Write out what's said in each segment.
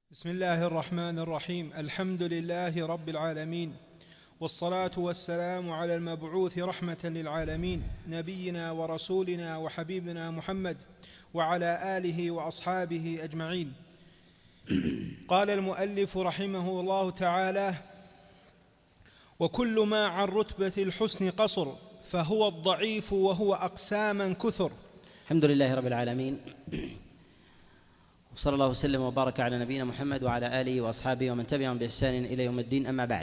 بسم الله الرحمن الرحيم. الحمد لله رب العالمين، والصلاة والسلام على المبعوث رحمة للعالمين، نبينا ورسولنا وحبيبنا محمد وعلى آله وأصحابه أجمعين. قال المؤلف رحمه الله تعالى: وكل ما عن رتبة الحسن قصر فهو الضعيف وهو أقساما كثر. الحمد لله رب العالمين، وصلى الله وسلم وبارك على نبينا محمد وعلى آله وأصحابه ومن تبعهم بإحسان إلى يوم الدين. أما بعد،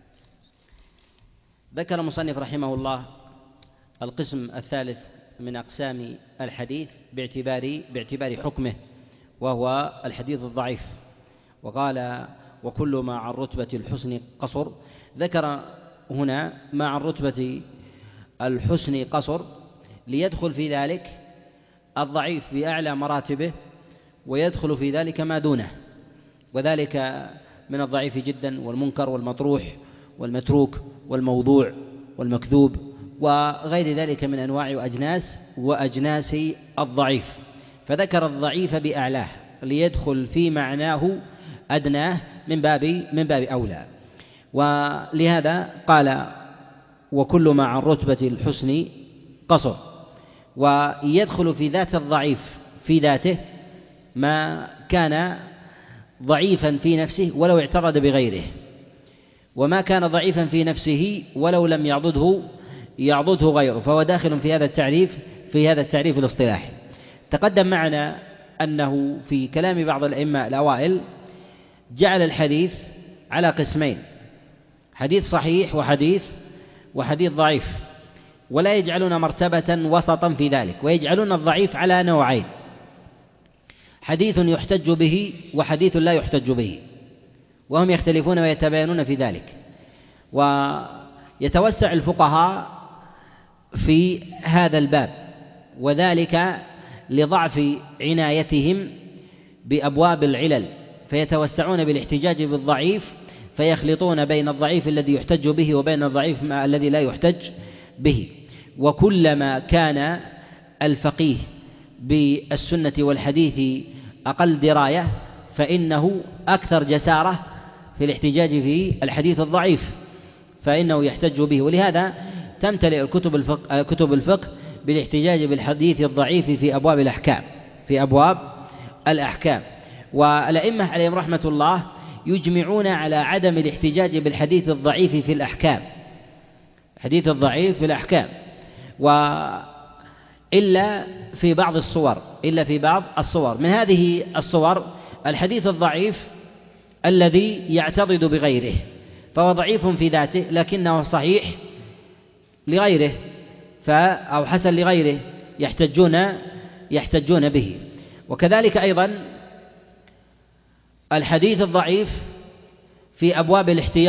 ذكر المصنف رحمه الله القسم الثالث من أقسام الحديث باعتبار حكمه، وهو الحديث الضعيف، وقال: وكل ما عن رتبة الحسن قصر. ذكر هنا ما عن رتبة الحسن قصر ليدخل في ذلك الضعيف بأعلى مراتبه، ويدخل في ذلك ما دونه، وذلك من الضعيف جدا والمنكر والمطروح والمتروك والموضوع والمكذوب وغير ذلك من أنواع وأجناس الضعيف. فذكر الضعيف بأعلاه ليدخل في معناه أدناه من باب أولى، ولهذا قال: وكل ما عن رتبة الحسن قصر. ويدخل في ذات الضعيف في ذاته ما كان ضعيفا في نفسه ولو اعترض بغيره، وما كان ضعيفا في نفسه ولو لم يعضده غيره، فهو داخل في هذا التعريف الاصطلاحي. تقدم معنا أنه في كلام بعض الأئمة الأوائل جعل الحديث على قسمين: حديث صحيح وحديث ضعيف، ولا يجعلون مرتبة وسطا في ذلك، ويجعلون الضعيف على نوعين: حديث يحتج به وحديث لا يحتج به، وهم يختلفون ويتباينون في ذلك. ويتوسع الفقهاء في هذا الباب، وذلك لضعف عنايتهم بأبواب العلل، فيتوسعون بالاحتجاج بالضعيف، فيخلطون بين الضعيف الذي يحتج به وبين الضعيف الذي لا يحتج به. وكلما كان الفقيه بالسنة والحديث أقل دراية، فإنه أكثر جسارة في الاحتجاج في الحديث الضعيف، فإنه يحتج به. ولهذا تمتلئ كتب الفقه بالاحتجاج بالحديث الضعيف في أبواب الأحكام. والأئمة عليهم رحمة الله يجمعون على عدم الاحتجاج بالحديث الضعيف في الأحكام، حديث الضعيف في الأحكام، إلا في بعض الصور. من هذه الصور الحديث الضعيف الذي يعتضد بغيره، فهو ضعيف في ذاته لكنه صحيح لغيره، أو حسن لغيره، يحتجون به. وكذلك أيضا الحديث الضعيف في أبواب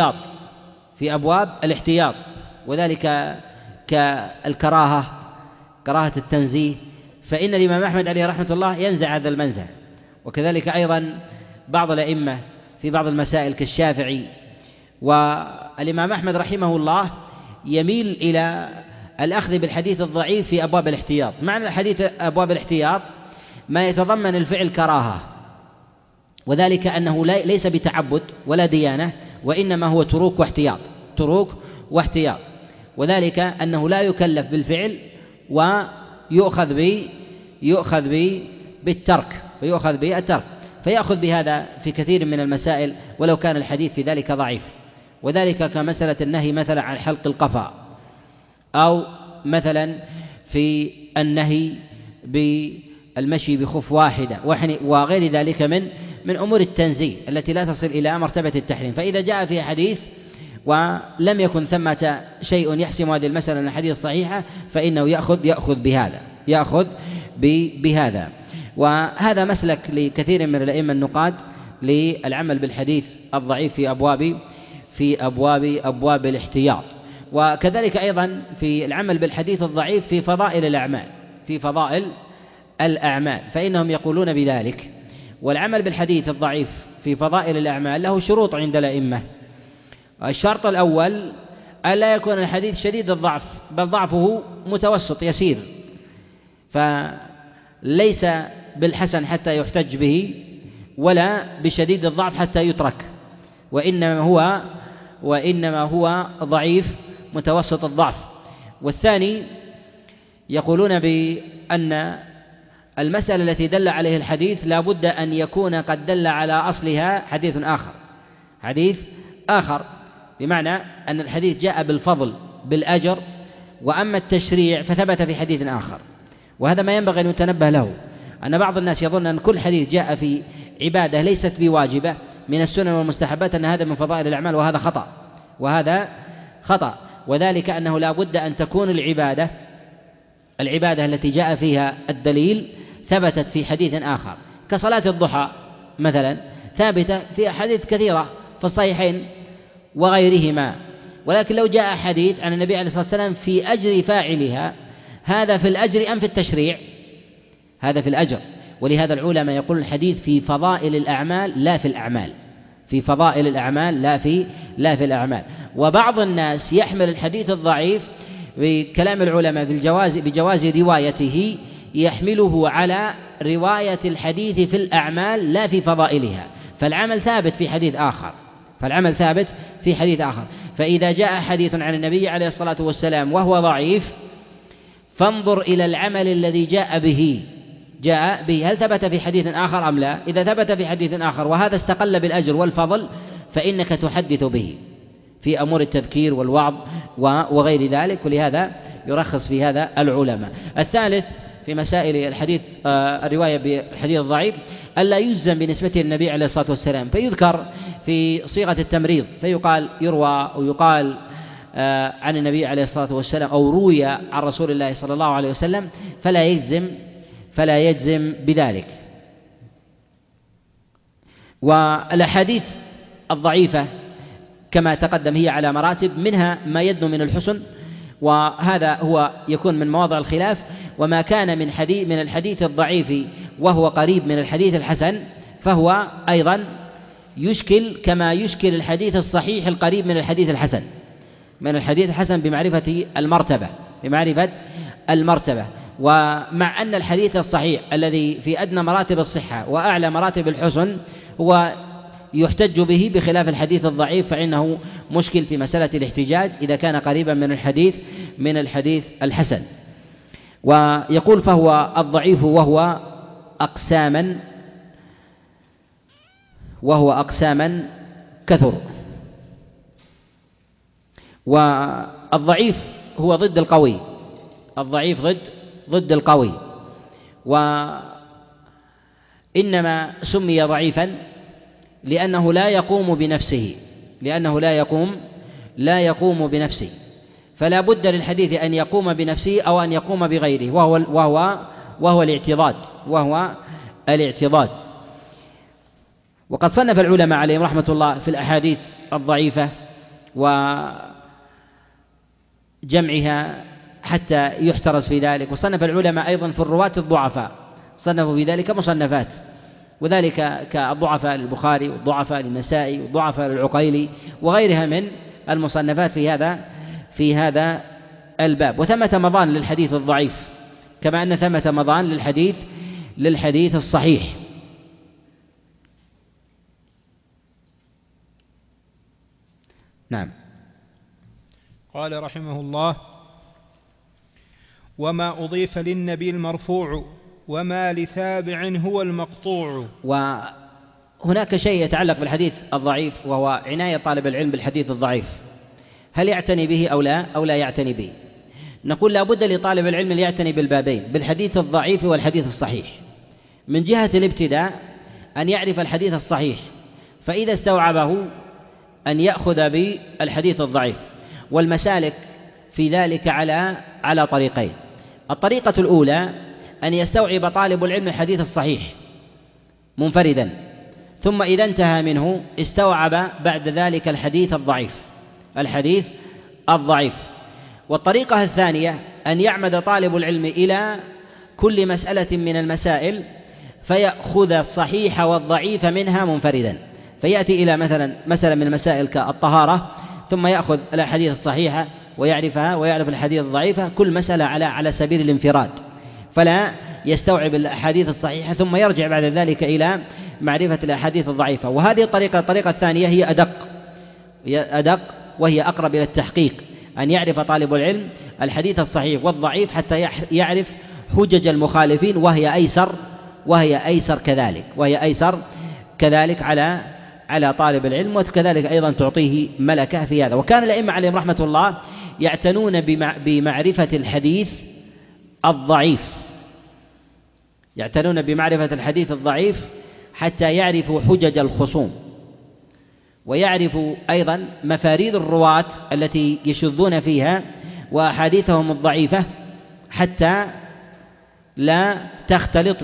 الاحتياط، وذلك كالكراهة، كراهة التنزيه، فإن الإمام أحمد عليه رحمة الله ينزع هذا المنزع. وكذلك أيضا بعض الأئمة في بعض المسائل كالشافعي. والإمام أحمد رحمه الله يميل إلى الأخذ بالحديث الضعيف في أبواب الاحتياط. معنى الحديث أبواب الاحتياط ما يتضمن الفعل كراهة، وذلك أنه ليس بتعبد ولا ديانة، وإنما هو تروك واحتياط، وذلك أنه لا يكلف بالفعل ويؤخذ بالترك، فيأخذ بهذا في كثير من المسائل ولو كان الحديث في ذلك ضعيف. وذلك كمسألة النهي مثلا عن حلق القفا، أو مثلا في النهي بالمشي بخف واحدة، وغير ذلك من أمور التنزيه التي لا تصل إلى مرتبة التحريم. فإذا جاء في حديث ولم يكن ثمة شيء يحسم هذه المسألة من الحديث الصحيحة، فإنه يأخذ بهذا. وهذا مسلك لكثير من الأئمة النقاد للعمل بالحديث الضعيف في أبواب الاحتياط. وكذلك أيضا في العمل بالحديث الضعيف في فضائل الأعمال، فإنهم يقولون بذلك. والعمل بالحديث الضعيف في فضائل الأعمال له شروط عند الأئمة. الشرط الأول ألا يكون الحديث شديد الضعف، بل ضعفه متوسط يسير، فليس بالحسن حتى يحتج به، ولا بشديد الضعف حتى يترك، وإنما هو ضعيف متوسط الضعف. والثاني يقولون بأن المسألة التي دل عليه الحديث لا بد أن يكون قد دل على أصلها حديث آخر، بمعنى أن الحديث جاء بالفضل بالأجر، وأما التشريع فثبت في حديث آخر. وهذا ما ينبغي أن يتنبه له، أن بعض الناس يظن أن كل حديث جاء في عبادة ليست بواجبة من السنن والمستحبات أن هذا من فضائل الأعمال، وهذا خطأ. وذلك أنه لا بد أن تكون العبادة التي جاء فيها الدليل ثبتت في حديث آخر، كصلاة الضحى مثلا ثابتة في أحاديث كثيرة في الصحيحين وغيرهما، ولكن لو جاء حديث عن النبي عليه الصلاة والسلام في أجر فاعلها، هذا في الأجر أم في التشريع؟ هذا في الأجر. ولهذا العلماء يقول الحديث في فضائل الأعمال لا في الأعمال، في فضائل الأعمال لا في الأعمال. وبعض الناس يحمل الحديث الضعيف بكلام العلماء بجواز روايته، يحمله على رواية الحديث في الأعمال لا في فضائلها، فالعمل ثابت في حديث آخر. فإذا جاء حديث عن النبي عليه الصلاة والسلام وهو ضعيف، فانظر إلى العمل الذي جاء به هل ثبت في حديث آخر أم لا؟ إذا ثبت في حديث آخر وهذا استقل بالأجر والفضل فإنك تحدث به في أمور التذكير والوعظ وغير ذلك، ولهذا يرخص في هذا العلماء. الثالث في مسائل الحديث الرواية بالحديث الضعيف ألا يجزم بنسبته للنبي عليه الصلاة والسلام، فيذكر في صيغة التمريض فيقال يروى ويقال عن النبي عليه الصلاة والسلام أو روي عن رسول الله صلى الله عليه وسلم، فلا يجزم بذلك. والأحاديث الضعيفة كما تقدم هي على مراتب، منها ما يدنو من الحسن، وهذا هو يكون من مواضع الخلاف، وما كان من الحديث الضعيف وهو قريب من الحديث الحسن فهو أيضا يشكل كما يشكل الحديث الصحيح القريب من الحديث الحسن بمعرفة المرتبة. ومع أن الحديث الصحيح الذي في أدنى مراتب الصحة وأعلى مراتب الحسن هو يحتج به بخلاف الحديث الضعيف، فإنه مشكل في مسألة الاحتجاج إذا كان قريبا من الحديث الحسن. ويقول فهو الضعيف وهو أقساما كثر. والضعيف هو ضد القوي، ضد القوي، وإنما سمي ضعيفا لأنه لا يقوم بنفسه، فلا بد للحديث أن يقوم بنفسه أو أن يقوم بغيره، وهو الاعتضاد. وقد صنف العلماء عليهم رحمة الله في الأحاديث الضعيفة وجمعها حتى يحترز في ذلك، وصنف العلماء أيضا في الرواة الضعفاء، صنفوا في ذلك مصنفات، وذلك كالضعفاء للبخاري والضعفاء للنسائي والضعفاء للعقيلي وغيرها من المصنفات في هذا الباب. وثمة مضان للحديث الضعيف كما أن ثمة مضان للحديث الصحيح. نعم. قال رحمه الله: وما أضيف للنبي المرفوع وما لتابع هو المقطوع. وهناك شيء يتعلق بالحديث الضعيف، وهو عناية طالب العلم بالحديث الضعيف، هل يعتني به أو لا يعتني به؟ نقول لا بد لطالب العلم أن يعتني بالبابين، بالحديث الضعيف والحديث الصحيح. من جهة الابتداء أن يعرف الحديث الصحيح، فإذا استوعبه أن يأخذ بالحديث الضعيف. والمسالك في ذلك على طريقين: الطريقة الأولى أن يستوعب طالب العلم الحديث الصحيح منفردا، ثم إذا انتهى منه استوعب بعد ذلك الحديث الضعيف. والطريقة الثانية أن يعمد طالب العلم إلى كل مسألة من المسائل فيأخذ الصحيح والضعيف منها منفردا، فيأتي إلى مثلا مسألة من المسائل كالطهارة ثم يأخذ الأحاديث الصحيحة ويعرفها ويعرف الحديث الضعيفة، كل مسألة على سبيل الانفراد، فلا يستوعب الأحاديث الصحيحة ثم يرجع بعد ذلك معرفة الأحاديث الضعيفة. وهذه الطريقة الثانية هي أدق وهي أقرب إلى التحقيق، أن يعرف طالب العلم الحديث الصحيح والضعيف حتى يعرف حجج المخالفين، وهي أيسر كذلك على طالب العلم، وكذلك أيضا تعطيه ملكة في هذا. وكان الأئمة عليهم رحمة الله يعتنون بمعرفة الحديث الضعيف حتى يعرفوا حجج الخصوم، ويعرفوا أيضا مفاريد الرواة التي يشذون فيها وأحاديثهم الضعيفة حتى لا تختلط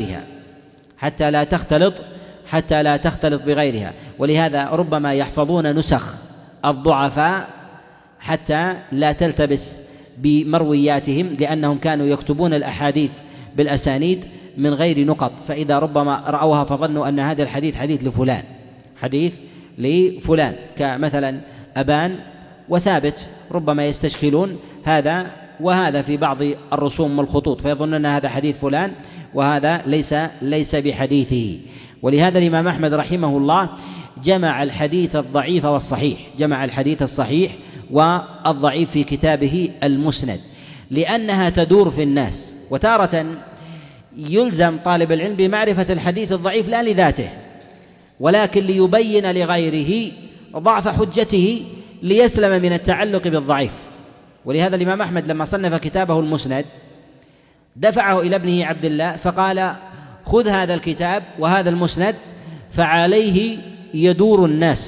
بغيرها. ولهذا ربما يحفظون نسخ الضعفاء حتى لا تلتبس بمروياتهم، لأنهم كانوا يكتبون الأحاديث بالأسانيد من غير نقط، فإذا ربما رأوها فظنوا أن هذا الحديث حديث لفلان كمثلا أبان وثابت، ربما يستشكلون هذا وهذا في بعض الرسوم والخطوط، فيظنون هذا حديث فلان وهذا ليس بحديثه. ولهذا الإمام أحمد رحمه الله جمع الحديث الضعيف والصحيح، جمع الحديث الصحيح والضعيف في كتابه المسند، لأنها تدور في الناس. وتارة يلزم طالب العلم بمعرفة الحديث الضعيف لا لذاته، ولكن ليبين لغيره ضعف حجته ليسلم من التعلق بالضعيف. ولهذا الإمام أحمد لما صنف كتابه المسند دفعه إلى ابنه عبد الله فقال: خذ هذا الكتاب وهذا المسند فعليه يدور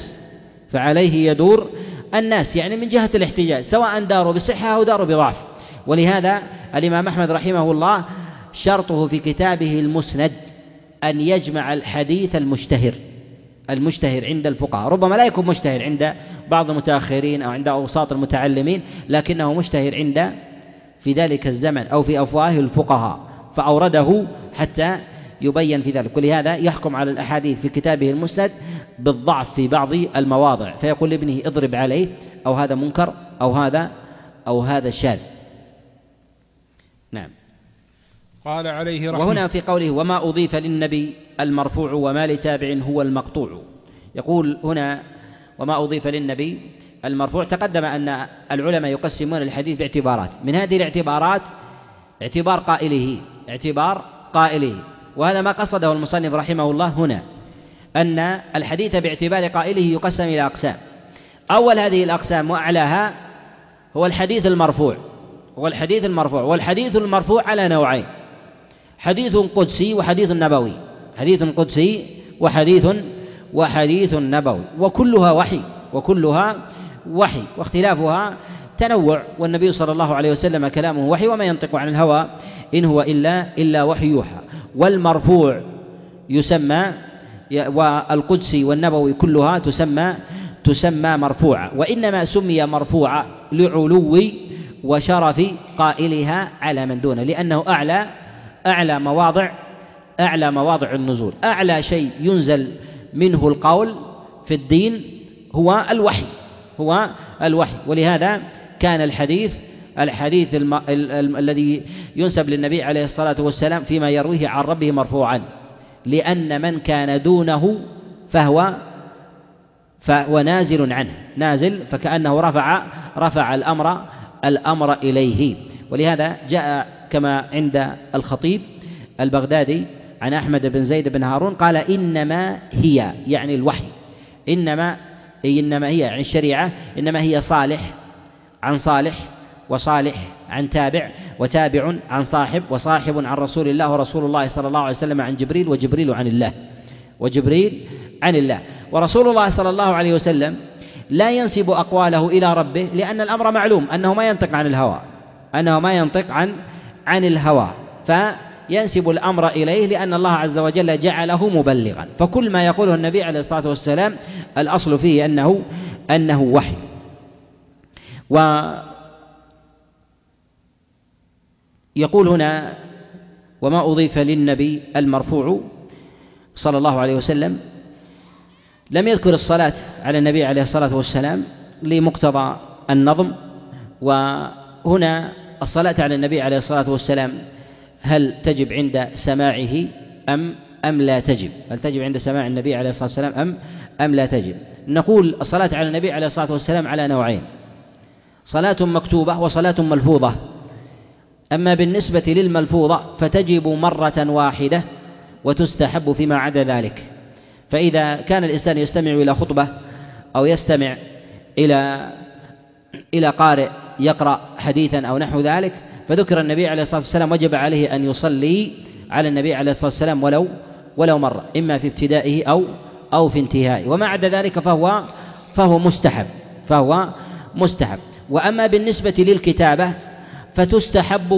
الناس، يعني من جهة الاحتجاج، سواء داروا بصحة أو داروا بضعف. ولهذا الإمام أحمد رحمه الله شرطه في كتابه المسند أن يجمع الحديث المشتهر عند الفقهاء، ربما لا يكون مشتهر عند بعض المتأخرين أو عند أوساط المتعلمين، لكنه مشتهر في ذلك الزمن أو في أفواه الفقهاء، فأورده حتى يبين في ذلك. ولهذا يحكم على الأحاديث في كتابه المسند بالضعف في بعض المواضع، فيقول لابنه: اضرب عليه، أو هذا منكر، أو هذا شاذ. نعم. قال عليه رحمه. وهنا في قوله: وما أضيف للنبي المرفوع وما لتابع هو المقطوع، يقول هنا: وما أضيف للنبي المرفوع. تقدم أن العلماء يقسمون الحديث باعتبارات، من هذه الاعتبارات اعتبار قائله، وهذا ما قصده المصنف رحمه الله هنا، أن الحديث باعتبار قائله يقسم إلى أقسام. أول هذه الأقسام وأعلاها هو الحديث المرفوع، والحديث المرفوع على نوعين: حديث قدسي وحديث نبوي، وحديث نبوي، وكلها وحي، واختلافها تنوع. والنبي صلى الله عليه وسلم كلامه وحي، وما ينطق عن الهوى إن هو إلا وحي يوحى. والمرفوع يسمى، والقدسي والنبوي كلها تسمى مرفوعة، وإنما سمي مرفوعة لعلو وشرف قائلها على من دونه، لأنه أعلى مواضع النزول، أعلى شيء ينزل منه القول في الدين هو الوحي. ولهذا كان الحديث الذي ينسب للنبي عليه الصلاة والسلام فيما يرويه عن ربه مرفوعا، لأن من كان دونه فهو نازل عنه، فكأنه رفع الأمر إليه. ولهذا جاء كما عند الخطيب البغدادي عن أحمد بن زيد بن هارون قال: إنما هي، يعني الوحي، إنما هي يعني الشريعة، إنما هي صالح عن صالح، وصالح عن تابع، وتابع عن صاحب، وصاحب عن رسول الله، ورسول الله صلى الله عليه وسلم عن جبريل، وجبريل عن الله. ورسول الله صلى الله عليه وسلم لا ينسب أقواله إلى ربه، لأن الأمر معلوم أنه ما ينطق عن الهوى، فينسب الأمر إليه لأن الله عز وجل جعله مبلغا. فكل ما يقوله النبي عليه الصلاة والسلام الأصل فيه أنه وحي. ويقول هنا: وما أضيف للنبي المرفوع صلى الله عليه وسلم، لم يذكر الصلاة على النبي عليه الصلاة والسلام لمقتضى النظم. وهنا الصلاة على النبي عليه الصلاة والسلام هل تجب عند سماعه أم لا تجب؟ هل تجب عند سماع النبي عليه الصلاة والسلام أم لا تجب؟ نقول الصلاة على النبي عليه الصلاة والسلام على نوعين: صلاة مكتوبة وصلاة ملفوظة. أما بالنسبة للملفوظة فتجب مرة واحدة وتستحب فيما عدا ذلك. فإذا كان الإنسان يستمع إلى خطبة أو يستمع إلى قارئ يقرأ حديثا أو نحو ذلك، فذكر النبي عليه الصلاة والسلام، وجب عليه أن يصلي على النبي عليه الصلاة والسلام ولو مرة، إما في ابتدائه أو في انتهائه. وما عدا ذلك فهو مستحب. وأما بالنسبة للكتابة فتستحب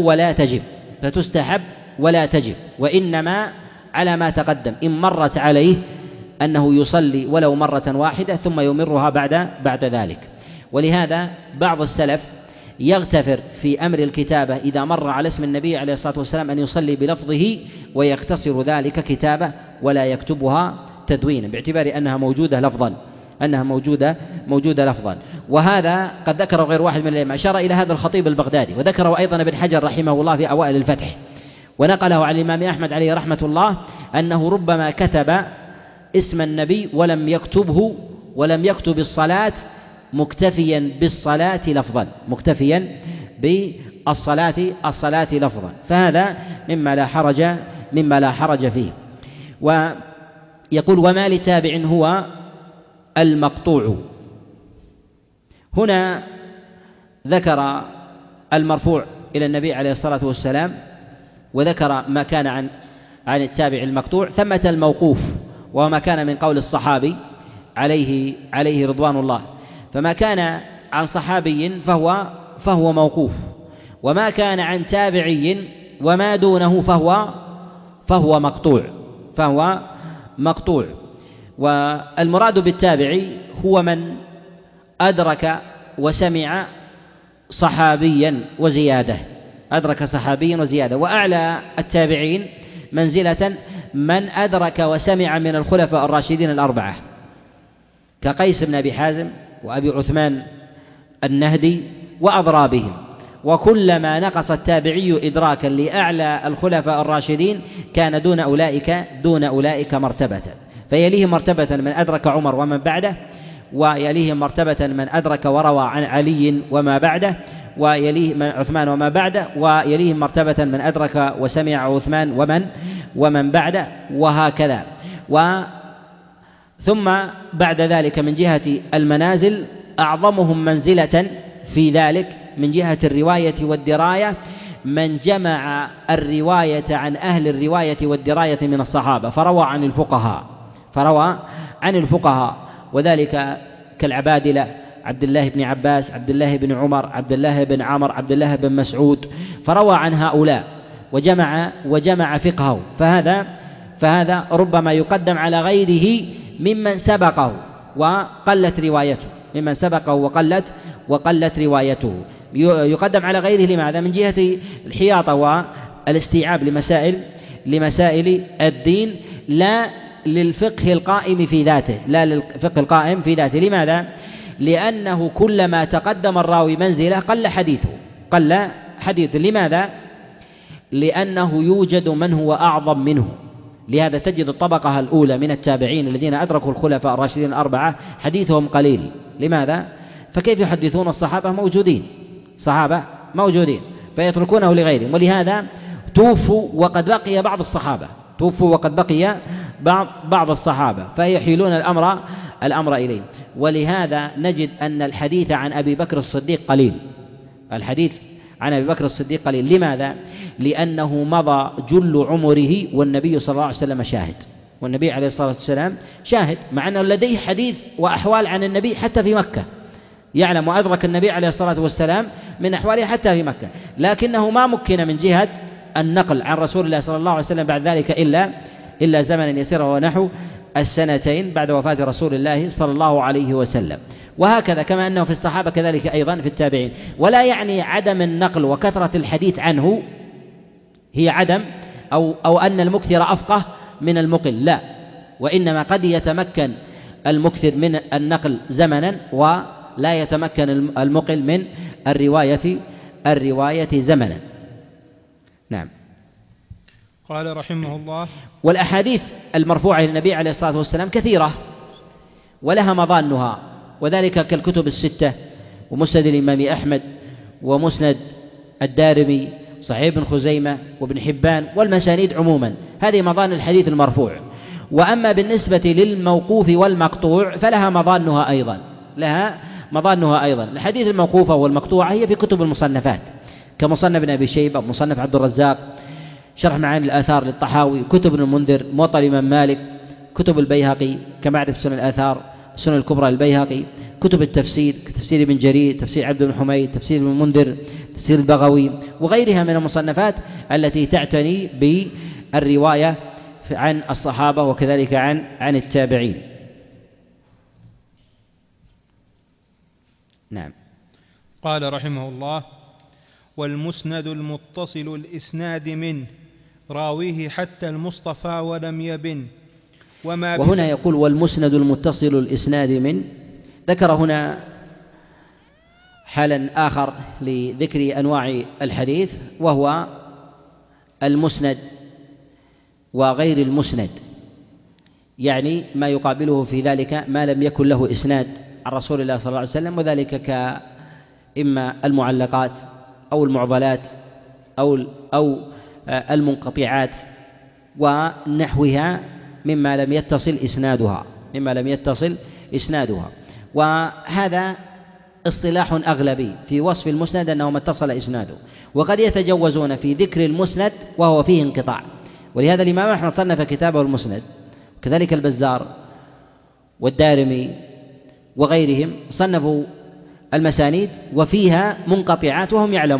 ولا تجب، وإنما على ما تقدم، إن مرت عليه أنه يصلي ولو مرة واحدة ثم يمرها بعد ذلك. ولهذا بعض السلف يغتفر في أمر الكتابة إذا مر على اسم النبي عليه الصلاة والسلام أن يصلي بلفظه ويختصر ذلك كتابة ولا يكتبها تدوينا، باعتبار أنها موجودة لفظا. وهذا قد ذكره غير واحد من الأئمة، أشار إلى هذا الخطيب البغدادي، وذكره أيضا ابن حجر رحمه الله في أوائل الفتح، ونقله عن الإمام أحمد عليه رحمة الله أنه ربما كتب اسم النبي ولم يكتب الصلاة، مكتفيا بالصلاة لفظا، فهذا مما لا حرج فيه. ويقول: وما لتابع هو المقطوع. هنا ذكر المرفوع إلى النبي عليه الصلاة والسلام، وذكر ما كان عن التابع المقطوع. ثمة الموقوف وما كان من قول الصحابي عليه رضوان الله، فما كان عن صحابي فهو موقوف، وما كان عن تابعي وما دونه فهو مقطوع. والمراد بالتابعي هو من أدرك وسمع صحابيا وزيادة، وأعلى التابعين منزلة من أدرك وسمع من الخلفاء الراشدين الأربعة، كقيس بن أبي حازم وأبي عثمان النهدي وأضرابهم. وكلما نقص التابعي إدراكا لأعلى الخلفاء الراشدين كان دون أولئك مرتبة، فيليه مرتبة من أدرك عمر ومن بعده، ويليه مرتبة من أدرك وروى عن علي وما بعده، ويليه من عثمان وما بعده، ويليه مرتبة من أدرك وسمع عثمان ومن بعده، وهكذا. ثم بعد ذلك من جهة المنازل أعظمهم منزلة في ذلك من جهة الرواية والدراية من جمع الرواية عن أهل الرواية والدراية من الصحابة فروى عن الفقهاء، وذلك كالعبادلة: عبد الله بن عباس، عبد الله بن عمر، عبد الله بن عمر، عبد الله بن مسعود، فروى عن هؤلاء وجمع فقهه، فهذا ربما يقدم على غيره ممن سبقه وقلت روايته، يقدم على غيره. لماذا؟ من جهة الحياطة والاستيعاب لمسائل الدين، لا للفقه القائم في ذاته، لماذا؟ لأنه كلما تقدم الراوي منزلة قل حديثه. لماذا؟ لأنه يوجد من هو أعظم منه. لهذا تجد الطبقة الأولى من التابعين الذين أدركوا الخلفاء الراشدين الأربعة حديثهم قليل. لماذا؟ فكيف يحدثون الصحابة موجودين فيتركونه لغيرهم، ولهذا توفوا وقد بقي بعض الصحابة فيحيلون الأمر إليه. ولهذا نجد أن الحديث عن أبي بكر الصديق قليل. لماذا؟ لأنه مضى جل عمره والنبي صلى الله عليه وسلم شاهد، مع أنه لديه حديث وأحوال عن النبي حتى في مكة، يعلم وأدرك النبي عليه الصلاة والسلام من أحواله حتى في مكة، لكنه ما مكن من جهة النقل عن رسول الله صلى الله عليه وسلم بعد ذلك إلا زمنا يسير ونحو السنتين بعد وفاة رسول الله صلى الله عليه وسلم. وهكذا كما أنه في الصحابة كذلك أيضا في التابعين. ولا يعني عدم النقل وكثرة الحديث عنه هي عدم أو أن المكثر أفقه من المقل، لا، وإنما قد يتمكن المكثر من النقل زمنا ولا يتمكن المقل من الرواية زمنا. نعم. قال رحمه الله: والأحاديث المرفوعة إلى النبي عليه الصلاة والسلام كثيرة ولها مظانها، وذلك كالكتب الستة ومسند الإمام أحمد ومسند الدارمي صحيح ابن خزيمة وابن حبان والمسانيد عموما، هذه مظان الحديث المرفوع. وأما بالنسبة للموقوف والمقطوع فلها مظانها أيضا. الحديث الموقوفة والمقطوعة هي في كتب المصنفات كمصنف ابن أبي شيبة، مصنف عبد الرزاق، شرح معاني الآثار للطحاوي، كتب ابن المنذر، موطأ الإمام مالك، كتب البيهقي كمعرفة سنن الآثار، السنن الكبرى للبيهقي، كتب التفسير كتفسير ابن جرير، تفسير عبد بن حميد، تفسير ابن المنذر، تفسير البغوي، وغيرها من المصنفات التي تعتني بالرواية عن الصحابة وكذلك عن التابعين. نعم. قال رحمه الله: والمسند المتصل الإسناد منه راويه حتى المصطفى ولم يبن. وهنا يقول: والمسند المتصل الإسناد من، ذكر هنا حالا آخر لذكر أنواع الحديث، وهو المسند وغير المسند، يعني ما يقابله في ذلك ما لم يكن له إسناد عن رسول الله صلى الله عليه وسلم، وذلك كإما المعلقات أو المعضلات أو المنقطعات ونحوها مما لم يتصل إسنادها. وهذا اصطلاح أغلبي في وصف المسند أنه ما اتصل إسناده، وقد يتجوزون في ذكر المسند وهو فيه انقطاع، ولهذا الإمام أحمد صنف كتابه المسند، كذلك البزار والدارمي وغيرهم صنفوا المسانيد وفيها منقطعات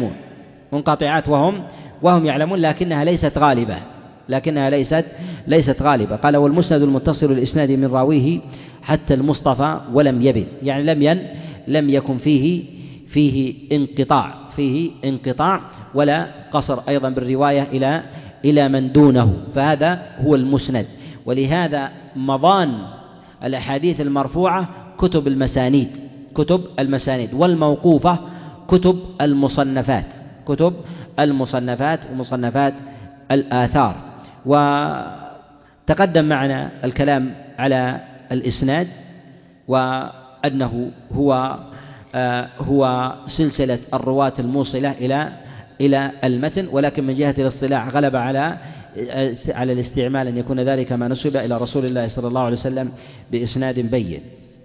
وهم يعلمون لكنها ليست غالبة. قال: والمسند المتصل الإسناد من راويه حتى المصطفى ولم يبن، يعني لم يكن فيه انقطاع ولا قصر أيضا بالرواية إلى من دونه، فهذا هو المسند. ولهذا مضان الأحاديث المرفوعة كتب المسانيد، والموقوفة كتب المصنفات ومصنفات الآثار. وتقدم معنا الكلام على الإسناد وأنه هو سلسلة الرواة الموصلة إلى المتن، ولكن من جهة الاصطلاح غلب على الاستعمال أن يكون ذلك ما نسب إلى رسول الله صلى الله عليه وسلم بإسناد بين.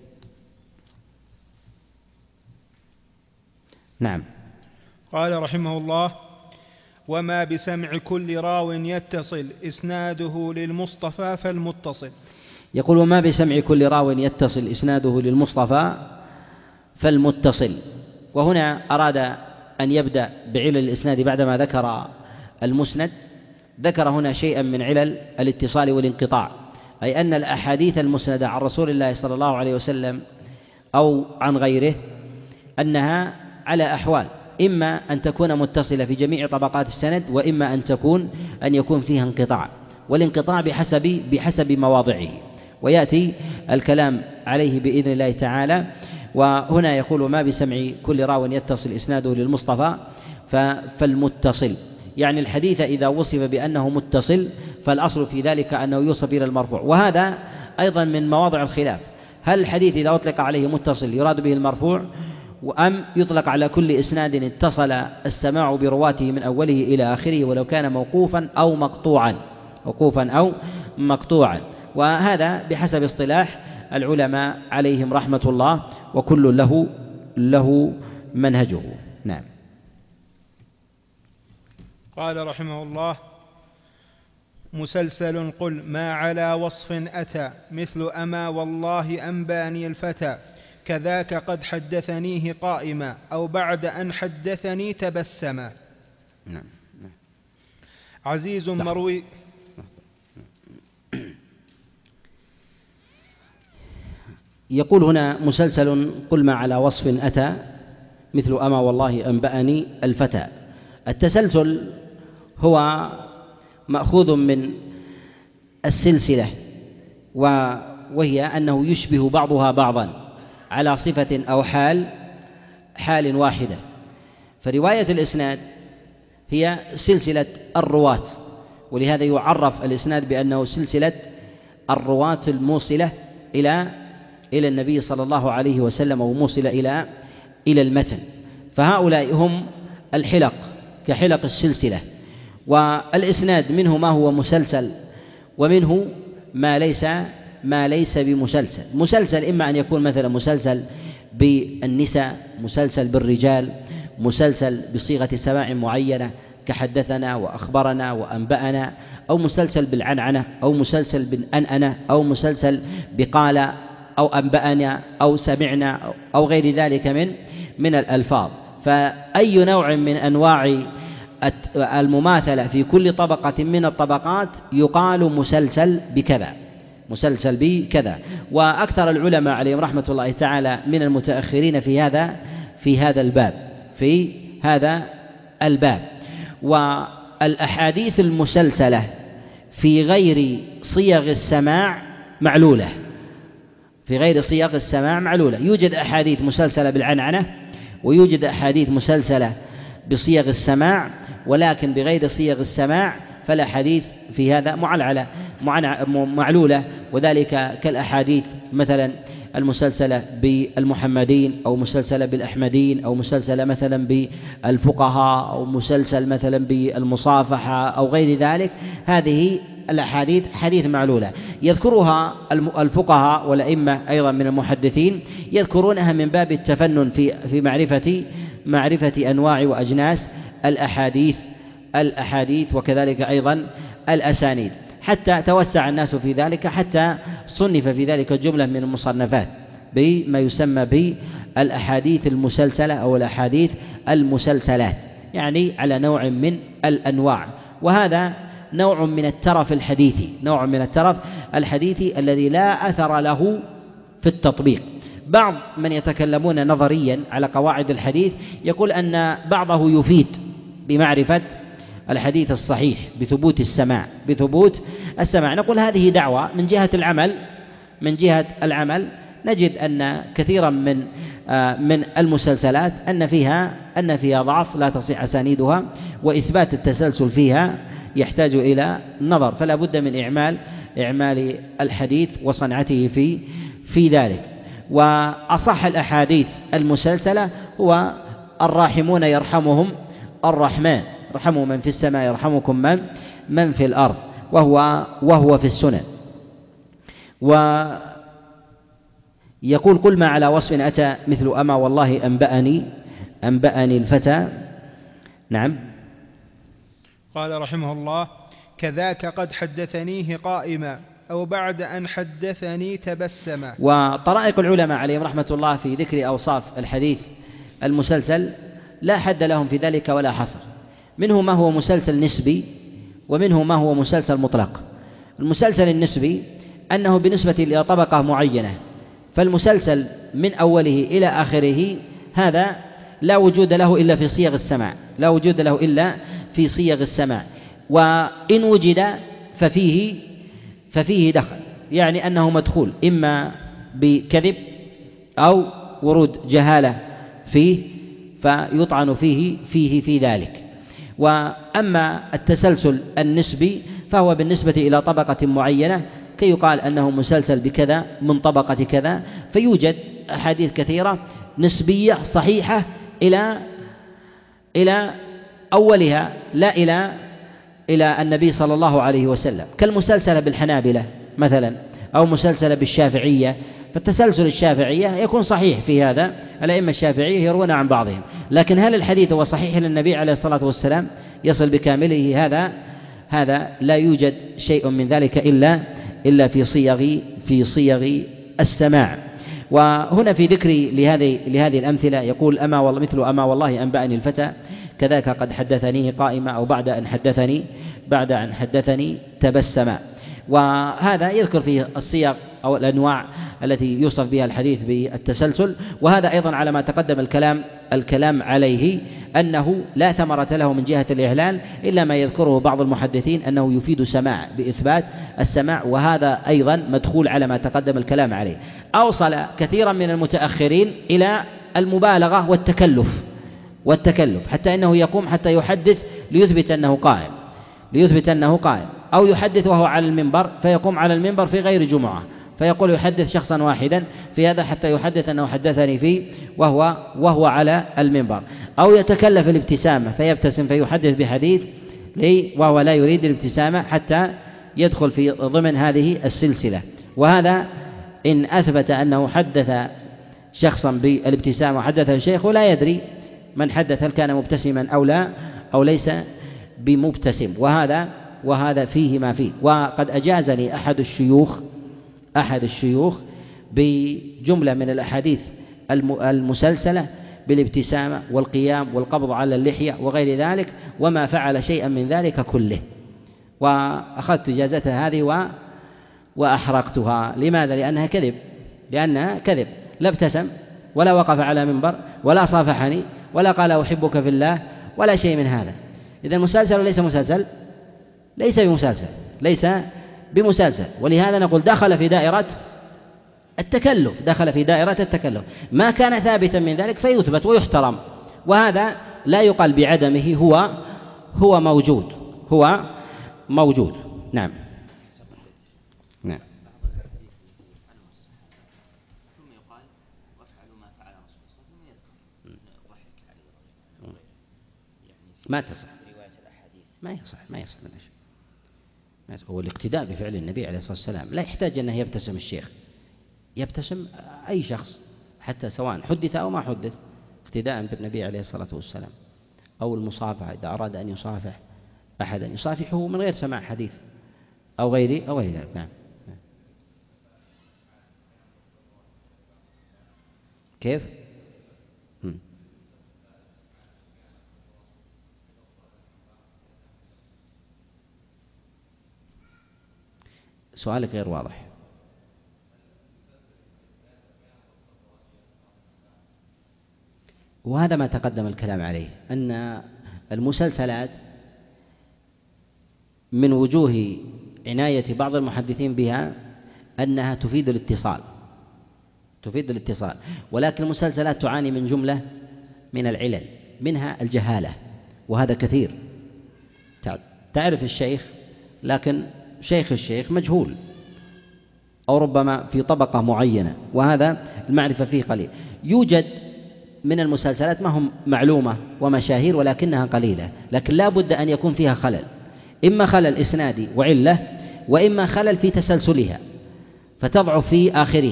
نعم. قال رحمه الله: وما بسمع كل راو يتصل إسناده للمصطفى فالمتصل. يقول: وما بسمع كل راو يتصل إسناده للمصطفى فالمتصل. وهنا أراد أن يبدأ بعلل الإسناد بعدما ذكر المسند، ذكر هنا شيئا من علل الاتصال والانقطاع، أي أن الأحاديث المسندة عن رسول الله صلى الله عليه وسلم أو عن غيره أنها على أحوال، إما أن تكون متصلة في جميع طبقات السند، وإما أن يكون فيها انقطاع، والانقطاع بحسب مواضعه، ويأتي الكلام عليه بإذن الله تعالى. وهنا يقول: ما بسمع كل راو يتصل إسناده للمصطفى فالمتصل، يعني الحديث إذا وصف بأنه متصل فالأصل في ذلك أنه يوصف إلى المرفوع. وهذا أيضا من مواضع الخلاف، هل الحديث إذا أطلق عليه متصل يراد به المرفوع، أم يطلق على كل إسناد اتصل السماع برواته من أوله إلى آخره ولو كان موقوفا أو مقطوعا. وهذا بحسب اصطلاح العلماء عليهم رحمة الله، وكل له منهجه. نعم. قال رحمه الله: مسلسل قل ما على وصف أتى مثل أما والله أنباني الفتى كذاك قد حدثنيه قائما أو بعد أن حدثني تبسما. نعم. عزيز مروي. يقول هنا: مسلسل قل ما على وصف أتى مثل أما والله أنبأني الفتى. التسلسل هو مأخوذ من السلسلة، وهي أنه يشبه بعضها بعضا على صفة أو حال واحدة. فرواية الإسناد هي سلسلة الرواة، ولهذا يعرف الإسناد بأنه سلسلة الرواة الموصلة إلى النبي صلى الله عليه وسلم، وموصلة إلى المتن. فهؤلاء هم الحلق كحلق السلسلة. والإسناد منه ما هو مسلسل، ومنه ما ليس بمسلسل. مسلسل إما أن يكون مثلا مسلسل بالنساء، مسلسل بالرجال، مسلسل بصيغة سماع معينة كحدثنا وأخبرنا وأنبأنا، أو مسلسل بالعنعنة، أو مسلسل بالأنأنة، أو مسلسل بقال أو أنبأنا أو سمعنا أو غير ذلك من الألفاظ. فأي نوع من أنواع المماثلة في كل طبقة من الطبقات يقال مسلسل بكذا. وأكثر العلماء عليهم رحمة الله تعالى من المتأخرين في هذا الباب. والأحاديث المسلسلة في غير صيغ السماع معلولة، يوجد أحاديث مسلسلة بالعنعنة، ويوجد أحاديث مسلسلة بصيغ السماع، ولكن بغير صيغ السماع فالأحاديث في هذا معلولة. وذلك كالأحاديث مثلا المسلسلة بالمحمدين، أو مسلسلة بالأحمدين، أو مسلسلة مثلا بالفقهاء، أو مسلسل مثلا بالمصافحة أو غير ذلك. هذه الأحاديث حديث معلولة يذكرها الفقهاء والأئمة أيضا من المحدثين، يذكرونها من باب التفنن في معرفة أنواع وأجناس الأحاديث وكذلك أيضا الأسانيد، حتى توسع الناس في ذلك، حتى صنف في ذلك جملة من المصنفات بما يسمى بالأحاديث المسلسلة أو الأحاديث المسلسلات، يعني على نوع من الأنواع. وهذا نوع من الترف الحديثي الذي لا أثر له في التطبيق. بعض من يتكلمون نظريا على قواعد الحديث يقول أن بعضه يفيد بمعرفة الحديث الصحيح بثبوت السماع. نقول هذه دعوة. من جهة العمل نجد أن كثيرا من المسلسلات أن فيها ضعف لا تصح أسانيدها، وإثبات التسلسل فيها يحتاج إلى نظر، فلا بد من إعمال الحديث وصنعته في ذلك. وأصح الأحاديث المسلسلة هو الراحمون يرحمهم الرحمن، ارحموا من في السماء يرحمكم من في الأرض، وهو في السنن. ويقول قل ما على وصف أتى مثل أما والله أنبأني الفتى. نعم. قال رحمه الله: كذاك قد حدثنيه قائما أو بعد أن حدثني تبسما. وطرائق العلماء عليهم رحمة الله في ذكر أوصاف الحديث المسلسل لا حد لهم في ذلك ولا حصر. منه ما هو مسلسل نسبي، ومنه ما هو مسلسل مطلق. المسلسل النسبي أنه بالنسبة إلى طبقة معينة، فالمسلسل من أوله إلى آخره هذا لا وجود له إلا في صيغ السماع، وإن وجد ففيه دخل، يعني أنه مدخول إما بكذب أو ورود جهالة فيه فيطعن فيه في ذلك. وأما التسلسل النسبي فهو بالنسبة إلى طبقة معينة، كي يقال أنه مسلسل بكذا من طبقة كذا، فيوجد أحاديث كثيرة نسبية صحيحة إلى أولها لا إلى النبي صلى الله عليه وسلم، كالمسلسلة بالحنابلة مثلا، أو مسلسلة بالشافعية. فالتسلسل الشافعية يكون صحيح في هذا، الأئمة الشافعية يروون عن بعضهم، لكن هل الحديث هو صحيح للنبي عليه الصلاة والسلام يصل بكامله؟ هذا لا يوجد شيء من ذلك إلا في صيغ السماع. وهنا في ذكري لهذه الأمثلة يقول مثل أما والله أنبأني الفتى كذاك قد حدثنيه قائما أو بعد أن حدثني تبسما. وهذا يذكر فيه الصيغ أو الأنواع التي يوصف بها الحديث بالتسلسل. وهذا أيضا على ما تقدم الكلام عليه، أنه لا ثمرة له من جهة الإعلان إلا ما يذكره بعض المحدثين أنه يفيد سماع بإثبات السماع، وهذا أيضا مدخول على ما تقدم الكلام عليه. أوصل كثيرا من المتأخرين إلى المبالغة والتكلف، حتى إنه يقوم حتى يحدث ليثبت أنه قائم، ليثبت أنه قائم، أو يحدث وهو على المنبر فيقوم على المنبر في غير جمعة فيقول يحدث شخصا واحدا في هذا حتى يحدث أنه حدثني فيه وهو على المنبر، أو يتكلف الابتسامة فيبتسم فيحدث بحديث وهو لا يريد الابتسامة حتى يدخل في ضمن هذه السلسلة. وهذا إن أثبت أنه حدث شخصا بالابتسامة وحدثه الشيخ ولا يدري من حدث هل كان مبتسما أو لا أو ليس بمبتسم، وهذا فيه ما فيه. وقد أجازني أحد الشيوخ بجملة من الأحاديث المسلسلة بالابتسامة والقيام والقبض على اللحية وغير ذلك، وما فعل شيئا من ذلك كله، وأخذت إجازته هذه وأحرقتها. لماذا؟ لأنها كذب، لا ابتسم ولا وقف على منبر ولا صافحني ولا قال أحبك في الله ولا شيء من هذا. إذا مسلسل وليس مسلسل؟ ليس بمسلسل. ولهذا نقول دخل في دائرة التكلف، ما كان ثابتا من ذلك فيثبت ويحترم، وهذا لا يقال بعدمه، هو موجود. نعم. ما تصح ما يصح من شيء. هو الاقتداء بفعل النبي عليه الصلاة والسلام، لا يحتاج أنه يبتسم الشيخ، يبتسم أي شخص حتى سواء حدث أو ما حدث، اقتداء بالنبي عليه الصلاة والسلام. أو المصافحة، إذا أراد أن يصافح أحدا يصافحه من غير سماع حديث أو غير ذلك. نعم. كيف؟ سؤالك غير واضح. وهذا ما تقدم الكلام عليه، أن المسلسلات من وجوه عناية بعض المحدثين بها أنها تفيد الاتصال، ولكن المسلسلات تعاني من جملة من العلل، منها الجهالة، وهذا كثير. تعرف الشيخ لكن شيخ الشيخ مجهول، أو ربما في طبقة معينة، وهذا المعرفة فيه قليل. يوجد من المسلسلات ما هم معلومة ومشاهير ولكنها قليلة، لكن لا بد أن يكون فيها خلل، إما خلل إسنادي وعلة، وإما خلل في تسلسلها فتضعف في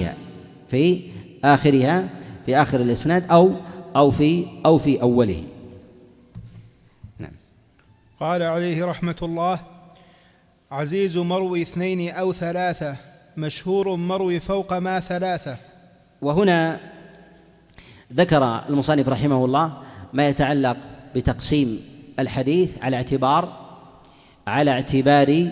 آخر الإسناد أو في أوله. نعم. قال عليه رحمة الله: عزيز مروي 2 أو 3، مشهور مروي فوق ما 3. وهنا ذكر المصنف رحمه الله ما يتعلق بتقسيم الحديث على اعتبار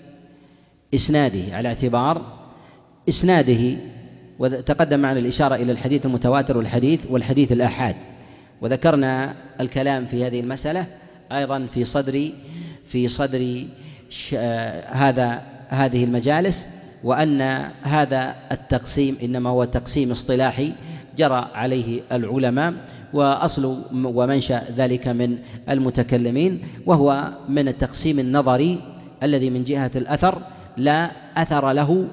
إسناده، وتقدم معنا الإشارة إلى الحديث المتواتر والحديث الآحاد، وذكرنا الكلام في هذه المسألة أيضا في صدر هذه المجالس، وأن هذا التقسيم إنما هو تقسيم اصطلاحي جرى عليه العلماء، وأصل ومنشأ ذلك من المتكلمين، وهو من التقسيم النظري الذي من جهة الأثر لا أثر له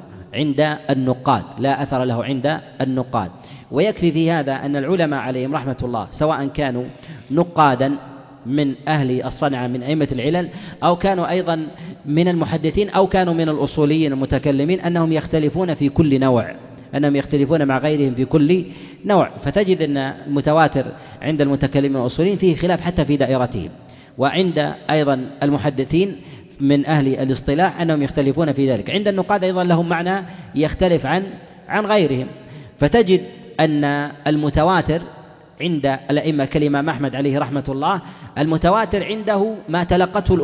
عند النقاد. ويكفي في هذا أن العلماء عليهم رحمة الله سواء كانوا نقادا من أهل الصنعة من أئمة العلل، أو كانوا أيضا من المحدثين، أو كانوا من الأصوليين المتكلمين، أنهم يختلفون في كل نوع، أنهم يختلفون مع غيرهم في كل نوع. فتجد أن المتواتر عند المتكلمين والأصوليين فيه خلاف حتى في دائرتهم، وعند أيضا المحدثين من أهل الاصطلاح أنهم يختلفون في ذلك. عند النقاد أيضا لهم معنى يختلف عن غيرهم. فتجد أن المتواتر عند الأئمة كالإمام أحمد عليه رحمة الله، المتواتر عنده ما تلقته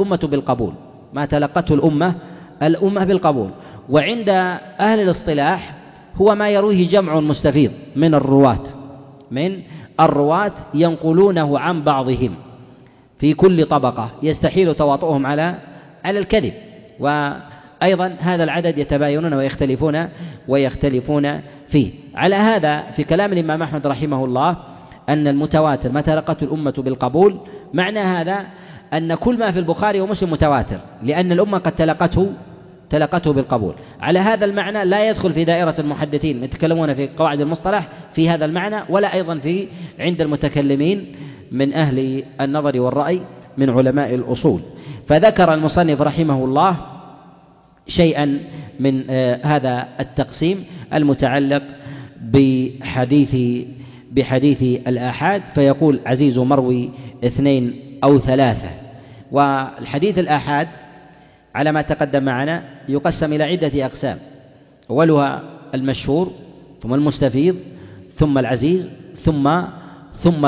الأمة بالقبول، وعند أهل الاصطلاح هو ما يرويه جمع مستفيض من الرواة ينقلونه عن بعضهم في كل طبقة يستحيل تواطؤهم على الكذب، وأيضا هذا العدد يتباينون ويختلفون فيه. على هذا في كلام الإمام أحمد رحمه الله أن المتواتر ما تلقته الأمة بالقبول، معنى هذا أن كل ما في البخاري ومسلم متواتر، لأن الأمة قد تلقته بالقبول. على هذا المعنى لا يدخل في دائرة المحدثين يتكلمون في قواعد المصطلح في هذا المعنى، ولا أيضا عند المتكلمين من أهل النظر والرأي من علماء الأصول. فذكر المصنف رحمه الله شيئا من هذا التقسيم المتعلق بحديث الآحاد، فيقول عزيز مروي 2 أو 3. والحديث الآحاد على ما تقدم معنا يقسم إلى عدة أقسام، أولها المشهور، ثم المستفيض، ثم العزيز، ثم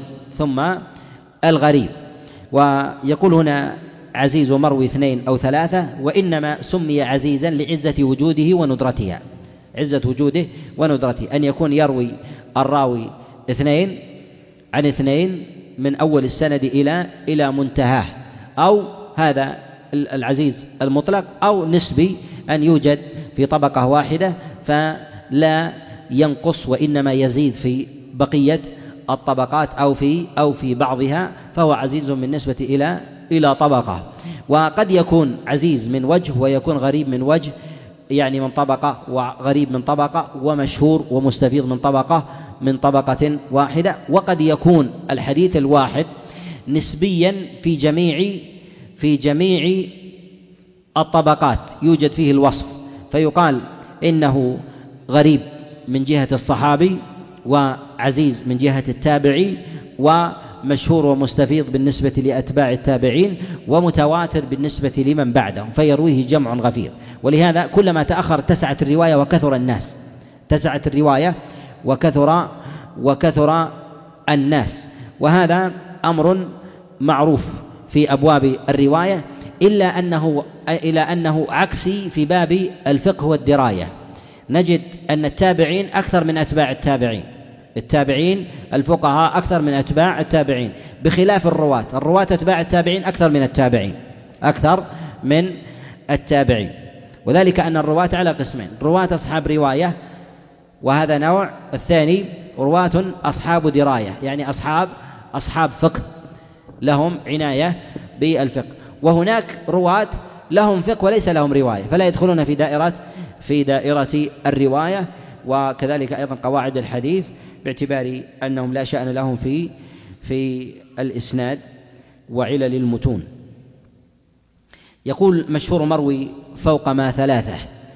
الغريب. ويقول هنا عزيز مروي 2 أو 3، وإنما سمي عزيزا لعزة وجوده وندرتها، عزة وجوده وندرته، أن يكون يروي الراوي 2 عن 2 من أول السند إلى منتهاه، أو هذا العزيز المطلق، أو نسبي أن يوجد في طبقة واحدة فلا ينقص وإنما يزيد في بقية الطبقات أو في بعضها، فهو عزيز بالنسبة إلى طبقة. وقد يكون عزيز من وجه ويكون غريب من وجه، يعني من طبقة وغريب من طبقة، ومشهور ومستفيض من طبقة واحدة. وقد يكون الحديث الواحد نسبيا في جميع الطبقات يوجد فيه الوصف، فيقال إنه غريب من جهة الصحابي، وعزيز من جهة التابعي، ومشهور ومستفيض بالنسبة لأتباع التابعين، ومتواتر بالنسبة لمن بعدهم، فيرويه جمع غفير. ولهذا كلما تأخر اتسعت الرواية وكثر الناس، اتسعت الرواية وكثر الناس. وهذا أمر معروف في أبواب الرواية، إلا أنه عكسي في باب الفقه والدراية. نجد أن التابعين أكثر من أتباع التابعين الفقهاء أكثر من أتباع التابعين، بخلاف الرواة أتباع التابعين أكثر من التابعين. وذلك أن الرواة على قسمين: رواة أصحاب رواية، وهذا نوع. الثاني رواة أصحاب دراية، يعني أصحاب فقه لهم عناية بالفقه. وهناك رواة لهم فقه وليس لهم رواية، فلا يدخلون في دائرة الرواية. وكذلك أيضا قواعد الحديث باعتبار أنهم لا شأن لهم في الإسناد وعلل المتون. يقول مشهور مروي فوق ما 3،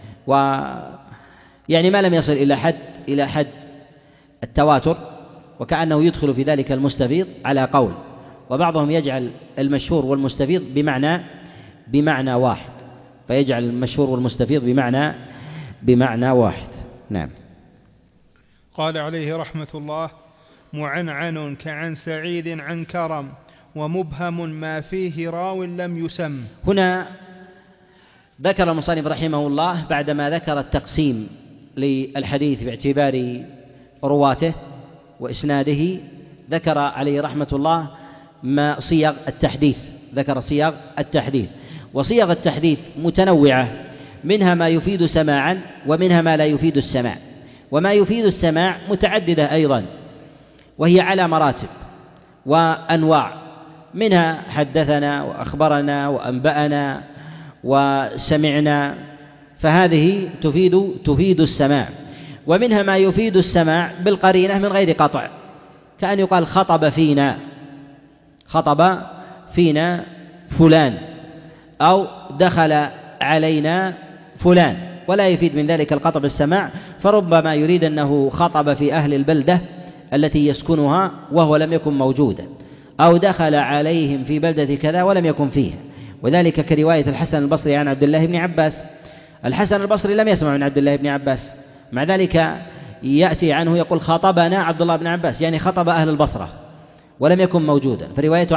ويعني ما لم يصل إلى حد التواتر، وكأنه يدخل في ذلك المستفيض على قول، وبعضهم يجعل المشهور والمستفيض بمعنى واحد، فيجعل المشهور والمستفيض بمعنى واحد. نعم. قال عليه رحمة الله: معنعن كعن سعيد عن كرم، ومبهم ما فيه راو لم يسم. هنا ذكر المصنف رحمه الله بعدما ذكر التقسيم للحديث باعتبار رواته وإسناده، ذكر عليه رحمة الله ما صيغ التحديث، ذكر صيغ التحديث. وصيغ التحديث متنوعة، منها ما يفيد سماعا ومنها ما لا يفيد السماع. وما يفيد السماع متعددة أيضا، وهي على مراتب وأنواع، منها حدثنا وأخبرنا وأنبأنا وسمعنا، فهذه تفيد السماع. ومنها ما يفيد السماع بالقرينة من غير قطع، كأن يقال خطب فينا فلان، أو دخل علينا فلان، ولا يفيد من ذلك القطع بالسماع، فربما يريد أنه خطب في أهل البلدة التي يسكنها وهو لم يكن موجودا، أو دخل عليهم في بلدة كذا ولم يكن فيها. وذلك كرواية الحسن البصري عن عبد الله بن عباس. الحسن البصري لم يسمع من عبد الله بن عباس، مع ذلك يأتي عنه يقول خطبنا عبد الله بن عباس، يعني خطب أهل البصرة ولم يكن موجودا، فروايته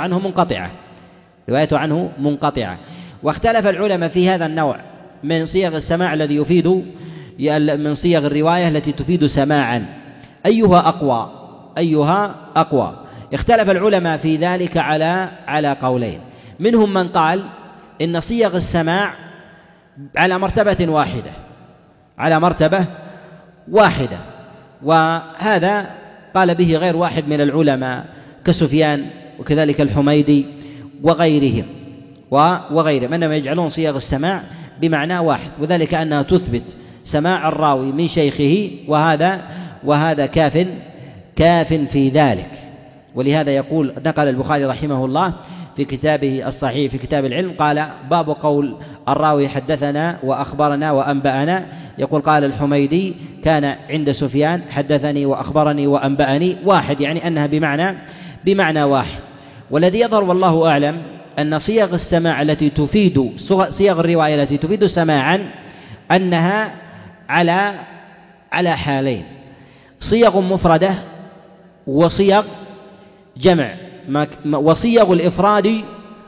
عنه منقطعة. واختلف العلماء في هذا النوع من صيغ السماع الذي يفيد، من صيغ الرواية التي تفيد سماعا، أيها أقوى. اختلف العلماء في ذلك على قولين. منهم من قال إن صيغ السماع على مرتبة واحدة، وهذا قال به غير واحد من العلماء كسفيان وكذلك الحميدي وغيرهم إنما يجعلون صيغ السماع بمعنى واحد، وذلك أنها تثبت سماع الراوي من شيخه، وهذا كاف في ذلك. ولهذا يقول نقل البخاري رحمه الله في كتابه الصحيح في كتاب العلم قال: باب قول الراوي حدثنا وأخبرنا وأنبأنا. يقول: قال الحميدي: كان عند سفيان حدثني وأخبرني وأنبأني، واحد، يعني أنها بمعنى واحد. والذي يظهر والله أعلم أن صيغ السماع التي تفيد صيغ الرواية التي تفيد سماعا أنها على حالين: صيغ مفردة وصيغ جمع. وصيغ الإفراد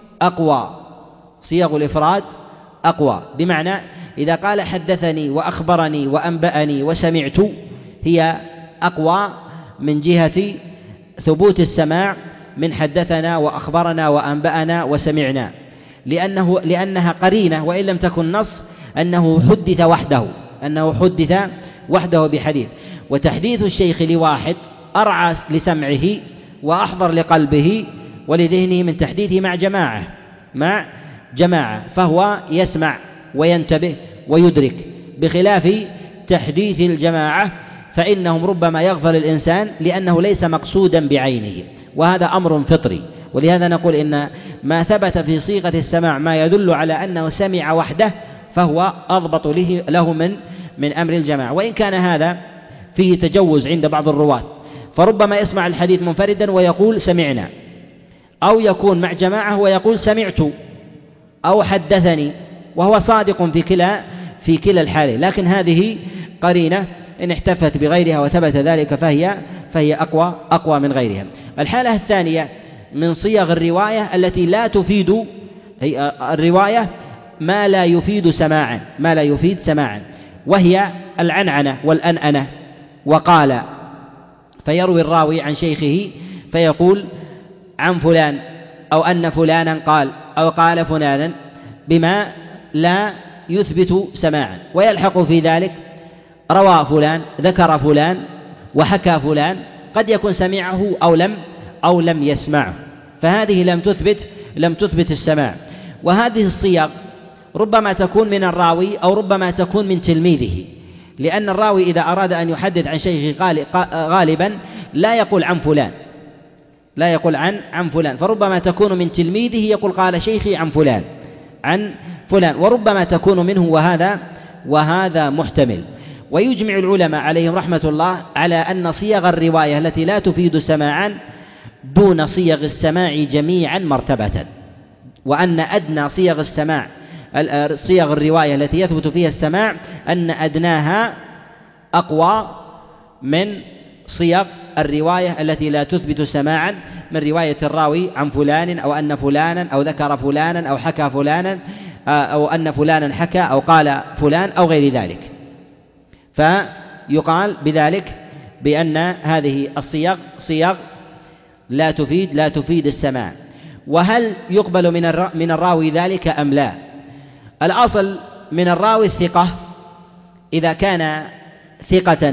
أقوى، بمعنى إذا قال حدثني وأخبرني وأنبأني وسمعت هي أقوى من جهة ثبوت السماع من حدثنا وأخبرنا وأنبأنا وسمعنا، لأنها قرينة وإن لم تكن نص أنه حدث وحده بحديث. وتحديث الشيخ لواحد أرعى لسمعه وأحضر لقلبه ولذهنه من تحديثه مع جماعة، فهو يسمع وينتبه ويدرك، بخلاف تحديث الجماعة فإنهم ربما يغفل الإنسان لأنه ليس مقصودا بعينه، وهذا أمر فطري. ولهذا نقول إن ما ثبت في صيغة السماع ما يدل على أنه سمع وحده فهو أضبط له من أمر الجماعة، وإن كان هذا فيه تجوز عند بعض الرواة، فربما يسمع الحديث منفردا ويقول سمعنا، أو يكون مع جماعة ويقول سمعت أو حدثني، وهو صادق في كلا الحالين. لكن هذه قرينة إن احتفت بغيرها وثبت ذلك فهي أقوى من غيرها. الحالة الثانية من صيغ الرواية التي لا تفيد الرواية ما لا يفيد سماعا، وهي العنعنة والأنأنة. وقال، فيروي الراوي عن شيخه فيقول عن فلان أو أن فلانا قال أو قال فلانا بما لا يثبت سماعا، ويلحق في ذلك روى فلان، ذكر فلان، وحكى فلان، قد يكون سمعه أو لم يسمعه، فهذه لم تثبت السماع. وهذه الصيغ ربما تكون من الراوي أو ربما تكون من تلميذه، لأن الراوي إذا أراد أن يحدث عن شيخه غالبا لا يقول عن فلان، فربما تكون من تلميذه يقول قال شيخي عن فلان، وربما تكون منه، وهذا محتمل. ويجمع العلماء عليهم رحمة الله على أن صيغ الرواية التي لا تفيد سماعا دون صيغ السماع جميعا مرتبة، وأن أدنى صيغ السماع صيغ الرواية التي يثبت فيها السماع أن أدناها أقوى من صيغ الرواية التي لا تثبت سماعا من رواية الراوي عن فلان أو أن فلانا أو ذكر فلانا أو حكى فلانا أو أن فلانا حكى أو قال فلان أو غير ذلك. فيقال بذلك بأن هذه الصيغ لا تفيد السماع. وهل يقبل من الراوي ذلك أم لا؟ الأصل من الراوي الثقة، إذا كان ثقة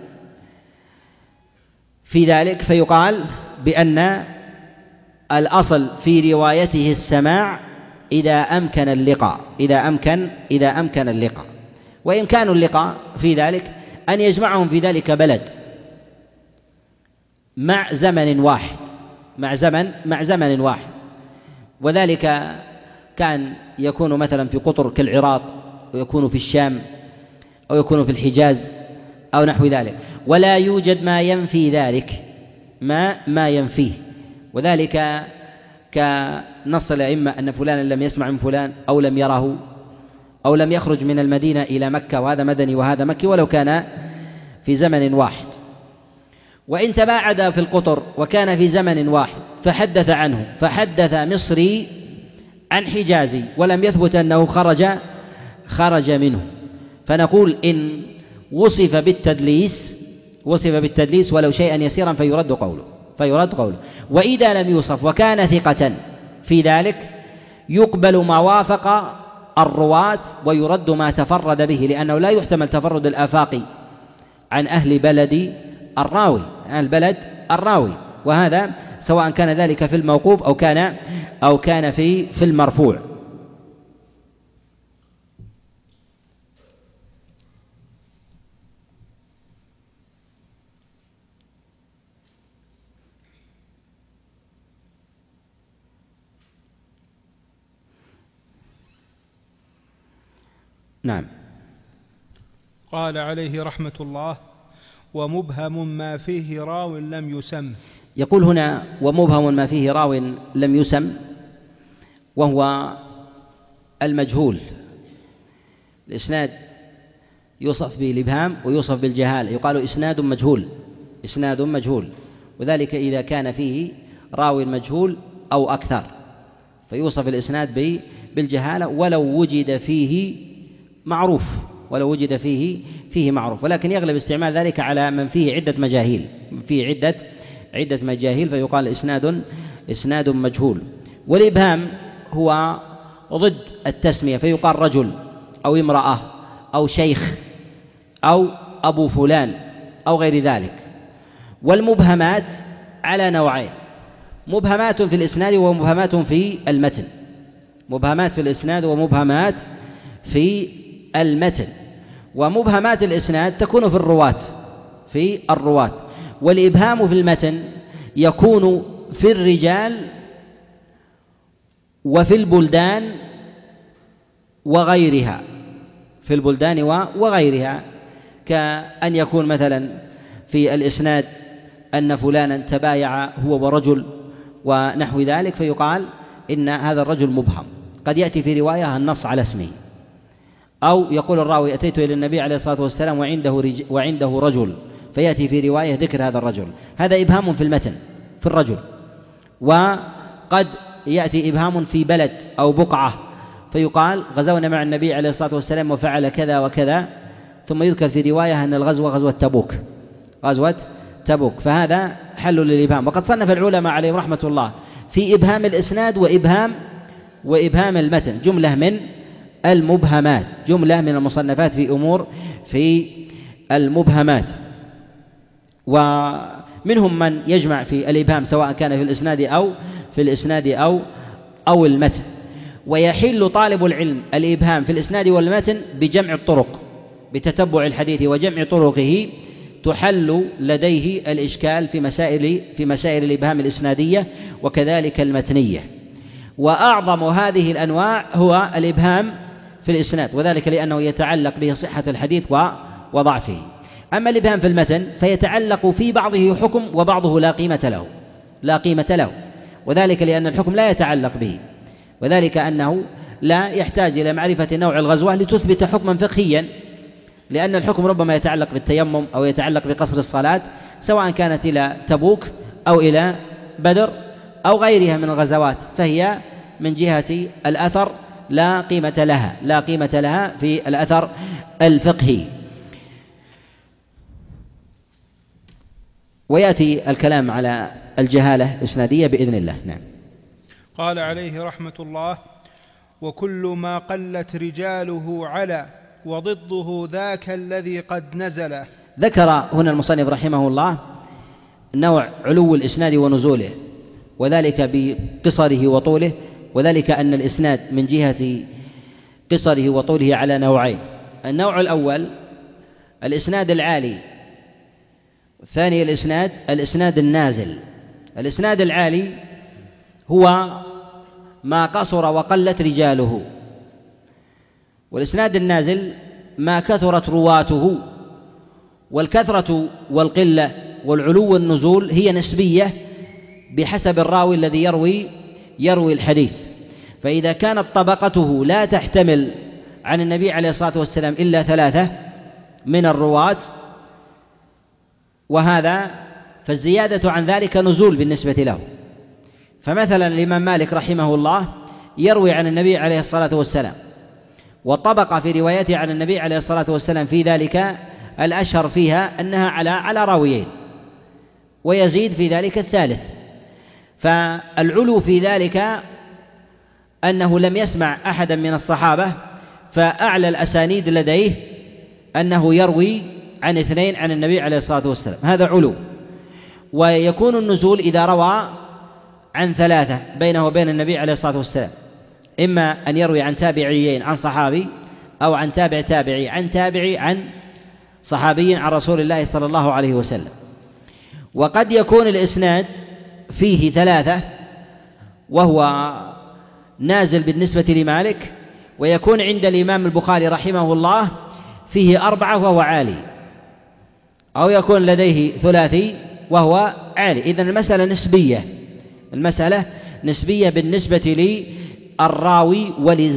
في ذلك فيقال بأن الأصل في روايته السماع إذا أمكن اللقاء، وإمكان اللقاء في ذلك أن يجمعهم في ذلك بلد مع زمن واحد، وذلك كان يكون مثلا في قطر كالعراق، ويكون في الشام، أو يكون في الحجاز أو نحو ذلك، ولا يوجد ما ينفي ذلك ما ينفيه، وذلك كنص الأئمة أن فلانا لم يسمع من فلان أو لم يره أو لم يخرج من المدينة إلى مكة، وهذا مدني وهذا مكي، ولو كان في زمن واحد. وإن تباعد في القطر وكان في زمن واحد فحدث مصري عن حجازي ولم يثبت أنه خرج منه، فنقول إن وصف بالتدليس ولو شيئا يسيرا فيرد قوله. وإذا لم يوصف وكان ثقة في ذلك يقبل ما وافق الرواة ويرد ما تفرد به، لأنه لا يحتمل تفرد الآفاق عن أهل بلد الراوي، وهذا سواء كان ذلك في الموقوف أو كان في المرفوع. نعم. قال عليه رحمة الله: ومبهم ما فيه راو لم يسم. يقول هنا: ومبهم ما فيه راو لم يسم، وهو المجهول. الإسناد يوصف بالإبهام ويوصف بالجهالة، يقال إسناد مجهول، وذلك إذا كان فيه راو مجهول أو أكثر، فيوصف الإسناد بالجهالة ولو وجد فيه معروف، ولكن يغلب استعمال ذلك على من فيه عدة مجاهيل، فيقال إسناد مجهول. والإبهام هو ضد التسمية، فيقال رجل أو امرأة أو شيخ أو أبو فلان أو غير ذلك. والمبهمات على نوعين: مبهمات في الإسناد ومبهمات في المتن. مبهمات في الإسناد ومبهمات في المتن. ومبهمات الإسناد تكون في الرواة، والإبهام في المتن يكون في الرجال وفي البلدان وغيرها، كأن يكون مثلا في الإسناد أن فلانا تبايع هو ورجل ونحو ذلك، فيقال إن هذا الرجل مبهم. قد يأتي في رواية النص على اسمه، أو يقول الراوي: أتيت إلى النبي عليه الصلاة والسلام وعنده رجل، فيأتي في رواية ذكر هذا الرجل. هذا إبهام في المتن في الرجل. وقد يأتي إبهام في بلد أو بقعة، فيقال: غزونا مع النبي عليه الصلاة والسلام وفعل كذا وكذا، ثم يذكر في رواية أن الغزوة غزوة تبوك، فهذا حل للإبهام. وقد صنف العلماء عليهم رحمة الله في إبهام الإسناد وإبهام المتن جملة من المبهمات، جملة من المصنفات في المبهمات. ومنهم من يجمع في الإبهام سواء كان في الإسناد أو المتن. ويحل طالب العلم الإبهام في الإسناد والمتن بجمع الطرق، بتتبع الحديث وجمع طرقه، تحل لديه الإشكال في مسائل الإبهام الإسنادية وكذلك المتنية. وأعظم هذه الأنواع هو الإبهام في الإسناد، وذلك لأنه يتعلق به صحة الحديث وضعفه. أما الإبهام في المتن فيتعلق في بعضه حكم وبعضه لا قيمة له، وذلك لأن الحكم لا يتعلق به، وذلك أنه لا يحتاج إلى معرفة نوع الغزوة لتثبت حكما فقهيا، لأن الحكم ربما يتعلق بالتيمم أو يتعلق بقصر الصلاة، سواء كانت إلى تبوك أو إلى بدر أو غيرها من الغزوات، فهي من جهة الأثر لا قيمة لها في الأثر الفقهي. ويأتي الكلام على الجهالة الإسنادية بإذن الله. نعم. قال عليه رحمة الله: وكل ما قلت رجاله على وضده ذاك الذي قد نزل. ذكر هنا المصنف رحمه الله نوع علو الإسناد ونزوله، وذلك بقصره وطوله، وذلك أن الإسناد من جهة قصره وطوله على نوعين: النوع الأول الإسناد العالي، الثاني الإسناد النازل. الإسناد العالي هو ما قصر وقلت رجاله، والإسناد النازل ما كثرت رواته. والكثرة والقلة والعلو والنزول هي نسبية بحسب الراوي الذي يروي الحديث، فإذا كانت طبقته لا تحتمل عن النبي عليه الصلاة والسلام إلا 3 من الرواة وهذا، فالزيادة عن ذلك نزول بالنسبة له. فمثلا الإمام مالك رحمه الله يروي عن النبي عليه الصلاة والسلام، وطبق في روايته عن النبي عليه الصلاة والسلام في ذلك الأشهر فيها أنها على راويين، ويزيد في ذلك الثالث. فالعلو في ذلك أنه لم يسمع أحدا من الصحابة، فأعلى الأسانيد لديه أنه يروي عن 2 عن النبي عليه الصلاة والسلام، هذا علو. ويكون النزول إذا روى عن ثلاثة بينه وبين النبي عليه الصلاة والسلام، إما أن يروي عن تابعيين عن صحابي، أو عن تابع تابعي عن تابعي عن صحابي عن رسول الله صلى الله عليه وسلم. وقد يكون الإسناد فيه ثلاثة وهو نازل بالنسبة لمالك، ويكون عند الإمام البخاري رحمه الله فيه أربعة وهو عالي، أو يكون لديه ثلاثي وهو عالي. إذن المسألة نسبية بالنسبة للراوي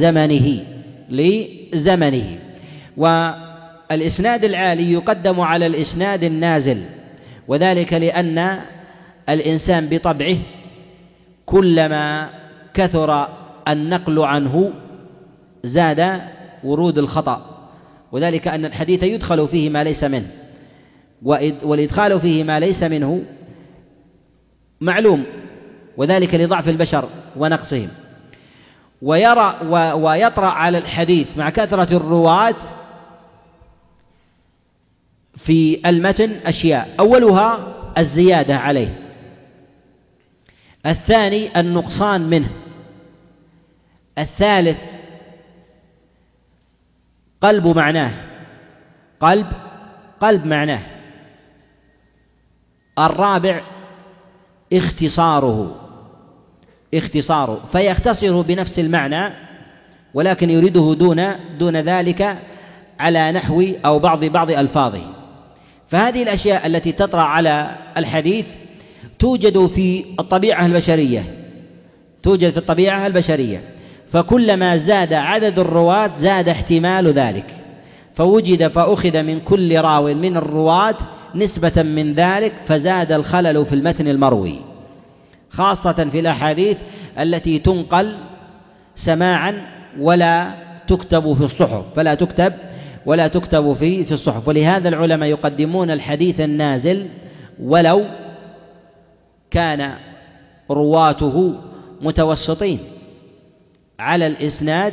لزمنه. والإسناد العالي يقدم على الإسناد النازل، وذلك لأن الإنسان بطبعه كلما كثر النقل عنه زاد ورود الخطأ، وذلك أن الحديث يدخل فيه ما ليس منه، والإدخال فيه ما ليس منه معلوم، وذلك لضعف البشر ونقصهم. ويطرأ على الحديث مع كثرة الرواة في المتن أشياء، أولها الزيادة عليه، الثاني النقصان منه، الثالث قلب معناه، الرابع اختصاره فيختصر بنفس المعنى ولكن يريده دون ذلك على نحو أو بعض ألفاظه. فهذه الأشياء التي تطرأ على الحديث توجد في الطبيعة البشرية، فكلما زاد عدد الرواة زاد احتمال ذلك، فأخذ من كل راو من الرواة نسبة من ذلك، فزاد الخلل في المتن المروي، خاصة في الأحاديث التي تنقل سماعا ولا تكتب في الصحف، في الصحف. ولهذا العلماء يقدمون الحديث النازل ولو كان رواته متوسطين على الإسناد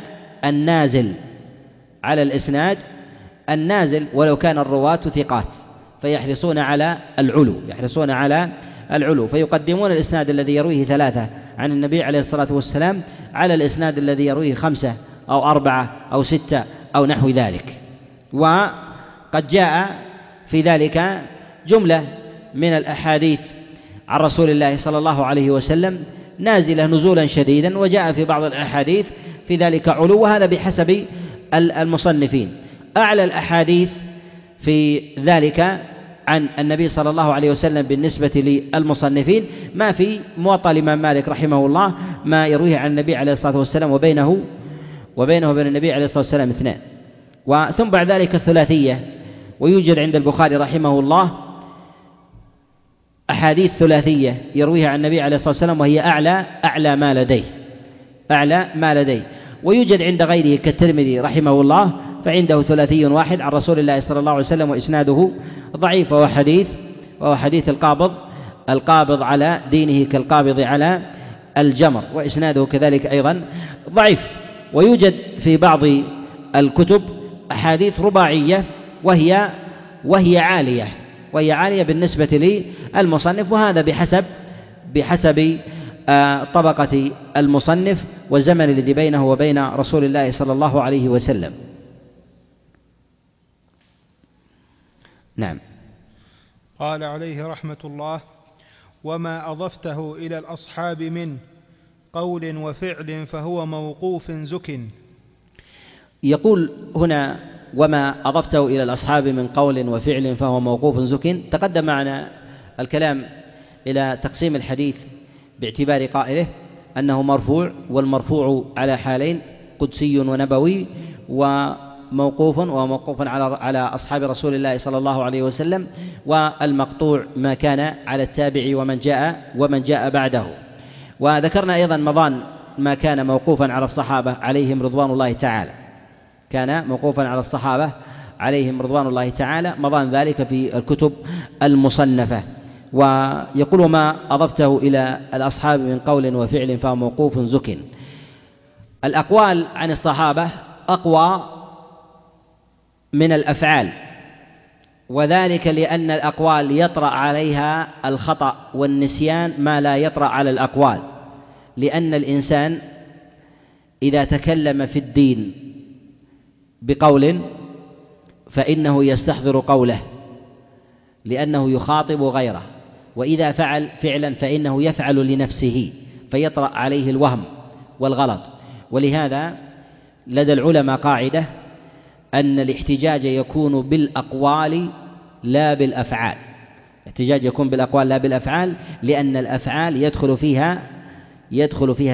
النازل ولو كان الرواة ثقات، فيحرصون على العلو، فيقدمون الإسناد الذي يرويه ثلاثة عن النبي عليه الصلاة والسلام على الإسناد الذي يرويه 5 أو 4 أو 6 أو نحو ذلك. وقد جاء في ذلك جملة من الأحاديث عن رسول الله صلى الله عليه وسلم نازلة نزولا شديدا، وجاء في بعض الأحاديث في ذلك علو، وهذا بحسب المصنفين. أعلى الأحاديث في ذلك عن النبي صلى الله عليه وسلم بالنسبة للمصنفين ما في موطأ الإمام مالك رحمه الله ما يرويه عن النبي عليه الصلاة والسلام، وبين النبي عليه الصلاة والسلام 2. وثم بعد ذلك الثلاثية، ويوجد عند البخاري رحمه الله أحاديث ثلاثية يرويها عن النبي عليه الصلاة والسلام، وهي أعلى ما لديه. ويوجد عند غيره كالترمذي رحمه الله فعنده ثلاثي واحد عن رسول الله صلى الله عليه وسلم وإسناده ضعيف، وهو حديث القابض على دينه كالقابض على الجمر، وإسناده كذلك أيضا ضعيف. ويوجد في بعض الكتب أحاديث رباعية وهي عالية بالنسبة للمصنف، وهذا بحسب طبقة المصنف والزمن الذي بينه وبين رسول الله صلى الله عليه وسلم. نعم. قال عليه رحمة الله: وما أضفته إلى الأصحاب من قول وفعل فهو موقوف زك. يقول هنا: وما أضفته إلى الأصحاب من قول وفعل فهو موقوف زك. تقدم معنا الكلام إلى تقسيم الحديث باعتبار قائله أنه مرفوع، والمرفوع على حالين: قدسي ونبوي، وموقوف على أصحاب رسول الله صلى الله عليه وسلم، والمقطوع ما كان على التابع ومن جاء بعده. وذكرنا أيضا مضان ما كان موقوفا على الصحابة عليهم رضوان الله تعالى، مضان ذلك في الكتب المصنفة. ويقول: ما أضفته إلى الأصحاب من قول وفعل فهو موقوف زك. الأقوال عن الصحابة أقوى من الأفعال، وذلك لأن الأقوال يطرأ عليها الخطأ والنسيان ما لا يطرأ على الأقوال، لأن الإنسان إذا تكلم في الدين بقول فإنه يستحضر قوله لأنه يخاطب غيره، وإذا فعل فعلا فإنه يفعل لنفسه فيطرأ عليه الوهم والغلط. ولهذا لدى العلماء قاعدة أن الاحتجاج يكون بالأقوال لا بالأفعال. الاحتجاج يكون بالأقوال لا بالأفعال، لأن الأفعال يدخل فيها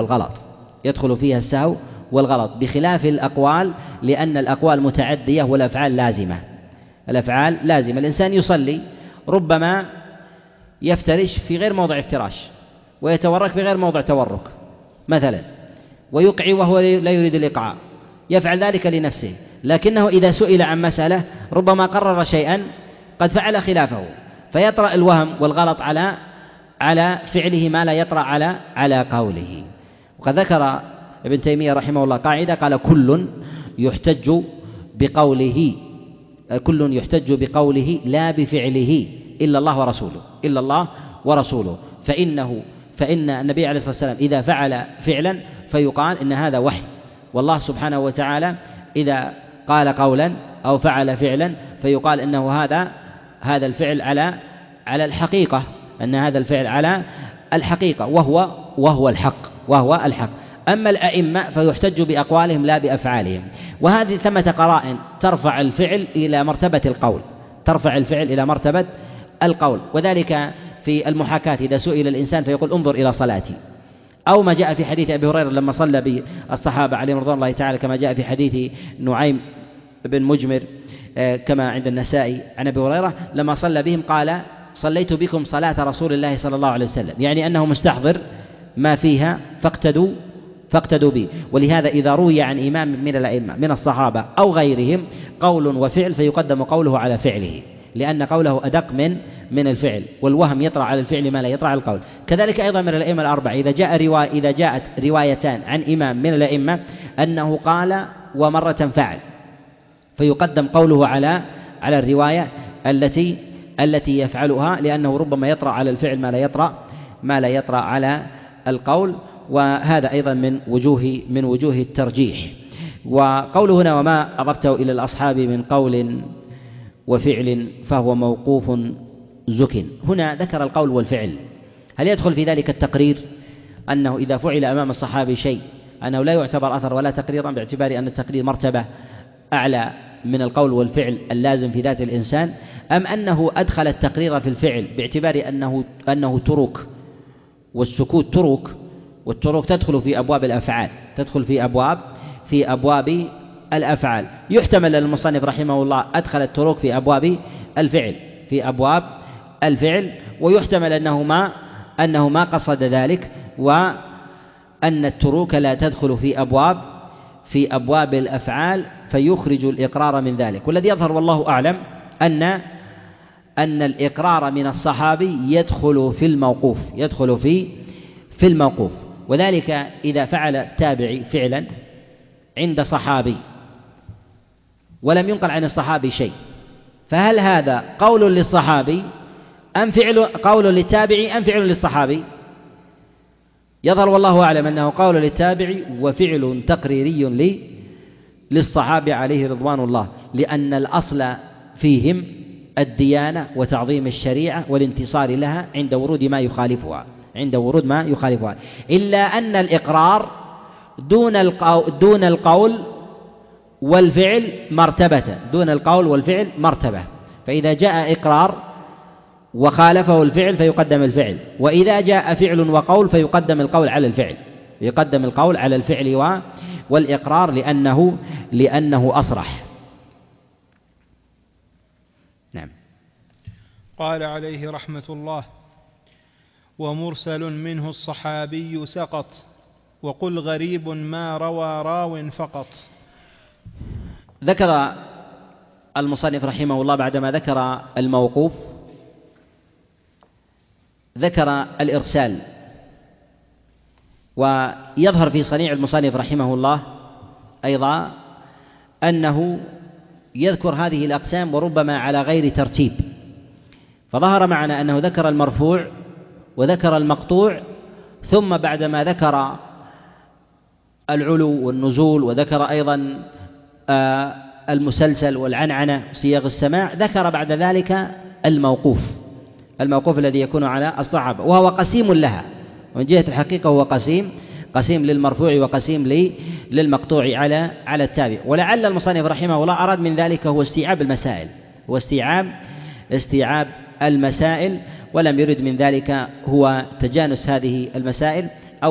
السهو والغلط، بخلاف الأقوال لأن الأقوال متعدية والأفعال لازمة. الإنسان يصلي ربما يفترش في غير موضع افتراش، ويتورك في غير موضع تورك مثلا، ويقعي وهو لا يريد الإقعاء، يفعل ذلك لنفسه، لكنه إذا سئل عن مسألة ربما قرر شيئا قد فعل خلافه، فيطرأ الوهم والغلط على فعله ما لا يطرأ على قوله. وقد ذكر ابن تيمية رحمه الله قاعدة قال: كل يحتج بقوله لا بفعله إلا الله ورسوله، فإن النبي عليه الصلاة والسلام إذا فعل فعلا فيقال إن هذا وحي، والله سبحانه وتعالى إذا قال قولا أو فعل فعلا فيقال إنه هذا الفعل على الحقيقة، أن هذا الفعل على الحقيقة وهو الحق. أما الأئمة فيحتج بأقوالهم لا بأفعالهم، وهذه ثمة قرائن ترفع الفعل إلى مرتبة القول، وذلك في المحاكاة إذا سئل الإنسان فيقول: انظر إلى صلاتي، أو ما جاء في حديث أبي هريرة لما صلى بالصحابة عليهم رضوان الله تعالى، كما جاء في حديث نعيم بن مجمر كما عند النسائي عن أبي هريرة لما صلى بهم قال: صليت بكم صلاة رسول الله صلى الله عليه وسلم، يعني أنه مستحضر ما فيها فاقتدوا به. ولهذا إذا روي عن إمام من الأئمة من الصحابة أو غيرهم قول وفعل فيقدم قوله على فعله، لأن قوله أدق من الفعل، والوهم يطرأ على الفعل ما لا يطرأ على القول. كذلك أيضا من الأئمة الأربعة إذا جاءت روايتان عن إمام من الأئمة أنه قال ومرة فعل فيقدم قوله على الرواية التي يفعلها، لأنه ربما يطرأ على الفعل ما لا يطرأ على القول، وهذا أيضا من وجوه الترجيح. وقوله هنا: وما أضفته إلى الأصحاب من قول وفعل فهو موقوف زك، هنا ذكر القول والفعل. هل يدخل في ذلك التقرير أنه إذا فعل أمام الصحابي شيء أنه لا يعتبر أثر ولا تقريرا، باعتبار أن التقرير مرتبة أعلى من القول والفعل اللازم في ذات الإنسان، أم أنه أدخل التقرير في الفعل باعتبار أنه ترك، والسكوت ترك، والترك تدخل في أبواب الأفعال، في أبواب الأفعال. يحتمل المصنف رحمه الله أدخل الترك في أبواب الفعل، ويحتمل أنه ما قصد ذلك، وأن التروك لا تدخل في أبواب الأفعال فيخرج الإقرار من ذلك. والذي يظهر والله أعلم أن الإقرار من الصحابي يدخل في الموقوف، وذلك إذا فعل التابعي فعلا عند صحابي ولم ينقل عن الصحابي شيء، فهل هذا قول للصحابي أم قول للتابعي أم فعل للصحابي؟ يظهر والله أعلم أنه قول للتابعي وفعل تقريري للصحابة عليه رضوان الله، لأن الأصل فيهم الديانة وتعظيم الشريعة والانتصار لها عند ورود ما يخالفها، إلا أن الإقرار دون القول والفعل مرتبة، فإذا جاء إقرار وخالفه الفعل فيقدم الفعل، وإذا جاء فعل وقول فيقدم القول على الفعل، والإقرار لأنه أصرح. نعم. قال عليه رحمة الله: ومرسل منه الصحابي سقط، وقل غريب ما روى راو فقط. ذكر المصنف رحمه الله بعدما ذكر الموقوف ذكر الإرسال، ويظهر في صنيع المصنف رحمه الله أيضا أنه يذكر هذه الأقسام وربما على غير ترتيب، فظهر معنا أنه ذكر المرفوع وذكر المقطوع ثم بعدما ذكر العلو والنزول وذكر أيضا المسلسل والعنعنة صيغ السماع، ذكر بعد ذلك الموقوف الذي يكون على الصحابة، وهو قسيم لها من جهة الحقيقة، هو قسيم للمرفوع وقسيم للمقطوع على التابع. ولعل المصنف رحمه الله أراد من ذلك هو استيعاب المسائل، ولم يرد من ذلك هو تجانس هذه المسائل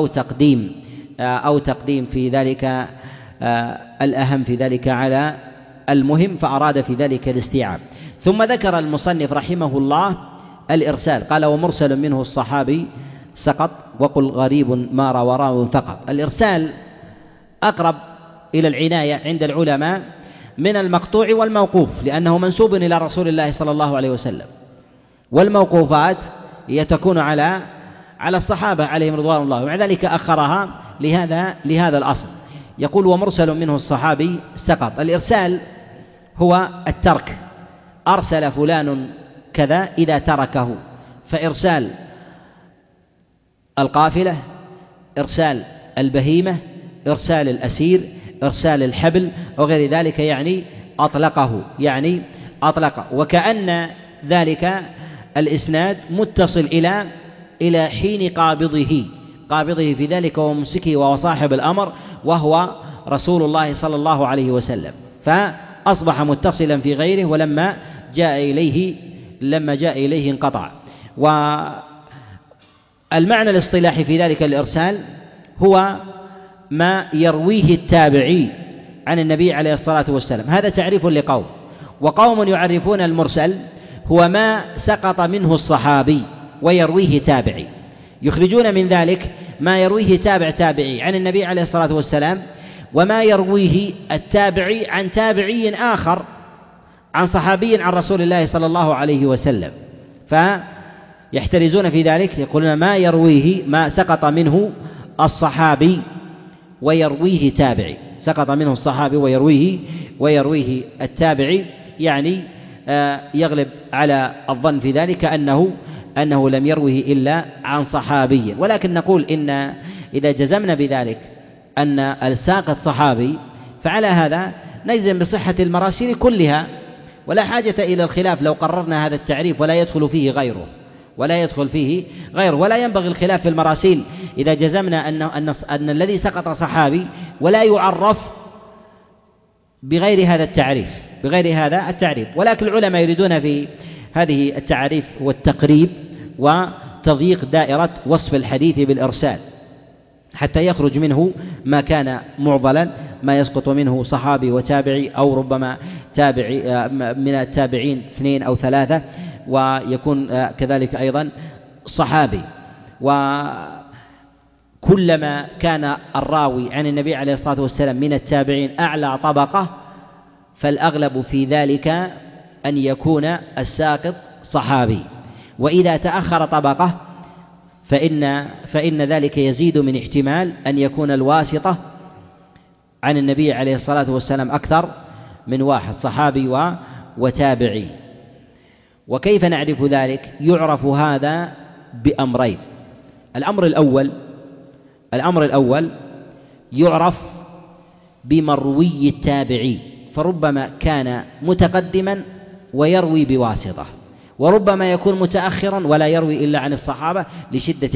أو تقديم في ذلك الأهم في ذلك على المهم، فأراد في ذلك الاستيعاب. ثم ذكر المصنف رحمه الله الإرسال، قال: ومرسل منه الصحابي سقط، وقل غريب ما روى راو فقط. الإرسال أقرب إلى العناية عند العلماء من المقطوع والموقوف، لأنه منسوب إلى رسول الله صلى الله عليه وسلم، والموقوفات هي تكون على الصحابة عليهم رضوان الله، ومع ذلك أخرها لهذا الأصل. يقول: ومرسل منه الصحابي سقط. الإرسال هو الترك، أرسل فلان كذا إذا تركه، فإرسال القافلة، إرسال البهيمة، إرسال الأسير، إرسال الحبل وغير ذلك، يعني أطلقه، وكأن ذلك الإسناد متصل إلى حين قابضه في ذلك وممسكه وهو صاحب الأمر، وهو رسول الله صلى الله عليه وسلم، فأصبح متصلا في غيره، ولما جاء إليه انقطع. والمعنى الاصطلاحي في ذلك الإرسال هو ما يرويه التابعي عن النبي عليه الصلاة والسلام. هذا تعريف لقوم، وقوم يعرفون المرسل هو ما سقط منه الصحابي ويرويه تابعي، يخرجون من ذلك ما يرويه تابعي عن النبي عليه الصلاة والسلام، وما يرويه التابعي عن تابعي آخر عن صحابي عن رسول الله صلى الله عليه وسلم، فيحترزون في ذلك، يقولون ما يرويه ما سقط منه الصحابي ويرويه تابعي، سقط منه الصحابي ويرويه التابعي، يعني يغلب على الظن في ذلك أنه لم يروه إلا عن صحابي. ولكن نقول إن إذا جزمنا بذلك أن الساقط صحابي، فعلى هذا نجزم بصحة المراسيل كلها، ولا حاجة إلى الخلاف لو قررنا هذا التعريف، ولا يدخل فيه غيره، ولا ينبغي الخلاف في المراسيل إذا جزمنا أن الذي سقط صحابي ولا يعرف بغير هذا التعريف. ولكن العلماء يريدون في هذه التعريف والتقريب وتضييق دائرة وصف الحديث بالإرسال، حتى يخرج منه ما كان معضلا، ما يسقط منه صحابي وتابعي، أو ربما تابعي من التابعين 2 أو 3، ويكون كذلك أيضا صحابي. وكلما كان الراوي عن النبي عليه الصلاة والسلام من التابعين أعلى طبقة، فالأغلب في ذلك أن يكون الساقط صحابي، وإذا تأخر طبقة فإن ذلك يزيد من احتمال أن يكون الواسطة عن النبي عليه الصلاة والسلام أكثر من واحد، صحابي وتابعي. وكيف نعرف ذلك؟ يعرف هذا بأمرين. الأمر الأول يعرف بمروي التابعي، فربما كان متقدما ويروي بواسطة، وربما يكون متأخرا ولا يروي إلا عن الصحابة لشدة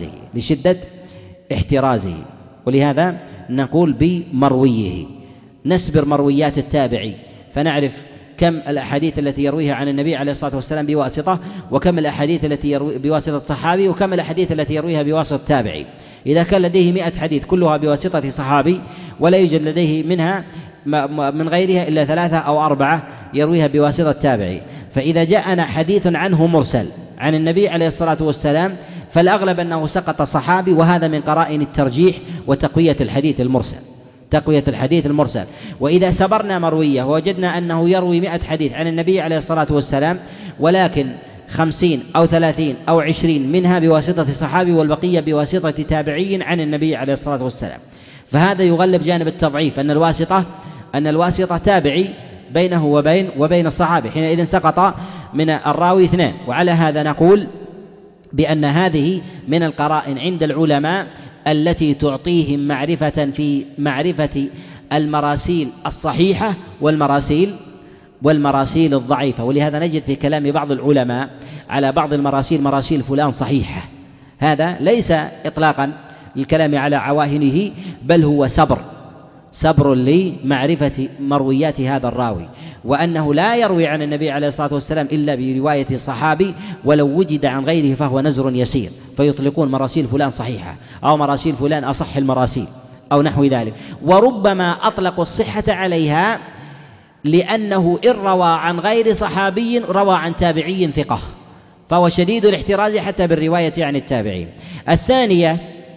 احترازه، ولهذا نقول بمرويه. نسبر مرويات التابعي فنعرف كم الأحاديث التي يرويها عن النبي عليه الصلاة والسلام بواسطة، وكم الأحاديث التي يروي بواسطة صحابي، وكم الأحاديث التي يرويها بواسطة تابعي. إذا كان لديه 100 حديث كلها بواسطة صحابي، ولا يوجد لديه منها من غيرها إلا 3 أو 4 يرويها بواسطة تابعي، فإذا جاءنا حديث عنه مرسل عن النبي عليه الصلاة والسلام فالأغلب أنه سقط صحابي، وهذا من قرائن الترجيح وتقوية الحديث المرسل. وإذا سبرنا مروية ووجدنا أنه يروي 100 حديث عن النبي عليه الصلاة والسلام، ولكن 50 أو 30 أو 20 منها بواسطة صحابي والبقية بواسطة تابعي عن النبي عليه الصلاة والسلام، فهذا يغلب جانب التضعيف، أن الواسطة تابعي بينه وبين الصحابي، حينئذ سقط من الراوي 2. وعلى هذا نقول بأن هذه من القرائن عند العلماء التي تعطيهم معرفة في معرفة المراسيل الصحيحة والمراسيل الضعيفة. ولهذا نجد في كلام بعض العلماء على بعض المراسيل مراسيل فلان صحيحة، هذا ليس إطلاقا للكلام على عواهنه، بل هو صبر لمعرفة مرويات هذا الراوي، وأنه لا يروي عن النبي عليه الصلاة والسلام إلا برواية صحابي، ولو وجد عن غيره فهو نزر يسير، فيطلقون مراسيل فلان صحيحة أو مراسيل فلان أصح المراسيل أو نحو ذلك. وربما أطلقوا الصحة عليها لأنه إن روى عن غير صحابي روى عن تابعي ثقة، فهو شديد الاحتراز حتى بالرواية عن التابعين. الثانية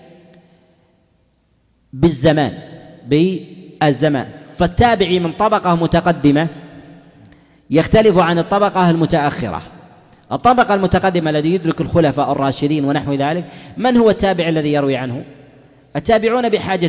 بالزمان، فالتابعي من طبقة متقدمة يختلف عن الطبقة المتأخرة. الطبقة المتقدمة الذي يدرك الخلفاء الراشدين ونحو ذلك، من هو التابع الذي يروي عنه؟ التابعون بحاجة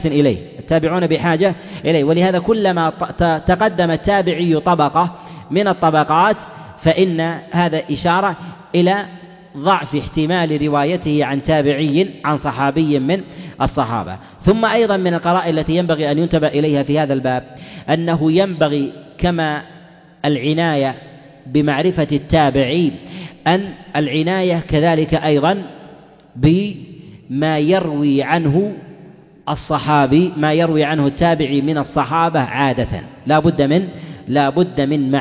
إليه، ولهذا كلما تقدم التابعي طبقة من الطبقات فإن هذا إشارة إلى ضعف احتمال روايته عن تابعي عن صحابي من الصحابة. ثم أيضا من القرائن التي ينبغي أن ينتبه إليها في هذا الباب أنه ينبغي كما العناية بمعرفة التابعين أن العناية كذلك أيضا بما يروي عنه الصحابي، ما يروي عنه التابعي من الصحابة عادة، لا بد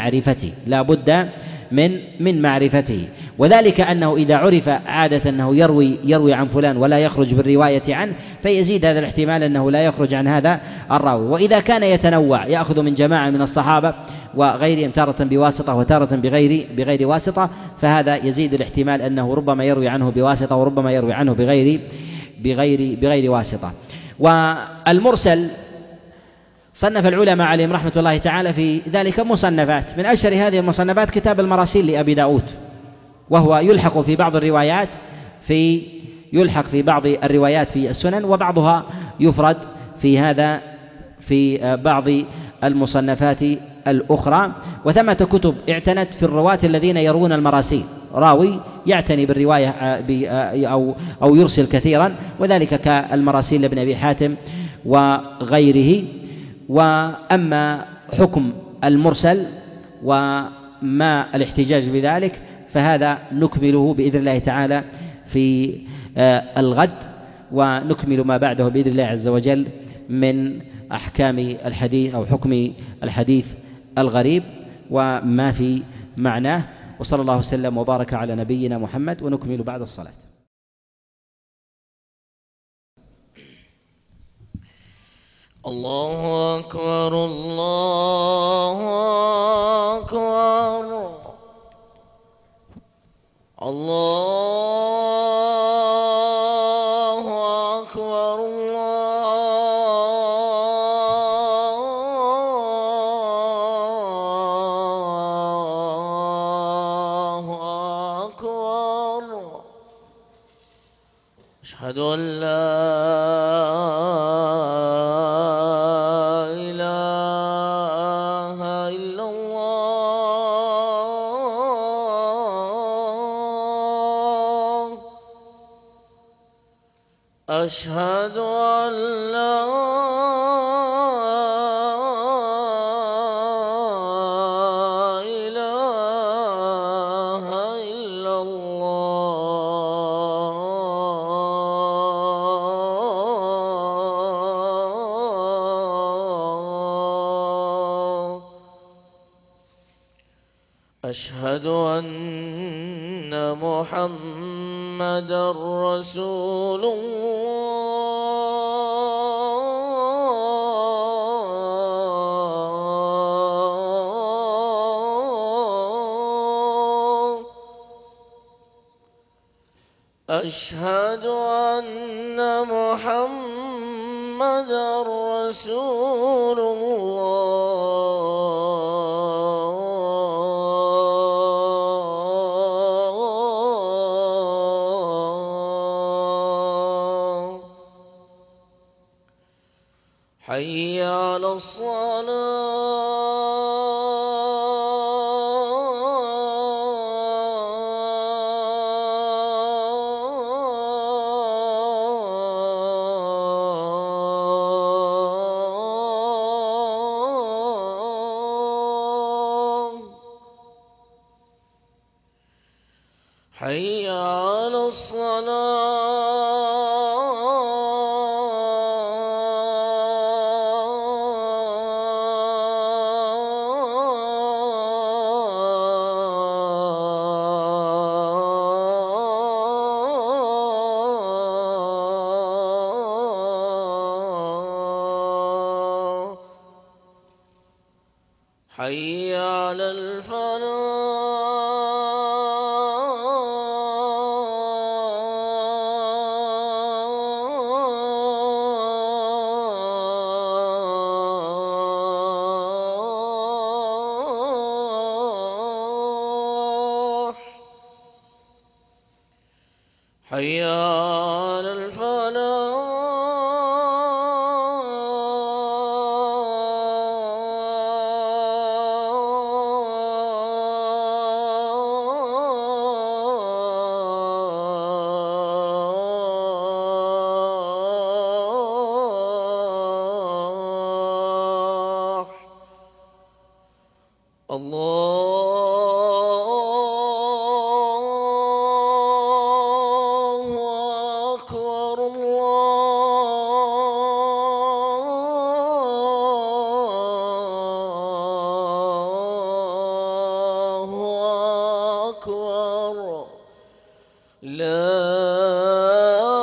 من معرفته. وذلك أنه إذا عرف عادة أنه يروي عن فلان ولا يخرج بالرواية عنه، فيزيد هذا الاحتمال أنه لا يخرج عن هذا الراوي. وإذا كان يتنوع يأخذ من جماعة من الصحابة وغيرهم تارة بواسطة وتارة بغير واسطة، فهذا يزيد الاحتمال أنه ربما يروي عنه بواسطة وربما يروي عنه بغير واسطة. والمرسل صنف العلماء عليهم رحمة الله تعالى في ذلك مصنفات، من أشهر هذه المصنفات كتاب المراسيل لأبي داود، وهو يلحق في بعض الروايات في السنن، وبعضها يفرد في بعض المصنفات الأخرى. وثمة كتب اعتنت في الرواة الذين يروون المراسيل، راوي يعتني بالرواية أو يرسل كثيرا، وذلك كالمراسيل لابن أبي حاتم وغيره. وأما حكم المرسل وما الاحتجاج بذلك فهذا نكمله بإذن الله تعالى في الغد، ونكمل ما بعده بإذن الله عز وجل من أحكام الحديث أو حكم الحديث الغريب وما في معناه. وصلى الله وسلم وبارك على نبينا محمد، ونكمل بعد الصلاة. الله أكبر الله أكبر الله أكبر الله أكبر. أشهد أن لا أشهد أن لا إله إلا الله. أشهد أن محمدًا رسول الله. أشهد أن محمدًا رسول الله. حي على الصلاة. حي على الصلاة حي على الفلاح حي على الفلاح الله أكبر الله أكبر لا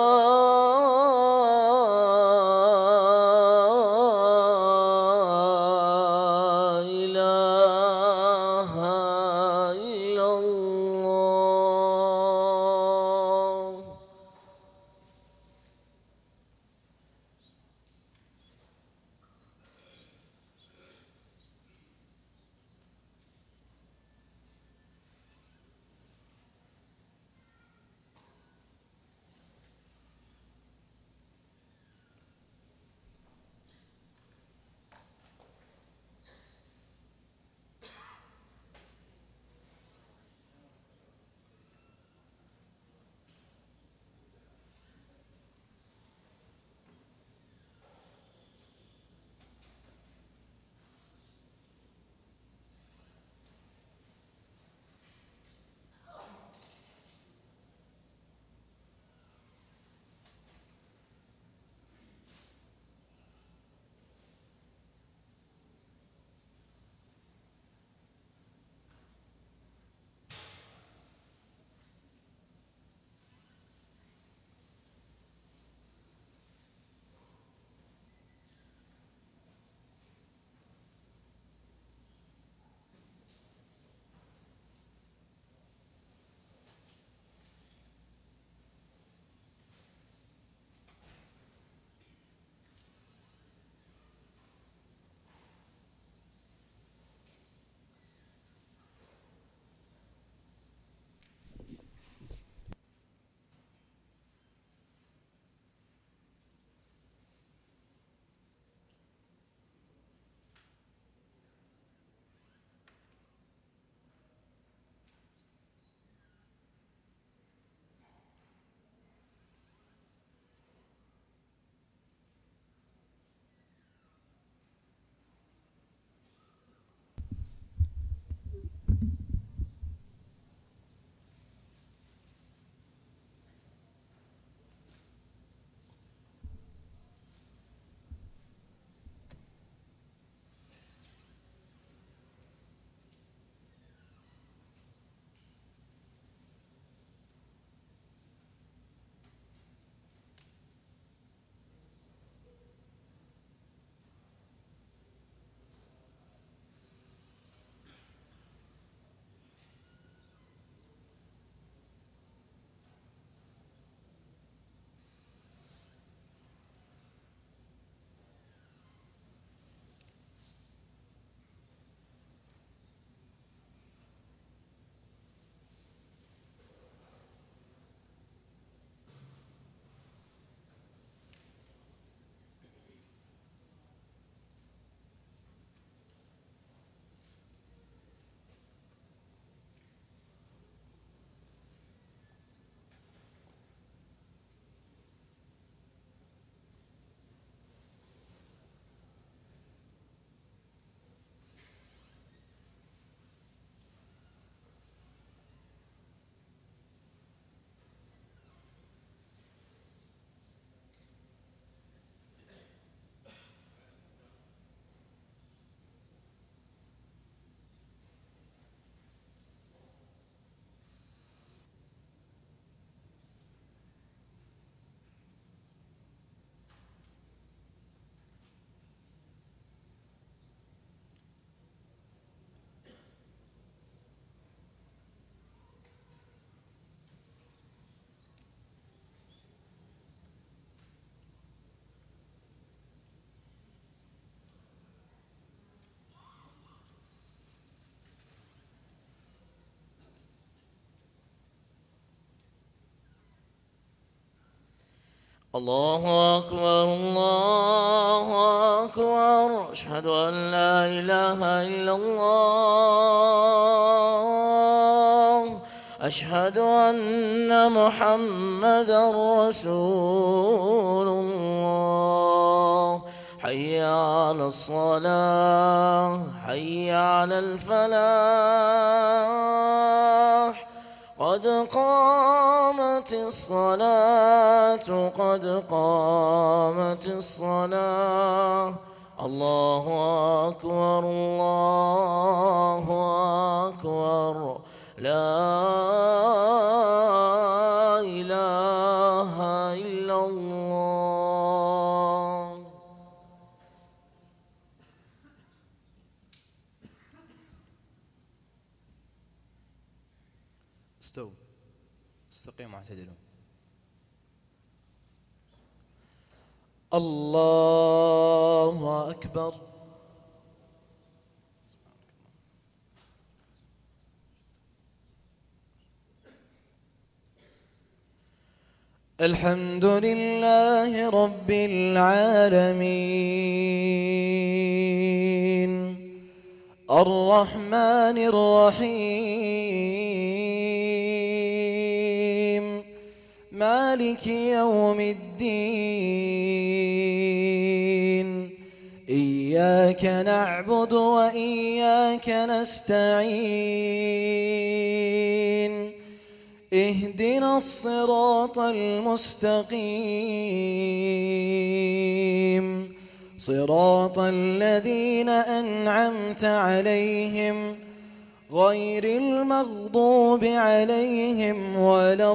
إله إلا الله. الله أكبر الله أكبر أشهد أن لا إله إلا الله أشهد أن محمدا رسول الله حي على الصلاة حي على الفلاح قد قامت الصلاة قد قامت الصلاة الله أكبر الله أكبر لا إله إلا الله. استووا استقيموا واعتدلوا. الله أكبر. الحمد لله رب العالمين الرحمن الرحيم مالك يوم الدين إياك نعبد وإياك نستعين اهدنا الصراط المستقيم صراط الذين أنعمت عليهم غير المغضوب عليهم ولا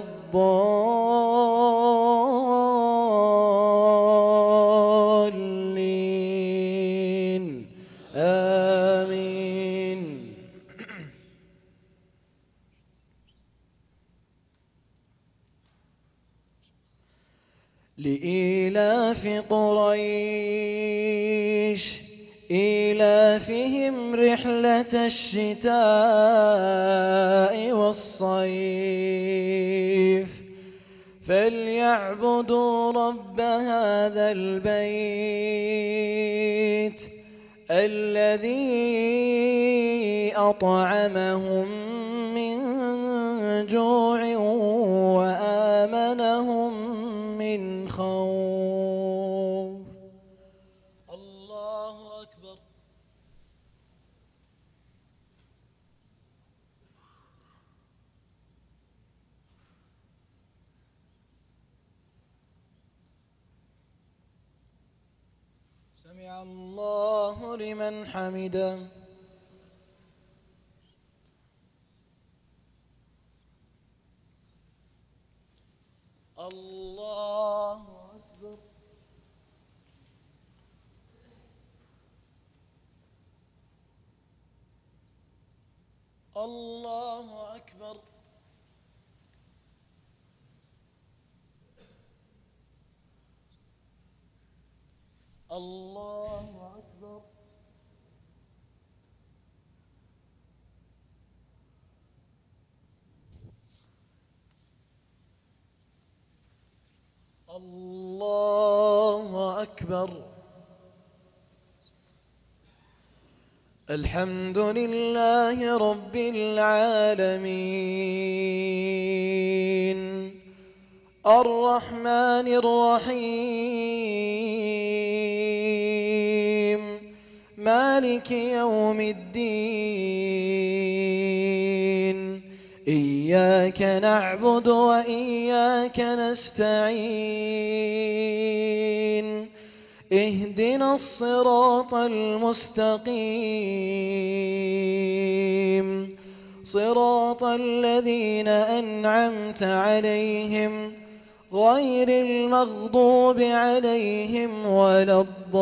الضالين آمين. لإيلاف قريش إيلافهم رحلة الشتاء والصيف فليعبدوا رب هذا البيت الذي أطعمهم من جوع وآمنهم من خوف. الله أكبر. سمع الله لمن حمده. الله أكبر. الله أكبر. الله أكبر. الله أكبر. الحمد لله رب العالمين الرحمن الرحيم مالك يوم الدين إياك نعبد وإياك نستعين اهدنا الصراط المستقيم صراط الذين أنعمت عليهم غير المغضوب عليهم ولا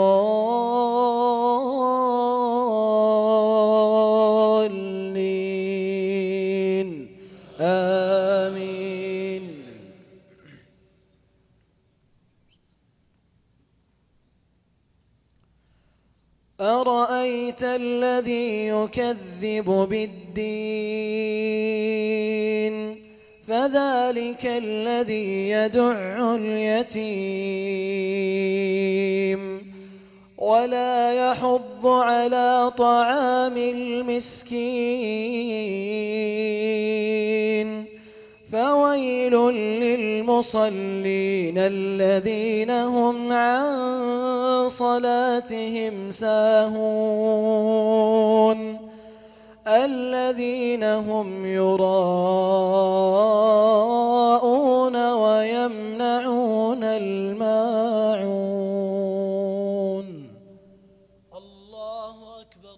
الضالين آمين. أرأيت الذي يكذب بالدين فذلك الذي يدع اليتيم ولا يحض على طعام المسكين فويل للمصلين الذين هم عن صلاتهم ساهون الذين هم يراءون ويمنعون الماعون. الله أكبر.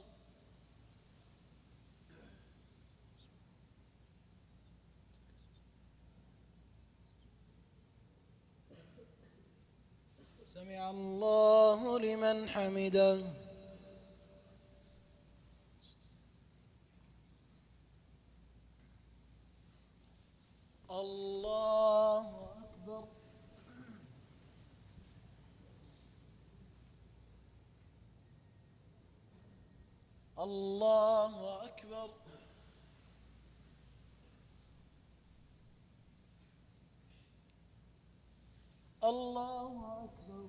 سمع الله لمن حمده. الله أكبر. الله أكبر. الله أكبر.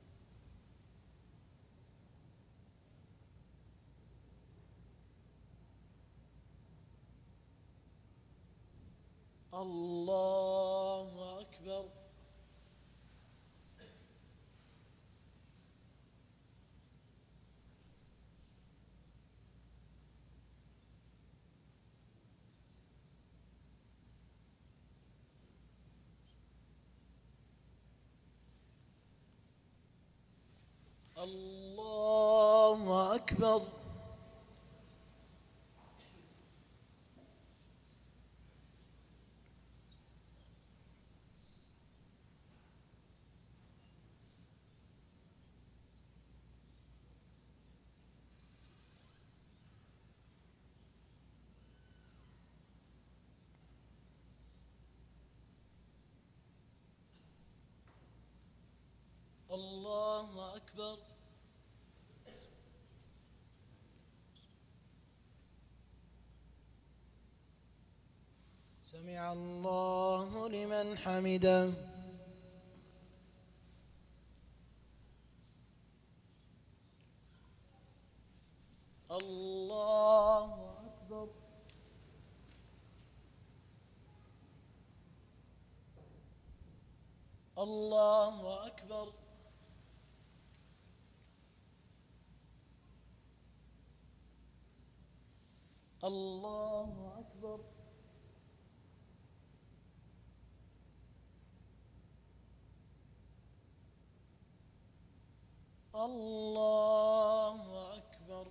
الله أكبر. الله أكبر. الله أكبر. سمع الله لمن حمده. الله أكبر. الله أكبر. الله أكبر. الله أكبر.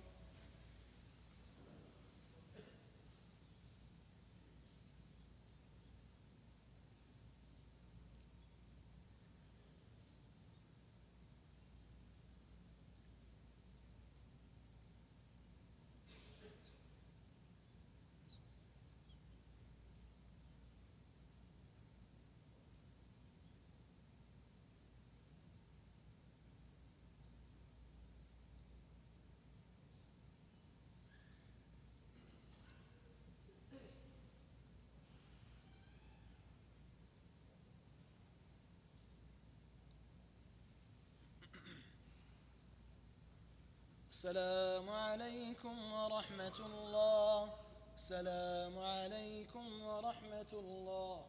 السلام عليكم ورحمة الله. السلام عليكم ورحمة الله.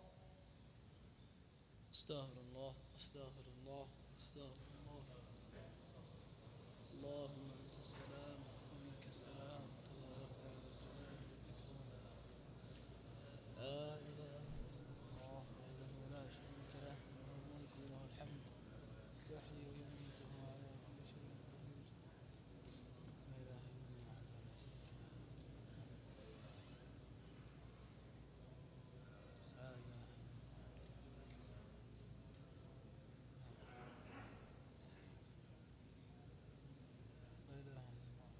استغفر الله استغفر الله استغفر الله. اللهم أنت السلام ومنك السلام تباركت وتعالى لا إله إلا الله وحده لا شريك له له الملك وله الحمد يحيي ويميت وهو على كل شيء قدير. لا إله إلا الله. لا إله لا إله إلا الله.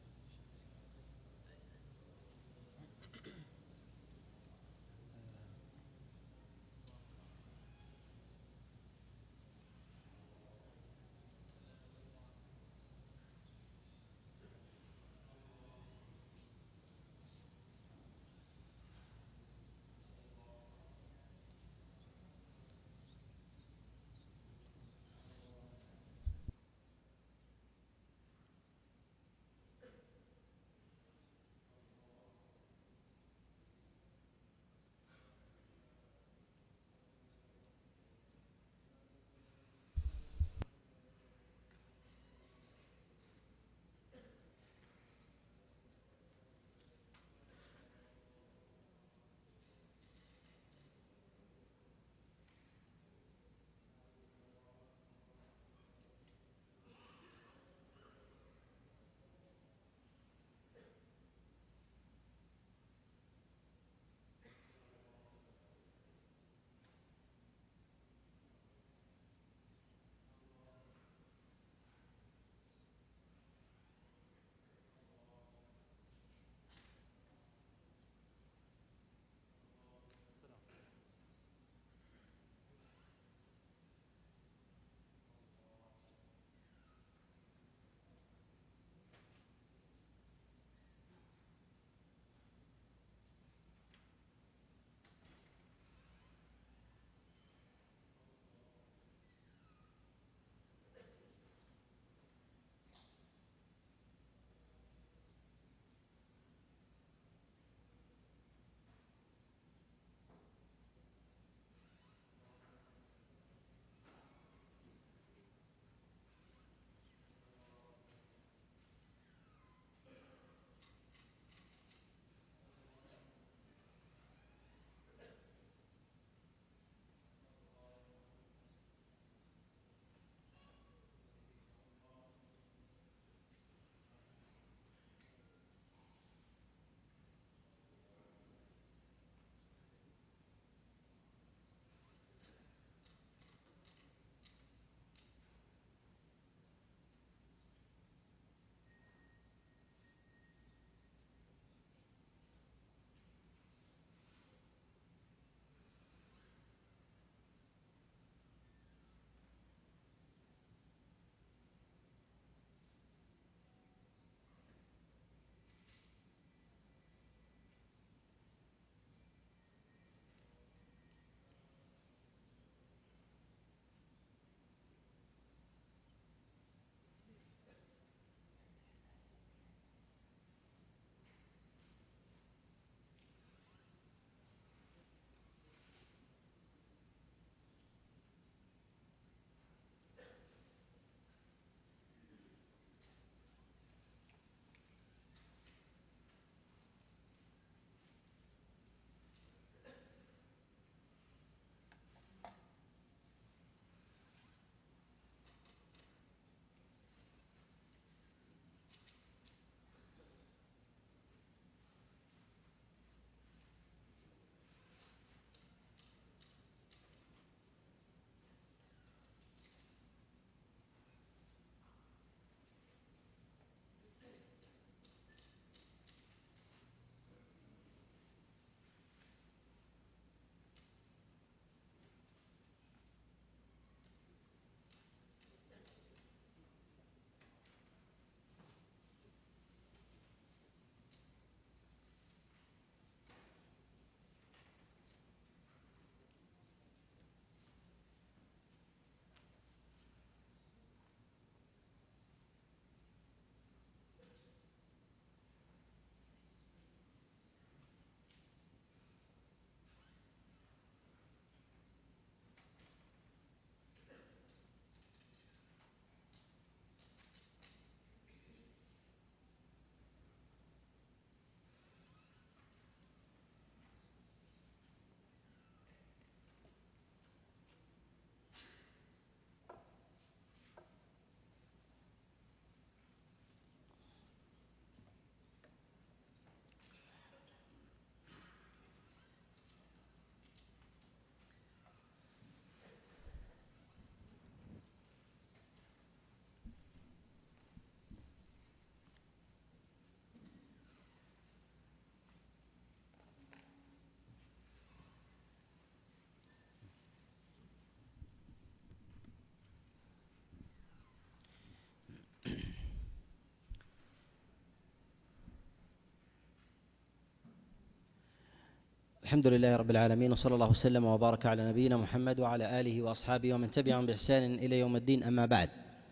الحمد لله رب العالمين، وصلى الله وسلم وبارك على نبينا محمد وعلى آله وأصحابه ومن تبعهم بإحسان إلى يوم الدين. أما بعد،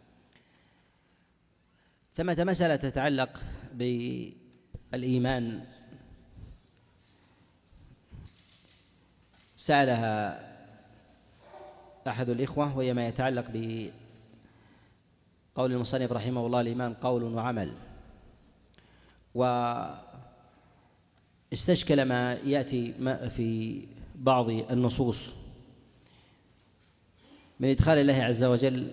ثمة مسألة تتعلق بالإيمان سألها أحد الإخوة، وهي ما يتعلق بقول المصنف رحمه الله: الإيمان قول وعمل. واستشكل ما يأتي في بعض النصوص من إدخال الله عز وجل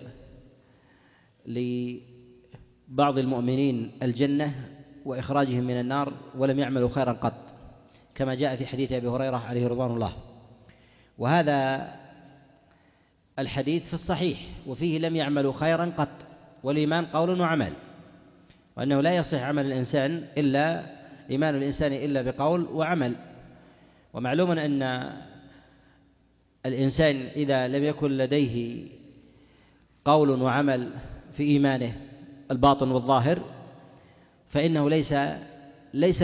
لبعض المؤمنين الجنة وإخراجهم من النار ولم يعملوا خيرا قط، كما جاء في حديث أبي هريرة عليه رضوان الله. وهذا الحديث في الصحيح، وفيه لم يعملوا خيرا قط، والإيمان قول وعمل، وأنه لا يصح عمل الإنسان إلا إيمان الإنسان إلا بقول وعمل. ومعلوم أن الإنسان إذا لم يكن لديه قول وعمل في إيمانه الباطن والظاهر فإنه ليس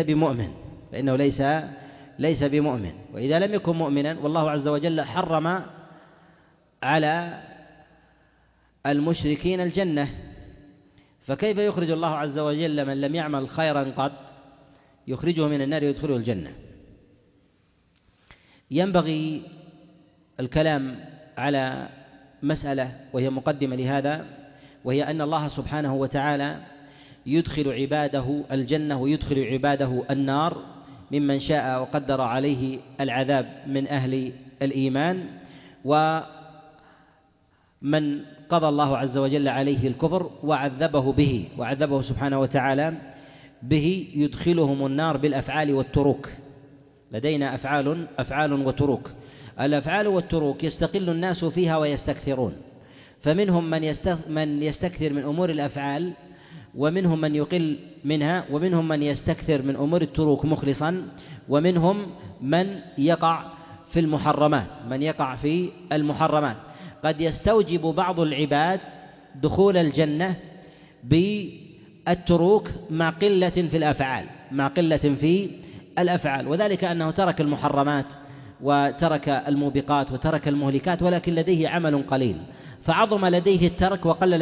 بمؤمن. وإذا لم يكن مؤمنا، والله عز وجل حرم على المشركين الجنة، فكيف يخرج الله عز وجل من لم يعمل خيرا قط يخرجه من النار ويدخله الجنة؟ ينبغي الكلام على مسألة وهي مقدمة لهذا، وهي أن الله سبحانه وتعالى يدخل عباده الجنة ويدخل عباده النار ممن شاء وقدر عليه العذاب من أهل الإيمان، ومن قضى الله عز وجل عليه الكفر وعذبه سبحانه وتعالى به يدخلهم النار بالأفعال والتروك. لدينا أفعال وتروك. الأفعال والتروك يستقل الناس فيها ويستكثرون، فمنهم من يستكثر من أمور الأفعال، ومنهم من يقل منها، ومنهم من يستكثر من أمور التروك مخلصا، ومنهم من يقع في المحرمات. قد يستوجب بعض العباد دخول الجنة بالتروك مع قلة في الأفعال، وذلك أنه ترك المحرمات وترك الموبقات وترك المهلكات، ولكن لديه عمل قليل، فعظم لديه الترك وقل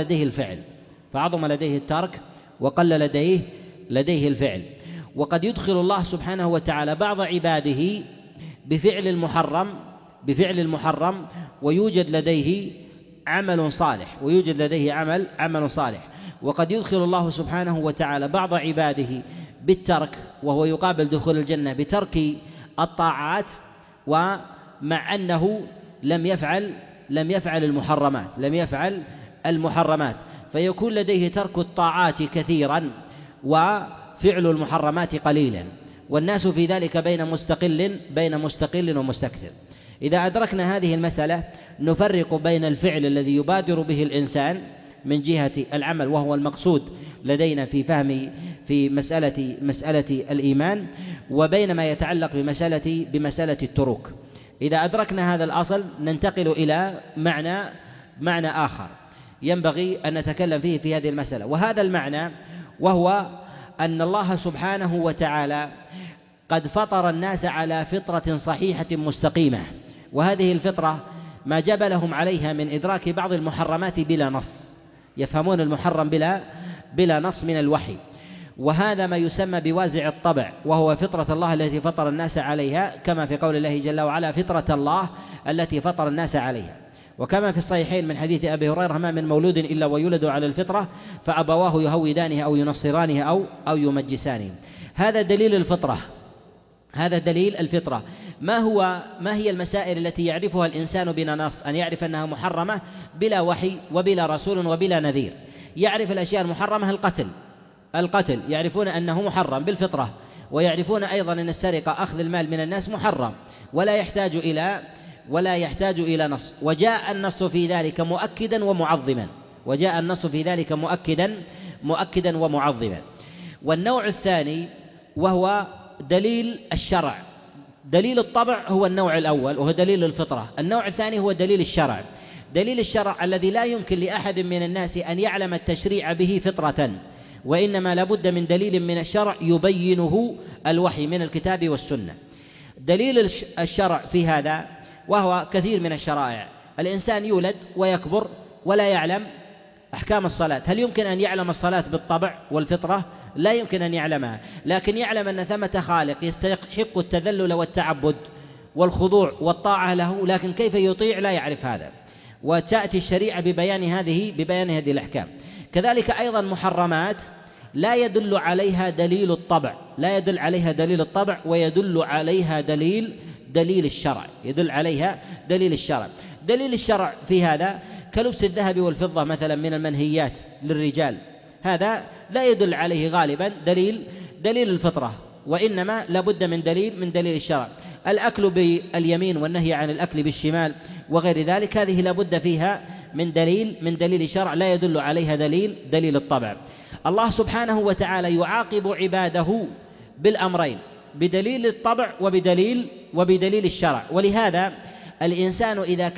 لديه الفعل. وقد يدخل الله سبحانه وتعالى بعض عباده بفعل المحرم ويوجد لديه عمل صالح، وقد يدخل الله سبحانه وتعالى بعض عباده بالترك، وهو يقابل دخول الجنة بترك الطاعات، ومع أنه لم يفعل المحرمات، فيكون لديه ترك الطاعات كثيرا وفعل المحرمات قليلا، والناس في ذلك بين مستقل ومستكثر. إذا أدركنا هذه المسألة نفرق بين الفعل الذي يبادر به الإنسان من جهة العمل، وهو المقصود لدينا في فهم في مسألة الإيمان، وبين ما يتعلق بمسألة التروك. إذا أدركنا هذا الأصل ننتقل إلى معنى آخر ينبغي أن نتكلم فيه في هذه المسألة، وهذا المعنى وهو أن الله سبحانه وتعالى قد فطر الناس على فطرة صحيحة مستقيمة، وهذه الفطرة ما جبلهم عليها من إدراك بعض المحرمات بلا نص، يفهمون المحرم بلا نص من الوحي، وهذا ما يسمى بوازع الطبع، وهو فطرة الله التي فطر الناس عليها، كما في قول الله جل وعلا: فطرة الله التي فطر الناس عليها. وكما في الصحيحين من حديث أبي هريرة: ما من مولود إلا ويولد على الفطرة فأبواه يهودانه أو ينصرانه أو يمجسانه. هذا دليل الفطرة. ما هي المسائل التي يعرفها الإنسان بلا نص؟ أن يعرف أنها محرمة بلا وحي وبلا رسول وبلا نذير. يعرف الأشياء المحرمة، القتل يعرفون أنه محرم بالفطرة، ويعرفون أيضا أن السرقة أخذ المال من الناس محرم ولا يحتاج إلى نص، وجاء النص في ذلك مؤكدا ومعظما. والنوع الثاني وهو دليل الشرع. دليل الطبع هو النوع الأول وهو دليل الفطرة. النوع الثاني هو دليل الشرع. دليل الشرع الذي لا يمكن لأحد من الناس أن يعلم التشريع به فطرة، وإنما لابد من دليل من الشرع يبينه الوحي من الكتاب والسنة. دليل الشرع في هذا، وهو كثير من الشرائع، الإنسان يولد ويكبر ولا يعلم أحكام الصلاة. هل يمكن أن يعلم الصلاة بالطبع والفطرة؟ لا يمكن أن يعلمها، لكن يعلم أن ثمة خالق يستحق التذلل والتعبد والخضوع والطاعة له، لكن كيف يطيع لا يعرف هذا، وتأتي الشريعة ببيان هذه الأحكام. كذلك أيضا محرمات لا يدل عليها دليل الطبع، لا يدل عليها دليل الطبع، ويدل عليها دليل الشرع، يدل عليها دليل الشرع. دليل الشرع في هذا كلبس الذهب والفضة مثلا من المنهيات للرجال، هذا لا يدل عليه غالبا دليل الفطرة، وإنما لابد من دليل الشرع. الأكل باليمين والنهي عن الأكل بالشمال وغير ذلك، هذه لابد فيها من دليل الشرع، لا يدل عليها دليل الطبع. الله سبحانه وتعالى يعاقب عباده بالأمرين، بدليل الطبع وبدليل الشرع. ولهذا الإنسان إذا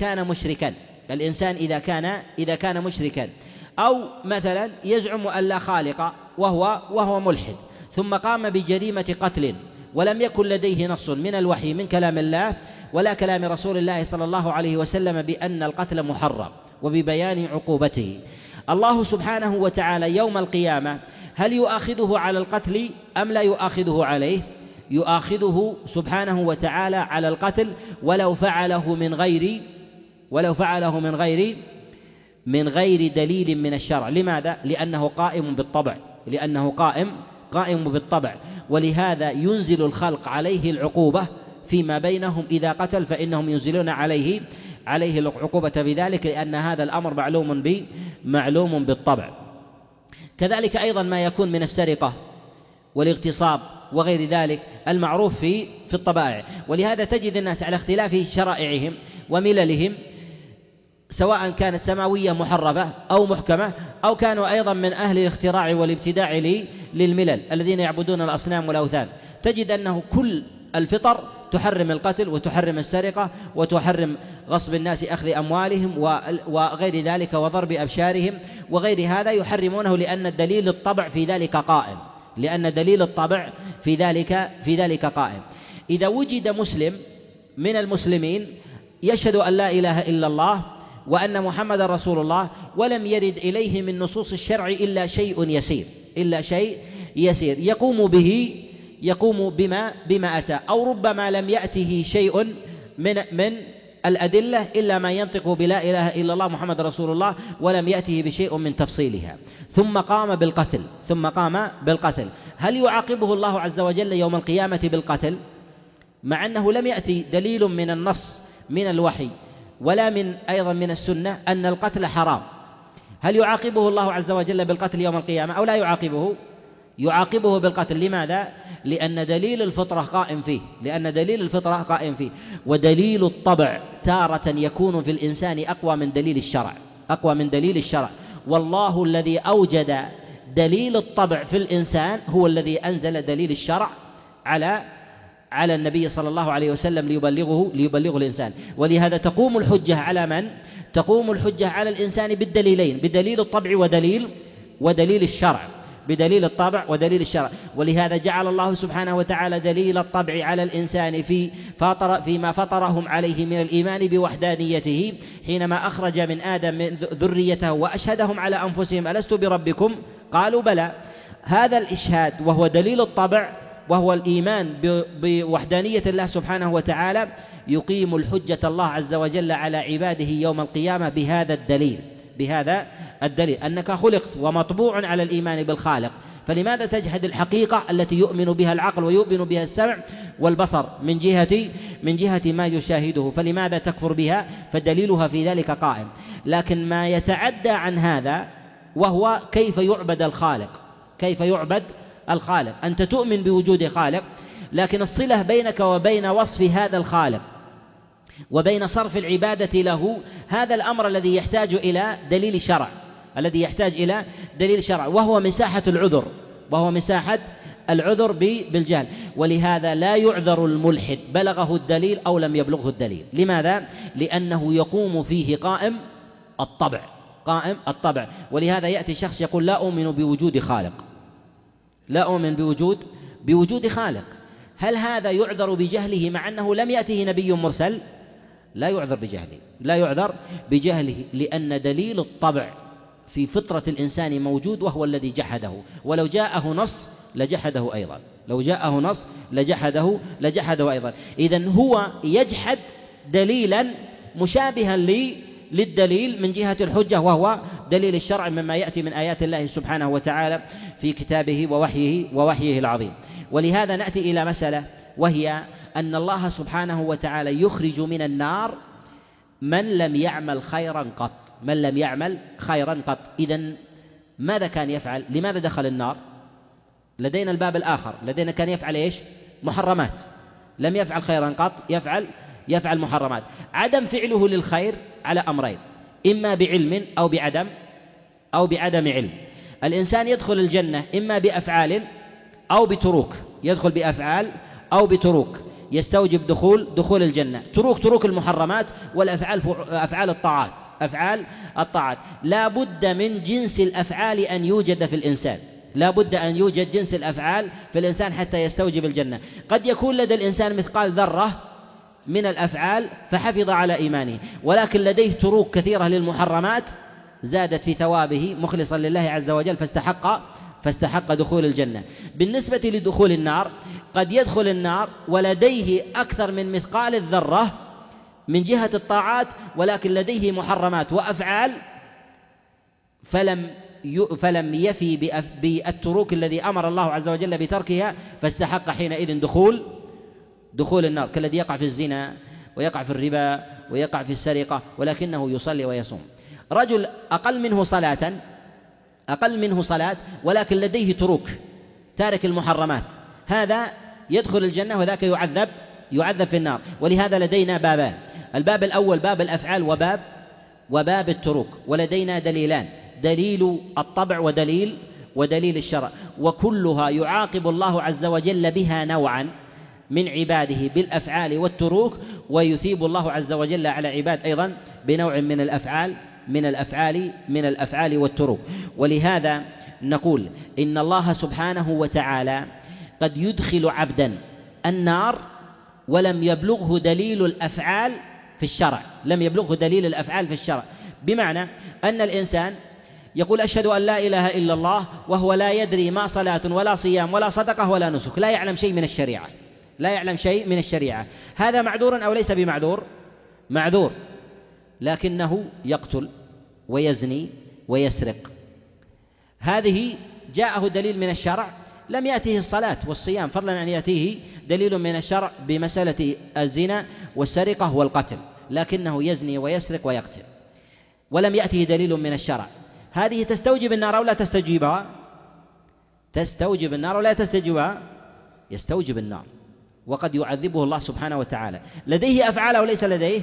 كان مشركا أو مثلا يزعم أن لا خالق وهو ملحد، ثم قام بجريمة قتل ولم يكن لديه نص من الوحي من كلام الله ولا كلام رسول الله صلى الله عليه وسلم بأن القتل محرم وببيان عقوبته، الله سبحانه وتعالى يوم القيامة هل يؤاخذه على القتل أم لا يؤاخذه عليه؟ يؤاخذه سبحانه وتعالى على القتل ولو فعله من غير دليل من الشرع. لماذا؟ لأنه قائم بالطبع، ولهذا ينزل الخلق عليه العقوبة فيما بينهم إذا قتل، فإنهم ينزلون عليه العقوبة بذلك، لأن هذا الأمر معلوم بالطبع. كذلك أيضا ما يكون من السرقة والاغتصاب وغير ذلك المعروف في الطبائع. ولهذا تجد الناس على اختلاف شرائعهم ومللهم، سواء كانت سماوية محرفة أو محكمة، أو كانوا أيضا من أهل الاختراع والابتداع للملل الذين يعبدون الأصنام والأوثان، تجد أنه كل الفطر تحرم القتل وتحرم السرقة وتحرم غصب الناس أخذ أموالهم وغير ذلك وضرب أبشارهم وغير هذا، يحرمونه لأن دليل الطبع في ذلك قائم. إذا وجد مسلم من المسلمين يشهد أن لا إله إلا الله وأن محمد رسول الله ولم يرد إليه من نصوص الشرع إلا شيء يسير يقوم بما أتى، أو ربما لم يأته شيء من الأدلة إلا ما ينطق بلا إله إلا الله محمد رسول الله ولم يأته بشيء من تفصيلها، ثم قام بالقتل، هل يعاقبه الله عز وجل يوم القيامة بالقتل؟ مع أنه لم يأتي دليل من النص من الوحي ولا أيضا من السنة أن القتل حرام، هل يعاقبه الله عز وجل بالقتل يوم القيامة أو لا يعاقبه؟ يعاقبه بالقتل. لماذا؟ لأن دليل الفطرة قائم فيه، ودليل الطبع تارة يكون في الإنسان أقوى من دليل الشرع، والله الذي أوجد دليل الطبع في الإنسان هو الذي أنزل دليل الشرع على النبي صلى الله عليه وسلم ليبلغه الإنسان. ولهذا تقوم الحجة على من؟ تقوم الحجة على الإنسان بالدليلين، بدليل الطبع ودليل الشرع، بدليل الطبع ودليل الشرع. ولهذا جعل الله سبحانه وتعالى دليل الطبع على الإنسان فيما فطرهم عليه من الإيمان بوحدانيته، حينما أخرج من آدم ذريته وأشهدهم على أنفسهم ألست بربكم قالوا بلى. هذا الإشهاد وهو دليل الطبع وهو الإيمان بوحدانية الله سبحانه وتعالى يقيم الحجة الله عز وجل على عباده يوم القيامة بهذا الدليل أنك خلقت ومطبوع على الإيمان بالخالق، فلماذا تجحد الحقيقة التي يؤمن بها العقل ويؤمن بها السمع والبصر من جهة ما يشاهده؟ فلماذا تكفر بها؟ فدليلها في ذلك قائم. لكن ما يتعدى عن هذا وهو كيف يعبد الخالق، أنت تؤمن بوجود خالق، لكن الصلة بينك وبين وصف هذا الخالق وبين صرف العبادة له، هذا الأمر الذي يحتاج إلى دليل شرع، وهو مساحة العذر بالجهل. ولهذا لا يعذر الملحد بلغه الدليل أو لم يبلغه الدليل. لماذا؟ لأنه يقوم فيه قائم الطبع. ولهذا يأتي شخص يقول لا أؤمن بوجود خالق، هل هذا يعذر بجهله مع أنه لم يأته نبي مرسل؟ لا يعذر بجهله، لا يعذر بجهله، لأن دليل الطبع في فطرة الإنسان موجود وهو الذي جحده، ولو جاءه نص لجحده أيضا، لو جاءه نص لجحده أيضا. إذن هو يجحد دليلا مشابها للدليل من جهة الحجة، وهو دليل الشرع مما يأتي من آيات الله سبحانه وتعالى في كتابه ووحيه العظيم. ولهذا نأتي إلى مسألة، وهي أن الله سبحانه وتعالى يخرج من النار من لم يعمل خيرا قط، من لم يعمل خيرا قط. إذن ماذا كان يفعل؟ لماذا دخل النار؟ لدينا الباب الآخر، لدينا كان يفعل إيش؟ محرمات، لم يفعل خيرا قط، يفعل محرمات. عدم فعله للخير على أمرين، إما بعلم أو بعدم علم. الإنسان يدخل الجنة إما بأفعال أو بتروك، يدخل بأفعال أو بتروك يستوجب دخول الجنة. تروك المحرمات، والأفعال أفعال الطاعات، أفعال الطاعات. لا بد من جنس الأفعال أن يوجد في الإنسان، لا بد أن يوجد جنس الأفعال في الإنسان حتى يستوجب الجنة. قد يكون لدى الإنسان مثقال ذرة من الأفعال فحفظ على إيمانه، ولكن لديه تروك كثيرة للمحرمات زادت في ثوابه مخلصا لله عز وجل فاستحق دخول الجنة. بالنسبة لدخول النار، قد يدخل النار ولديه أكثر من مثقال الذرة من جهة الطاعات، ولكن لديه محرمات وأفعال فلم يفي بالتروك الذي أمر الله عز وجل بتركها، فاستحق حينئذ دخول النار، كالذي يقع في الزنا ويقع في الربا ويقع في السرقة ولكنه يصلي ويصوم. رجل أقل منه صلاة ولكن لديه تروك، تارك المحرمات، هذا يدخل الجنة وذاك يعذب في النار. ولهذا لدينا بابان، الباب الأول باب الأفعال وباب التروك، ولدينا دليلان، دليل الطبع ودليل الشرع، وكلها يعاقب الله عز وجل بها نوعا من عباده بالأفعال والتروك، ويثيب الله عز وجل على عباد أيضا بنوع من الأفعال والتروك. ولهذا نقول إن الله سبحانه وتعالى قد يدخل عبدا النار ولم يبلغه دليل الأفعال في الشرع، لم يبلغه دليل الأفعال في الشرع، بمعنى أن الإنسان يقول أشهد أن لا إله إلا الله وهو لا يدري ما صلاة ولا صيام ولا صدقة ولا نسك، لا يعلم شيء من الشريعة، لا يعلم شيء من الشريعة. هذا معذور أو ليس بمعذور؟ معذور، لكنه يقتل ويزني ويسرق. هذه جاءه دليل من الشرع، لم يأته الصلاة والصيام، فضلا أن يأتيه دليل من الشرع بمسألة الزنا والسرقة والقتل، لكنه يزني ويسرق ويقتل ولم يأته دليل من الشرع. هذه تستوجب النار أو لا تستوجبها؟ تستوجب النار ولا تستوجبها؟ يستوجب النار، وقد يعذبه الله سبحانه وتعالى. لديه أفعال أو ليس لديه؟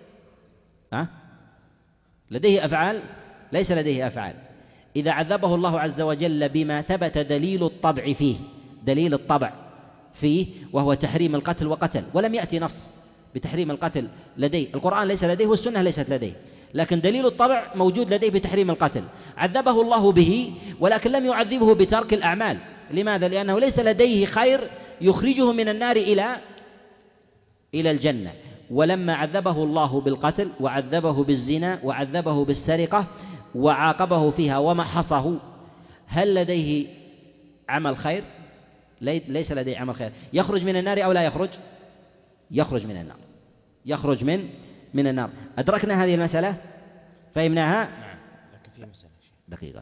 لديه أفعال؟ ليس لديه أفعال. إذا عذبه الله عز وجل بما ثبت دليل الطبع فيه، دليل الطبع فيه وهو تحريم القتل وقتل، ولم يأتي نص بتحريم القتل لديه، القرآن ليس لديه والسنة ليست لديه، لكن دليل الطبع موجود لديه بتحريم القتل، عذبه الله به ولكن لم يعذبه بترك الأعمال. لماذا؟ لأنه ليس لديه خير يخرجه من النار إلى الجنة. ولما عذبه الله بالقتل وعذبه بالزنا وعذبه بالسرقة وعاقبه فيها ومحصه، هل لديه عمل خير؟ ليس لديه عمل خير. يخرج من النار أو لا يخرج؟ يخرج من النار، يخرج من النار. أدركنا هذه المسألة؟ فهمناها؟ نعم، لكن في مسألة دقيقة.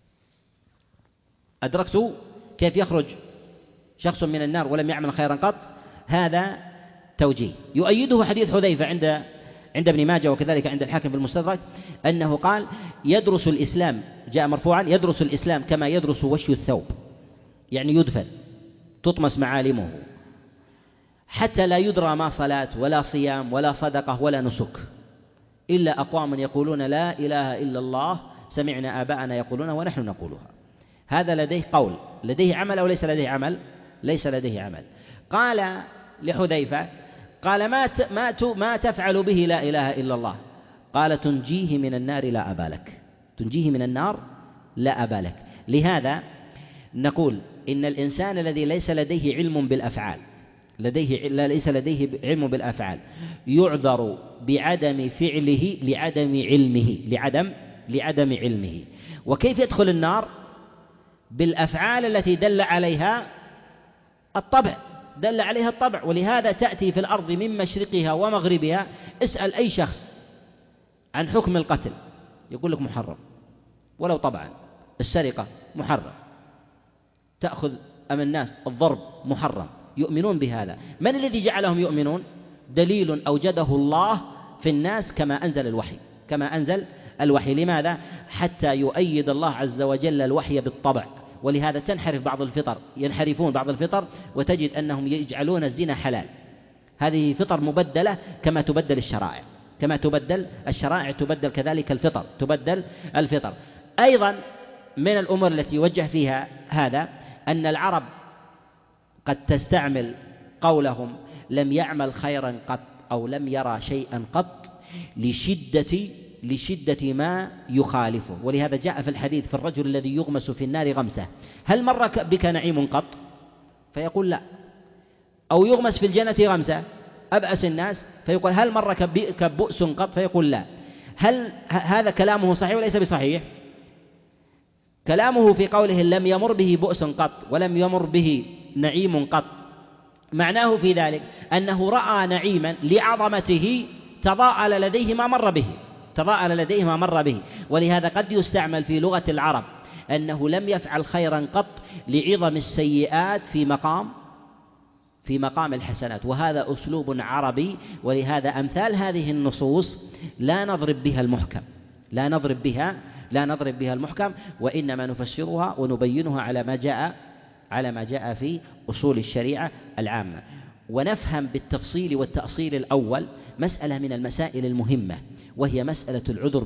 أدركت كيف يخرج شخص من النار ولم يعمل خيرا قط؟ هذا توجيه يؤيده حديث حذيفة عند ابن ماجه وكذلك عند الحاكم في المستدرك، أنه قال يدرس الإسلام، جاء مرفوعا، يدرس الإسلام كما يدرس وشي الثوب، يعني يدفن، تطمس معالمه حتى لا يدرى ما صلاة ولا صيام ولا صدقة ولا نسك، إلا أقوام يقولون لا إله إلا الله سمعنا آباءنا يقولون ونحن نقولها. هذا لديه قول، لديه عمل أو ليس لديه عمل؟ ليس لديه عمل. قال لحذيفة، قال ما تفعل به لا إله إلا الله؟ قال تنجيه من النار لا أبالك، تنجيه من النار لا أبالك. لهذا نقول إن الإنسان الذي ليس لديه علم بالأفعال ليس لديه علم بالأفعال، يعذر بعدم فعله لعدم علمه. وكيف يدخل النار؟ بالأفعال التي دل عليها الطبع. ولهذا تأتي في الأرض من مشرقها ومغربها، اسأل أي شخص عن حكم القتل يقول لك محرم، ولو طبعا. السرقة محرم، تأخذ أمام الناس الضرب محرم، يؤمنون بهذا. من الذي جعلهم يؤمنون؟ دليل أوجده الله في الناس كما أنزل الوحي. لماذا؟ حتى يؤيد الله عز وجل الوحي بالطبع. ولهذا ينحرفون بعض الفطر وتجد أنهم يجعلون الزنا حلال. هذه فطر مبدلة كما تبدل الشرائع تبدل كذلك الفطر. أيضا من الأمور التي يوجه فيها هذا أن العرب قد تستعمل قولهم لم يعمل خيرا قط أو لم يرى شيئا قط لشدة ما يخالفه. ولهذا جاء في الحديث في الرجل الذي يغمس في النار غمسة: هل مر بك نعيم قط؟ فيقول لا. أو يغمس في الجنة غمسة، أبأس الناس، فيقول هل مر بك بؤس قط؟ فيقول لا. هل هذا كلامه صحيح وليس بصحيح؟ كلامه في قوله لم يمر به بؤس قط ولم يمر به نعيم قط، معناه في ذلك أنه رأى نعيما لعظمته تضاءل لديه ما مر به. ولهذا قد يستعمل في لغة العرب أنه لم يفعل خيرا قط لعظم السيئات في مقام الحسنات، وهذا أسلوب عربي. ولهذا أمثال هذه النصوص لا نضرب بها المحكم، وإنما نفسرها ونبينها على ما جاء في أصول الشريعة العامة. ونفهم بالتفصيل والتأصيل الأول مسألة من المسائل المهمة، وهي مسألة العذر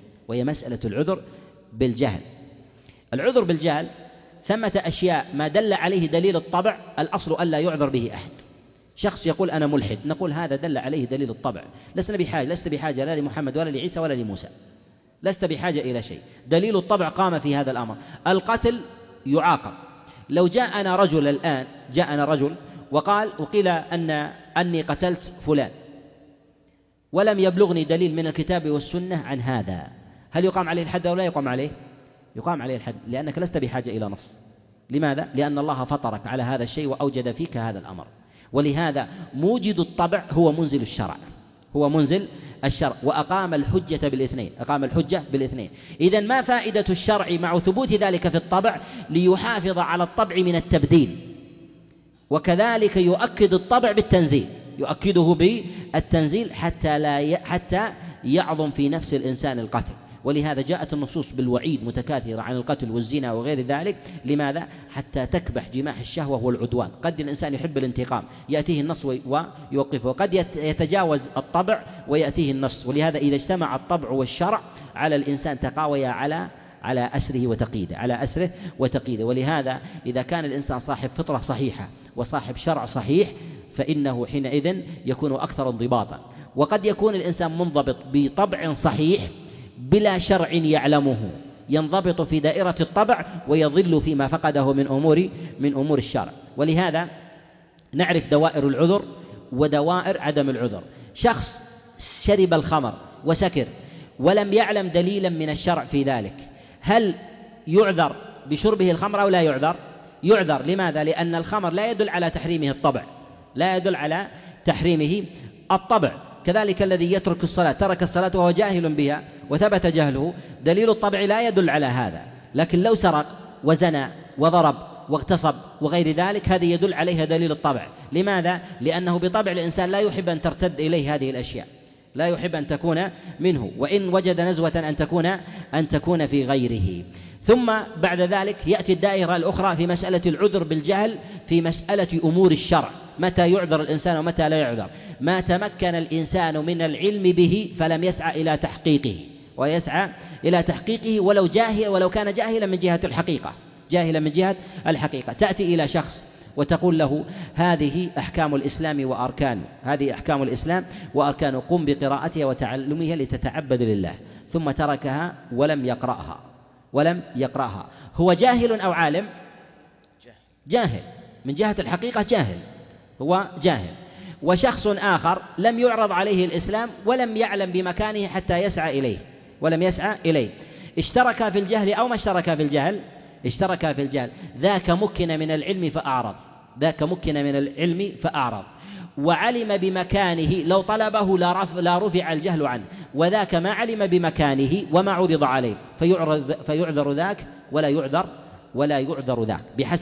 بالجهل. العذر بالجهل ثمة أشياء ما دل عليه دليل الطبع، الأصل ألا يعذر به أحد. شخص يقول أنا ملحد، نقول هذا دل عليه دليل الطبع، لست بحاجة لا لمحمد ولا لعيسى ولا لموسى، لست بحاجة إلى شيء، دليل الطبع قام في هذا الأمر. القتل يعاقب. لو جاءنا رجل وقيل أني قتلت فلان ولم يبلغني دليل من الكتاب والسنة عن هذا، هل يقام عليه الحد أو لا يقام عليه؟ يقام عليه الحد، لأنك لست بحاجة إلى نص. لماذا؟ لأن الله فطرك على هذا الشيء وأوجد فيك هذا الأمر. ولهذا موجد الطبع هو منزل الشرع، وأقام الحجة بالاثنين. إذن ما فائدة الشرع مع ثبوت ذلك في الطبع؟ ليحافظ على الطبع من التبديل، وكذلك يؤكد الطبع يؤكده بالتنزيل حتى يعظم في نفس الإنسان القتل. ولهذا جاءت النصوص بالوعيد متكاثرة عن القتل والزنا وغير ذلك. لماذا؟ حتى تكبح جماح الشهوة والعدوان. قد الإنسان يحب الانتقام، يأتيه النص ويوقفه، وقد يتجاوز الطبع ويأتيه النص. ولهذا إذا اجتمع الطبع والشرع على الإنسان تقاويا على أسره وتقييده. ولهذا إذا كان الإنسان صاحب فطرة صحيحة وصاحب شرع صحيح فإنه حينئذ يكون أكثر انضباطا. وقد يكون الإنسان منضبط بطبع صحيح بلا شرع يعلمه، ينضبط في دائرة الطبع ويضل فيما فقده من أمور الشرع. ولهذا نعرف دوائر العذر ودوائر عدم العذر. شخص شرب الخمر وسكر ولم يعلم دليلا من الشرع في ذلك، هل يعذر بشربه الخمر أو لا يعذر؟ يعذر. لماذا؟ لأن الخمر لا يدل على تحريمه الطبع، كذلك الذي يترك الصلاة، ترك الصلاة وهو جاهل بها وثبت جهله، دليل الطبع لا يدل على هذا. لكن لو سرق وزنى وضرب واغتصب وغير ذلك، هذه يدل عليها دليل الطبع. لماذا؟ لأنه بطبع الإنسان لا يحب أن ترتد إليه هذه الأشياء، لا يحب أن تكون منه، وإن وجد نزوة أن تكون في غيره. ثم بعد ذلك يأتي الدائرة الأخرى في مسألة العذر بالجهل، في مسألة أمور الشرع، متى يعذر الإنسان ومتى لا يعذر. ما تمكن الإنسان من العلم به فلم يسعى إلى تحقيقه ولو كان جاهلا من جهة الحقيقة. تأتي إلى شخص وتقول له هذه أحكام الإسلام وأركانه، قم بقراءتها وتعلمها لتتعبد لله، ثم تركها ولم يقرأها. هو جاهل أو عالم؟ جاهل من جهة الحقيقة، جاهل هو جاهل. وشخص آخر لم يعرض عليه الإسلام ولم يعلم بمكانه حتى يسعى إليه، اشترك في الجهل أو ما اشترك في الجهل؟ اشترك في الجهل. ذاك مكن من العلم فأعرض وعلم بمكانه، لو طلبه لا رفع الجهل عنه، وذاك ما علم بمكانه وما عرض عليه، فيعذر ذاك ولا يعذر ذاك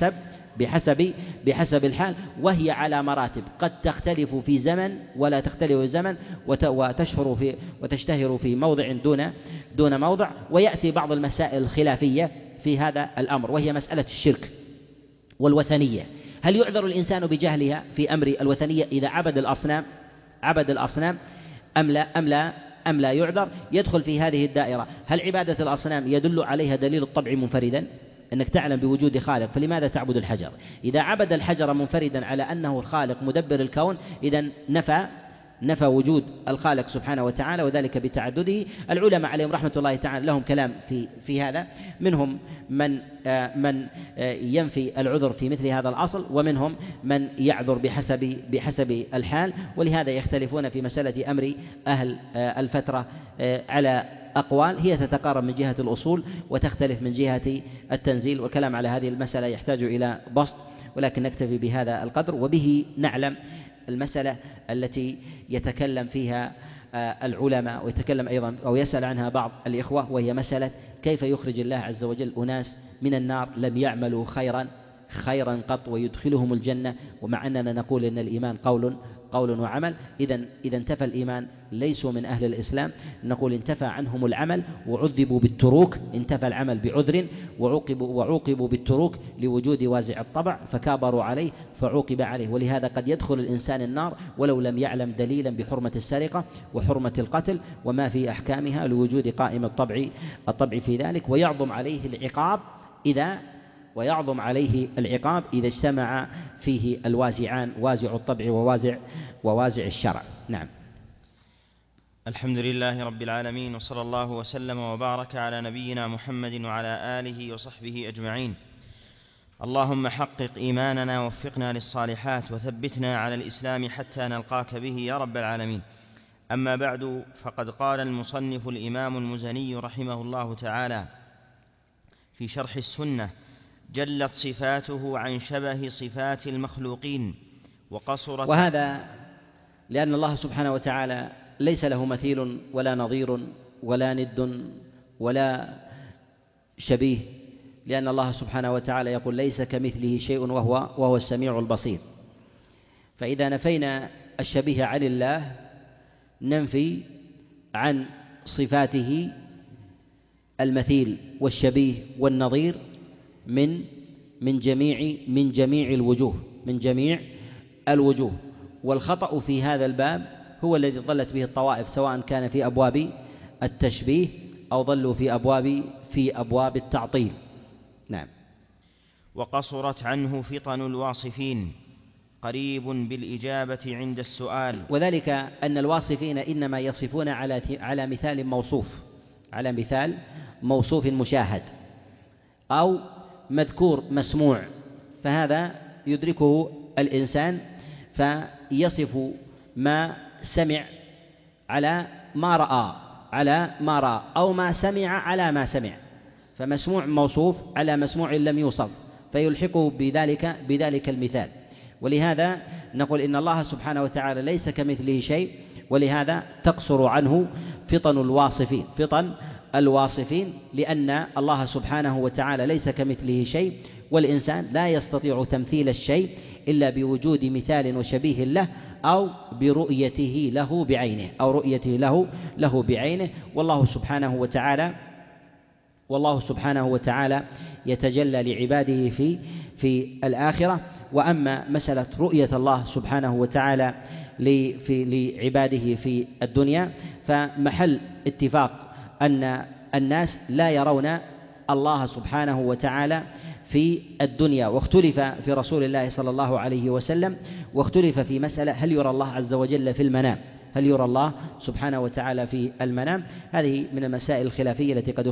بحسب الحال. وهي على مراتب قد تختلف في زمن ولا تختلف في زمن، وتشتهر في موضع دون موضع. ويأتي بعض المسائل الخلافية في هذا الأمر، وهي مسألة الشرك والوثنية. هل يعذر الإنسان بجهلها في أمر الوثنية إذا عبد الأصنام أم لا يعذر؟ يدخل في هذه الدائرة. هل عبادة الأصنام يدل عليها دليل الطبع منفردا، أنك تعلم بوجود خالق، فلماذا تعبد الحجر؟ إذا عبد الحجر منفردا على أنه الخالق مدبر الكون، إذن نفى وجود الخالق سبحانه وتعالى، وذلك بتعدده. العلماء عليهم رحمة الله تعالى لهم كلام في هذا، منهم من ينفي العذر في مثل هذا الأصل، ومنهم من يعذر بحسب الحال. ولهذا يختلفون في مسألة أمر أهل الفترة على أقوال هي تتقارب من جهة الأصول وتختلف من جهة التنزيل، والكلام على هذه المسألة يحتاج إلى بسط، ولكن نكتفي بهذا القدر. وبه نعلم المسألة التي يتكلم فيها العلماء، ويتكلم أيضا أو يسأل عنها بعض الإخوة، وهي مسألة كيف يخرج الله عز وجل أناس من النار لم يعملوا خيرا قط ويدخلهم الجنة، ومع أننا نقول إن الإيمان قول وعمل. إذا انتفى الإيمان ليسوا من أهل الإسلام، نقول انتفى عنهم العمل وعذبوا بالتروك، انتفى العمل بعذر وعوقبوا بالتروك لوجود وازع الطبع، فكابروا عليه فعوقب عليه. ولهذا قد يدخل الإنسان النار ولو لم يعلم دليلا بحرمة السرقة وحرمة القتل وما في أحكامها لوجود قائم الطبع في ذلك، ويعظم عليه العقاب إذا اجتمع فيه الوازعان، وازع الطبع ووازع الشرع. نعم. الحمد لله رب العالمين، وصلى الله وسلم وبارك على نبينا محمد وعلى آله وصحبه أجمعين. اللهم حقق إيماننا ووفقنا للصالحات وثبتنا على الإسلام حتى نلقاك به يا رب العالمين. أما بعد، فقد قال المصنف الإمام المزني رحمه الله تعالى في شرح السنة: جلت صفاته عن شبه صفات المخلوقين وقصرت. وهذا لأن الله سبحانه وتعالى ليس له مثيل ولا نظير ولا ند ولا شبيه، لأن الله سبحانه وتعالى يقول: ليس كمثله شيء وهو السميع البصير. فإذا نفينا الشبيه عن الله ننفي عن صفاته المثيل والشبيه والنظير من جميع الوجوه. والخطأ في هذا الباب هو الذي ضلت به الطوائف، سواء كان في أبواب التشبيه أو ضلوا في أبواب التعطيل. نعم. وقصرت عنه فطن الواصفين، قريب بالإجابة عند السؤال. وذلك أن الواصفين إنما يصفون على مثال موصوف مشاهد أو مذكور مسموع، فهذا يدركه الإنسان فيصف ما سمع على ما رأى أو ما سمع على ما سمع، فمسموع موصوف على مسموع لم يوصف فيلحقه بذلك المثال. ولهذا نقول إن الله سبحانه وتعالى ليس كمثله شيء، ولهذا تقصر عنه فطن الواصفين، لأن الله سبحانه وتعالى ليس كمثله شيء، والإنسان لا يستطيع تمثيل الشيء إلا بوجود مثال وشبيه له أو برؤيته له بعينه والله سبحانه وتعالى يتجلى لعباده في الآخرة. وأما مسألة رؤية الله سبحانه وتعالى لعباده في الدنيا فمحل اتفاق أن الناس لا يرون الله سبحانه وتعالى في الدنيا، واختلف في رسول الله صلى الله عليه وسلم، واختلف في مسألة هل يرى الله عز وجل في المنام، هل يرى الله سبحانه وتعالى في المنام. هذه من المسائل الخلافية التي قد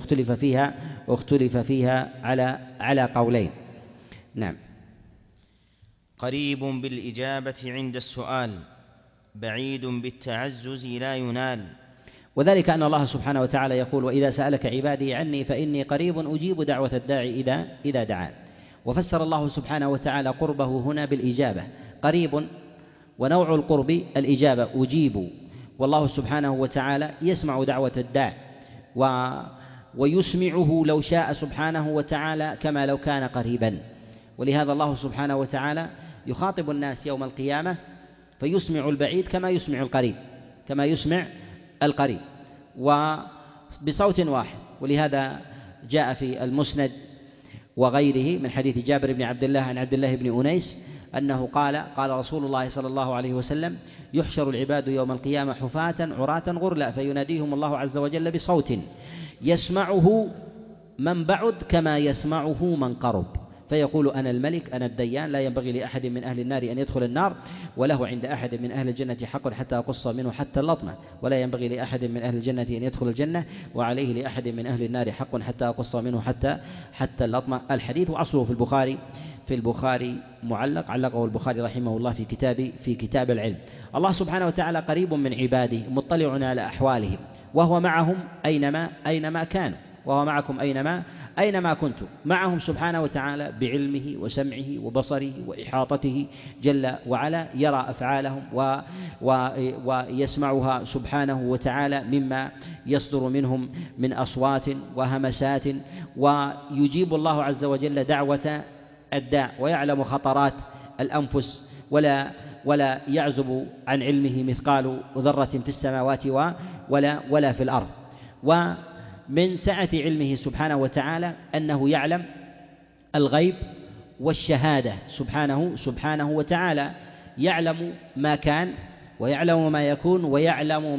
اختلف فيها على قولين. نعم. قريب بالإجابة عند السؤال، بعيد بالتعزز لا ينال. وذلك أن الله سبحانه وتعالى يقول: وإذا سألك عبادي عني فإني قريب أجيب دعوة الداعي إذا دعان. وفسر الله سبحانه وتعالى قربه هنا بالإجابة، قريب ونوع القرب الإجابة، أجيب، والله سبحانه وتعالى يسمع دعوة الداع ويسمعه لو شاء سبحانه وتعالى كما لو كان قريبا. ولهذا الله سبحانه وتعالى يخاطب الناس يوم القيامة فيسمع البعيد كما يسمع القريب وبصوت واحد. ولهذا جاء في المسند وغيره من حديث جابر بن عبد الله عن عبد الله بن أنيس أنه قال رسول الله صلى الله عليه وسلم: يحشر العباد يوم القيامة حفاة عراة غرلا فيناديهم الله عز وجل بصوت يسمعه من بعد كما يسمعه من قرب، فيقول: أنا الملك أنا الديان، لا ينبغي لأحد من أهل النار أن يدخل النار، وله عند أحد من أهل الجنة حق حتى أقص منه حتى اللطمة، ولا ينبغي لأحد من أهل الجنة أن يدخل الجنة، وعليه لأحد من أهل النار حق حتى أقص منه حتى اللطمة. الحديث أصله في البخاري معلق، علقه البخاري رحمه الله في كتاب العلم. الله سبحانه وتعالى قريب من عباده، مطلع على أحوالهم، وهو معهم أينما كانوا، وهو معكم أينما كنتم، معهم سبحانه وتعالى بعلمه وسمعه وبصره وإحاطته جل وعلا، يرى أفعالهم ويسمعها سبحانه وتعالى مما يصدر منهم من أصوات وهمسات، ويجيب الله عز وجل دعوة الداع، ويعلم خطرات الأنفس، ولا يعزب عن علمه مثقال ذرة في السماوات ولا في الأرض. ومن سعة علمه سبحانه وتعالى أنه يعلم الغيب والشهادة سبحانه وتعالى، يعلم ما كان ويعلم ما يكون ويعلم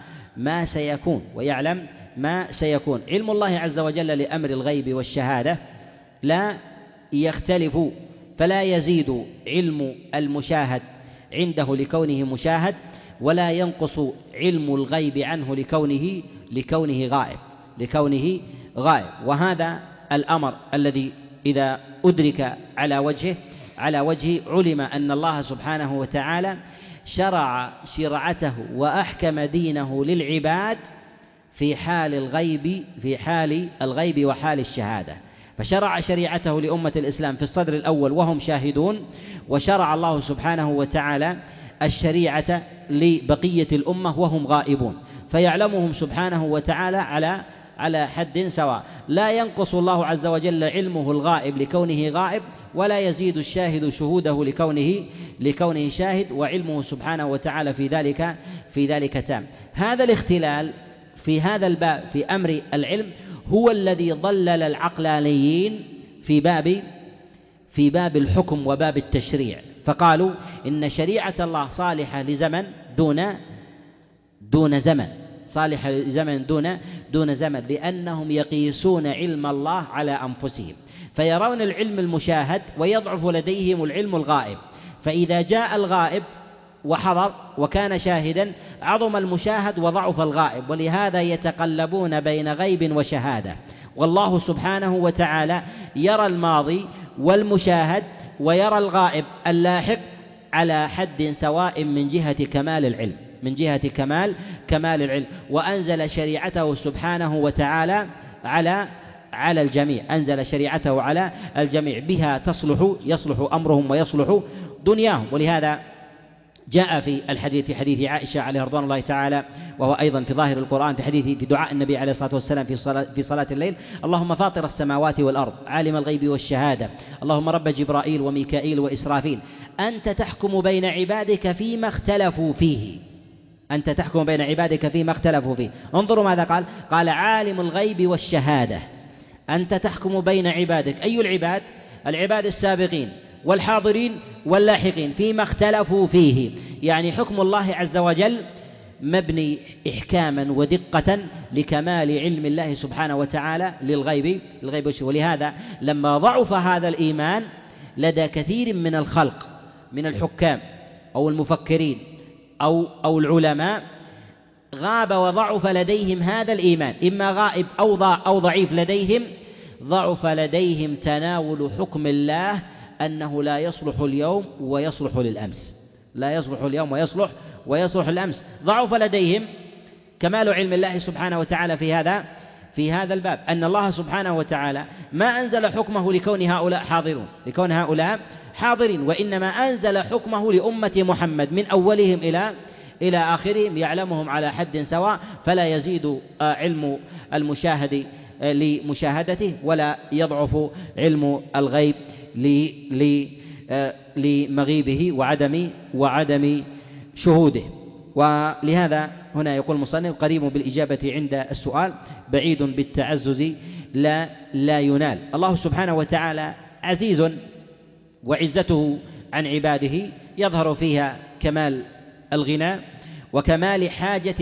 ما سيكون. علم الله عز وجل لأمر الغيب والشهادة لا يختلف، فلا يزيد علم المشاهد عنده لكونه مشاهد، ولا ينقص علم الغيب عنه لكونه غائب. وهذا الأمر الذي إذا أدرك على وجهه علم أن الله سبحانه وتعالى شرع شرعته وأحكم دينه للعباد في حال الغيب وحال الشهادة. فشرع شريعته لأمة الإسلام في الصدر الأول وهم شاهدون، وشرع الله سبحانه وتعالى الشريعة لبقية الأمة وهم غائبون، فيعلمهم سبحانه وتعالى على حد سواء. لا ينقص الله عز وجل علمه الغائب لكونه غائب، ولا يزيد الشاهد شهوده لكونه شاهد، وعلمه سبحانه وتعالى في ذلك تام. هذا الاختلال في هذا الباب في أمر العلم هو الذي ضلل العقلانيين في باب الحكم وباب التشريع، فقالوا إن شريعة الله صالحة لزمن دون زمن، صالحة لزمن دون زمن، لأنهم يقيسون علم الله على أنفسهم، فيرون العلم المشاهد ويضعف لديهم العلم الغائب، فإذا جاء الغائب وحضر وكان شاهدا عظم المشاهد وضعف الغائب، ولهذا يتقلبون بين غيب وشهادة. والله سبحانه وتعالى يرى الماضي والمشاهد ويرى الغائب اللاحق على حد سواء من جهة كمال العلم، وأنزل شريعته سبحانه وتعالى على الجميع، أنزل شريعته على الجميع، بها يصلح أمرهم ويصلح دنياهم. ولهذا جاء في الحديث في حديث عائشة عليه رضوان الله تعالى، وهو أيضا في ظاهر القرآن في دعاء النبي عليه الصلاة والسلام في صلاة الليل: اللهم فاطر السماوات والأرض عالم الغيب والشهادة، اللهم رب جبرائيل وميكائيل وإسرافيل، أنت تحكم بين عبادك فيما اختلفوا فيه، أنت تحكم بين عبادك فيما اختلفوا فيه. انظروا ماذا قال عالم الغيب والشهادة، أنت تحكم بين عبادك، أي العباد؟ العباد السابقين والحاضرين واللاحقين فيما اختلفوا فيه، يعني حكم الله عز وجل مبني إحكاما ودقة لكمال علم الله سبحانه وتعالى للغيب والشهادة. ولهذا لما ضعف هذا الإيمان لدى كثير من الخلق من الحكام أو المفكرين أو العلماء، غاب وضعف لديهم هذا الإيمان، إما غائب أو ضعيف لديهم، ضعف لديهم تناول حكم الله أنه لا يصلح اليوم ويصلح للأمس، لا يصلح اليوم ويصلح للأمس. ضعف لديهم كمال علم الله سبحانه وتعالى في هذا الباب، أن الله سبحانه وتعالى ما أنزل حكمه لكون هؤلاء حاضرين، وإنما أنزل حكمه لأمة محمد من أولهم إلى آخرهم، يعلمهم على حد سواء، فلا يزيد علم المشاهد لمشاهدته، ولا يضعف علم الغيب لمغيبه وعدم شهوده. ولهذا هنا يقول المصنف: قريب بالإجابة عند السؤال، بعيد بالتعزز لا ينال. الله سبحانه وتعالى عزيز، وعزته عن عباده يظهر فيها كمال الغنى وكمال حاجة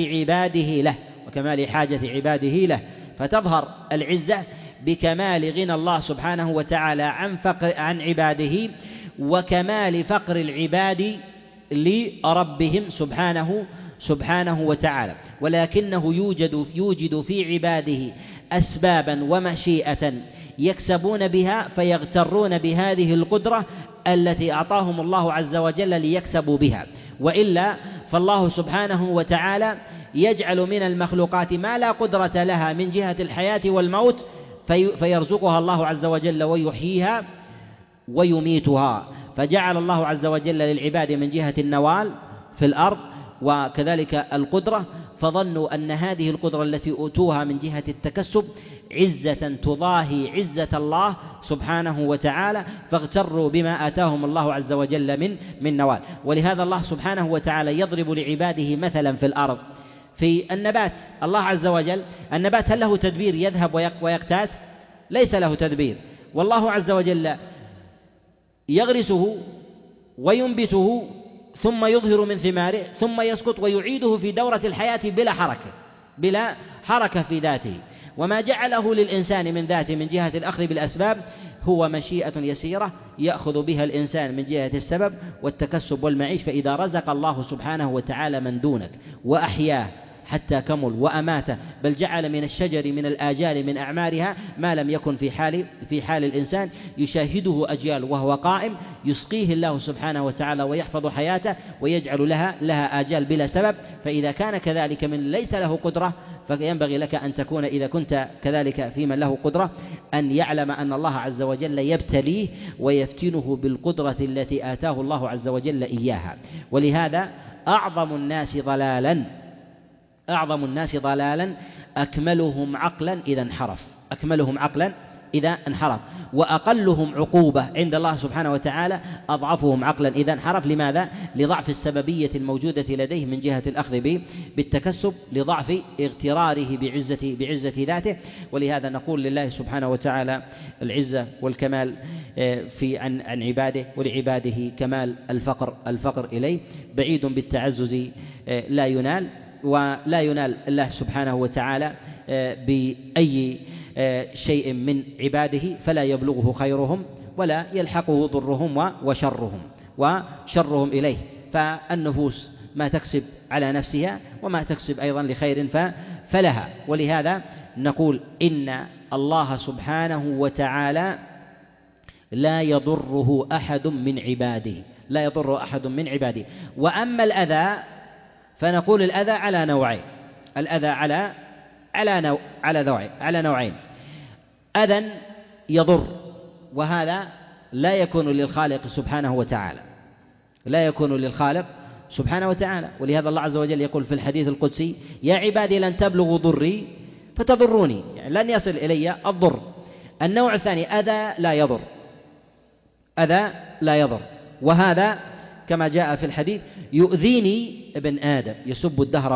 عباده له، فتظهر العزة بكمال غنى الله سبحانه وتعالى عن عباده، وكمال فقر العباد لربهم سبحانه وتعالى. ولكنه يوجد في عباده أسبابا ومشيئة يكسبون بها، فيغترون بهذه القدرة التي أعطاهم الله عز وجل ليكسبوا بها، وإلا فالله سبحانه وتعالى يجعل من المخلوقات ما لا قدرة لها من جهة الحياة والموت، فيرزقها الله عز وجل ويحييها ويميتها. فجعل الله عز وجل للعباد من جهة النوال في الأرض وكذلك القدرة، فظنوا أن هذه القدرة التي أوتوها من جهة التكسب عزة تضاهي عزة الله سبحانه وتعالى، فاغتروا بما آتاهم الله عز وجل من نوال. ولهذا الله سبحانه وتعالى يضرب لعباده مثلا في الأرض في النبات. الله عز وجل النبات هل له تدبير يذهب ويقتات؟ ليس له تدبير، والله عز وجل يغرسه وينبته ثم يظهر من ثماره ثم يسقط ويعيده في دورة الحياة بلا حركة في ذاته. وما جعله للإنسان من ذاته من جهة الأخذ بالأسباب هو مشيئة يسيرة يأخذ بها الإنسان من جهة السبب والتكسب والمعيش. فإذا رزق الله سبحانه وتعالى من دونك وأحياه حتى كمل وأماته، بل جعل من الشجر من الآجال من أعمارها ما لم يكن في حال الإنسان، يشاهده أجيال وهو قائم، يسقيه الله سبحانه وتعالى ويحفظ حياته ويجعل لها آجال بلا سبب. فإذا كان كذلك من ليس له قدرة، فينبغي لك أن تكون إذا كنت كذلك في من له قدرة أن يعلم أن الله عز وجل يبتليه ويفتنه بالقدرة التي آتاه الله عز وجل إياها. ولهذا أعظم الناس ضلالا أكملهم عقلا إذا انحرف، وأقلهم عقوبة عند الله سبحانه وتعالى أضعفهم عقلا إذا انحرف. لماذا؟ لضعف السببية الموجودة لديه من جهة الأخذ بالتكسب، لضعف اغتراره بعزة ذاته. ولهذا نقول لله سبحانه وتعالى العزة والكمال عن عباده، ولعباده كمال الفقر إليه، بعيد بالتعزز لا ينال، ولا ينال الله سبحانه وتعالى بأي شيء من عباده، فلا يبلغه خيرهم ولا يلحقه ضرهم وشرهم إليه. فالنفوس ما تكسب على نفسها وما تكسب أيضا لخير فلها. ولهذا نقول إن الله سبحانه وتعالى لا يضره أحد من عباده. وأما الأذى فنقول الأذى على نوعين، على نوعين. أذى يضر، وهذا لا يكون للخالق سبحانه وتعالى، ولهذا الله عز وجل يقول في الحديث القدسي: يا عبادي لن تبلغوا ضري فتضروني، يعني لن يصل إلي الضر. النوع الثاني أذى لا يضر، وهذا كما جاء في الحديث: يؤذيني ابن آدم يسب الدهر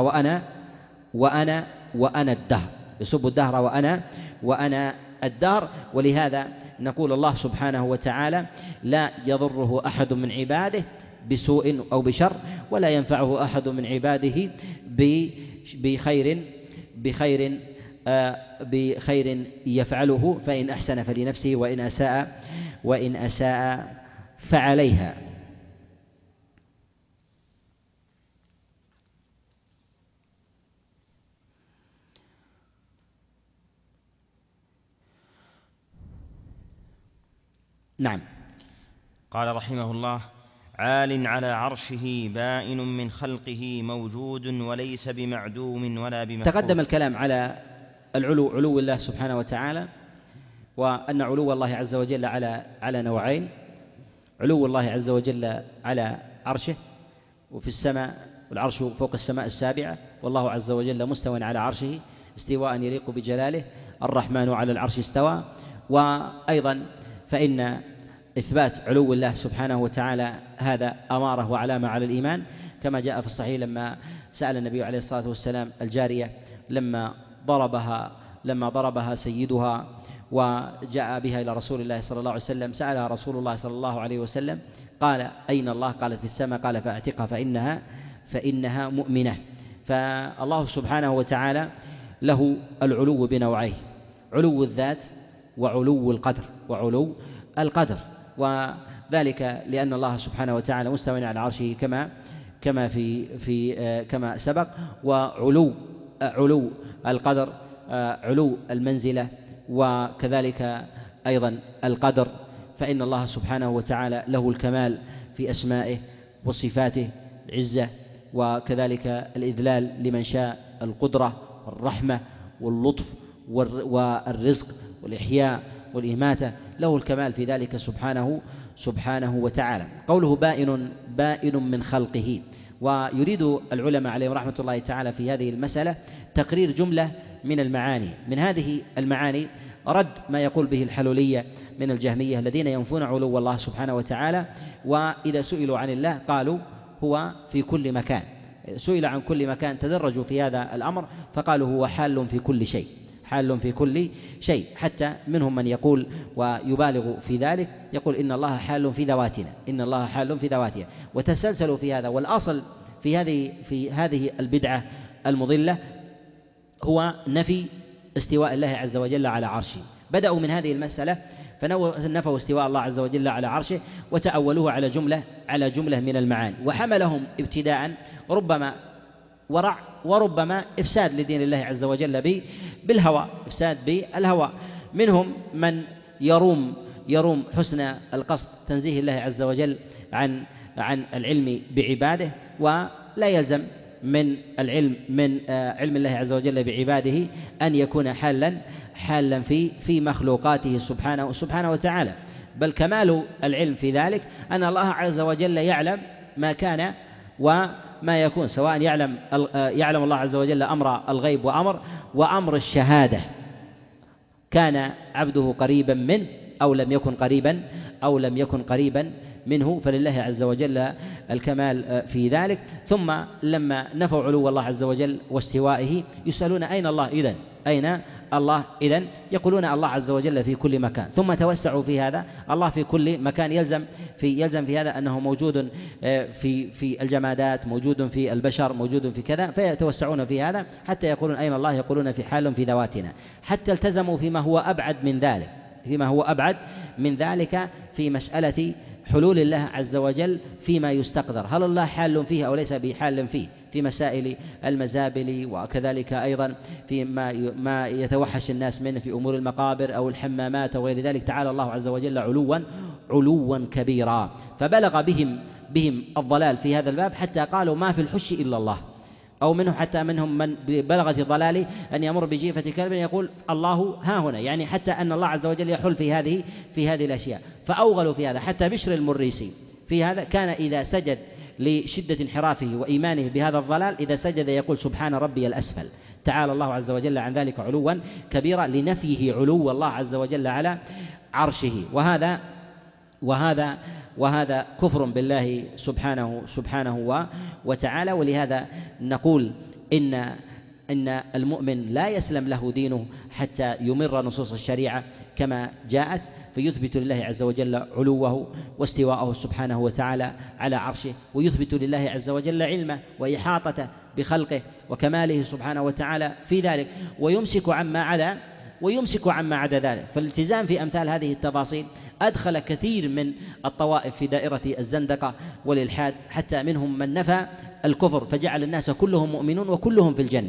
وأنا الدهر، يسب الدهر وأنا الدهر. ولهذا نقول الله سبحانه وتعالى لا يضره أحد من عباده بسوء أو بشر، ولا ينفعه أحد من عباده بخير يفعله، فإن أحسن فلنفسه وإن أساء فعليها. نعم. قال رحمه الله: عال على عرشه، بائن من خلقه، موجود وليس بمعدوم ولا بمفقود. تقدم الكلام على علو الله سبحانه وتعالى، وأن علو الله عز وجل على نوعين: علو الله عز وجل على عرشه وفي السماء، والعرش فوق السماء السابعة، والله عز وجل مستوى على عرشه استواء يليق بجلاله، الرحمن على العرش استوى. وأيضا فإن إثبات علو الله سبحانه وتعالى هذا أمارة وعلامة على الإيمان، كما جاء في الصحيح لما سأل النبي عليه الصلاة والسلام الجارية لما ضربها سيدها وجاء بها إلى رسول الله صلى الله عليه وسلم، سألها رسول الله صلى الله عليه وسلم قال: أين الله؟ قالت: في السماء. قال: فأعتقها فإنها مؤمنة. فالله سبحانه وتعالى له العلو بنوعين: علو الذات وعلو القدر. وذلك لأن الله سبحانه وتعالى مستوى على عرشه كما سبق. وعلو القدر علو المنزلة، وكذلك أيضا القدر، فإن الله سبحانه وتعالى له الكمال في أسمائه وصفاته، العزة وكذلك الإذلال لمن شاء، القدرة والرحمة واللطف والرزق والإحياء والإماتة، له الكمال في ذلك سبحانه وتعالى. قوله بائن من خلقه، ويريد العلماء عليهم رحمة الله تعالى في هذه المسألة تقرير جملة من المعاني. من هذه المعاني رد ما يقول به الحلولية من الجهمية الذين ينفون علو الله سبحانه وتعالى، وإذا سئلوا عن الله قالوا هو في كل مكان. سئل عن كل مكان تدرجوا في هذا الأمر فقالوا هو حال في كل شيء، حتى منهم من يقول ويبالغ في ذلك، يقول إن الله حال في ذواتنا، وتسلسلوا في هذا. والأصل في هذه البدعة المضلة هو نفي استواء الله عز وجل على عرشه. بدأوا من هذه المسألة فنفوا استواء الله عز وجل على عرشه وتأولوه على جملة من المعاني، وحملهم ابتداء ربما ورع وربما إفساد لدين الله عز وجل بالهوى. منهم من يروم حسن القصد تنزيه الله عز وجل عن العلم بعباده، ولا يلزم من علم الله عز وجل بعباده أن يكون حالا في مخلوقاته سبحانه وتعالى، بل كمال العلم في ذلك أن الله عز وجل يعلم ما كان وما يكون، سواء يعلم الله عز وجل أمر الغيب وأمر الشهادة، كان عبده قريبا منه أو لم يكن قريبا منه، فلله عز وجل الكمال في ذلك. ثم لما نفوا علو الله عز وجل واستوائه يسألون أين الله إذن يقولون الله عز وجل في كل مكان، ثم توسعوا في هذا، الله في كل مكان يلزم في هذا أنه موجود في الجمادات، موجود في البشر، موجود في كذا، فيتوسعون في هذا حتى يقولون أين الله، يقولون في حال في ذواتنا، حتى التزموا فيما هو أبعد من ذلك في مسألة حلول الله عز وجل فيما يستقدر، هل الله حال فيه أو ليس بحال فيه، في مسائل المزابل، وكذلك أيضا في ما يتوحش الناس منه في أمور المقابر أو الحمامات وغير ذلك. تعالى الله عز وجل علوا كبيرا، فبلغ بهم الضلال في هذا الباب حتى قالوا ما في الحش إلا الله، أو منهم من بلغت الضلال أن يمر بجيفة كلب يقول الله ها هنا، يعني حتى أن الله عز وجل يحل في هذه الأشياء، فأوغلوا في هذا. حتى بشر المريسي في هذا كان إذا سجد لشدة انحرافه وإيمانه بهذا الضلال، إذا سجد يقول سبحان ربي الأسفل، تعالى الله عز وجل عن ذلك علوا كبيرا، لنفيه علو الله عز وجل على عرشه. وهذا كفر بالله سبحانه وتعالى. ولهذا نقول إن المؤمن لا يسلم له دينه حتى يمر نصوص الشريعة كما جاءت، فيثبت لله عز وجل علوه واستواءه سبحانه وتعالى على عرشه، ويثبت لله عز وجل علمه وإحاطته بخلقه وكماله سبحانه وتعالى في ذلك، ويمسك عما عدا ذلك. فالالتزام في أمثال هذه التفاصيل أدخل كثير من الطوائف في دائرة الزندقة والإلحاد، حتى منهم من نفى الكفر فجعل الناس كلهم مؤمنون وكلهم في الجنة،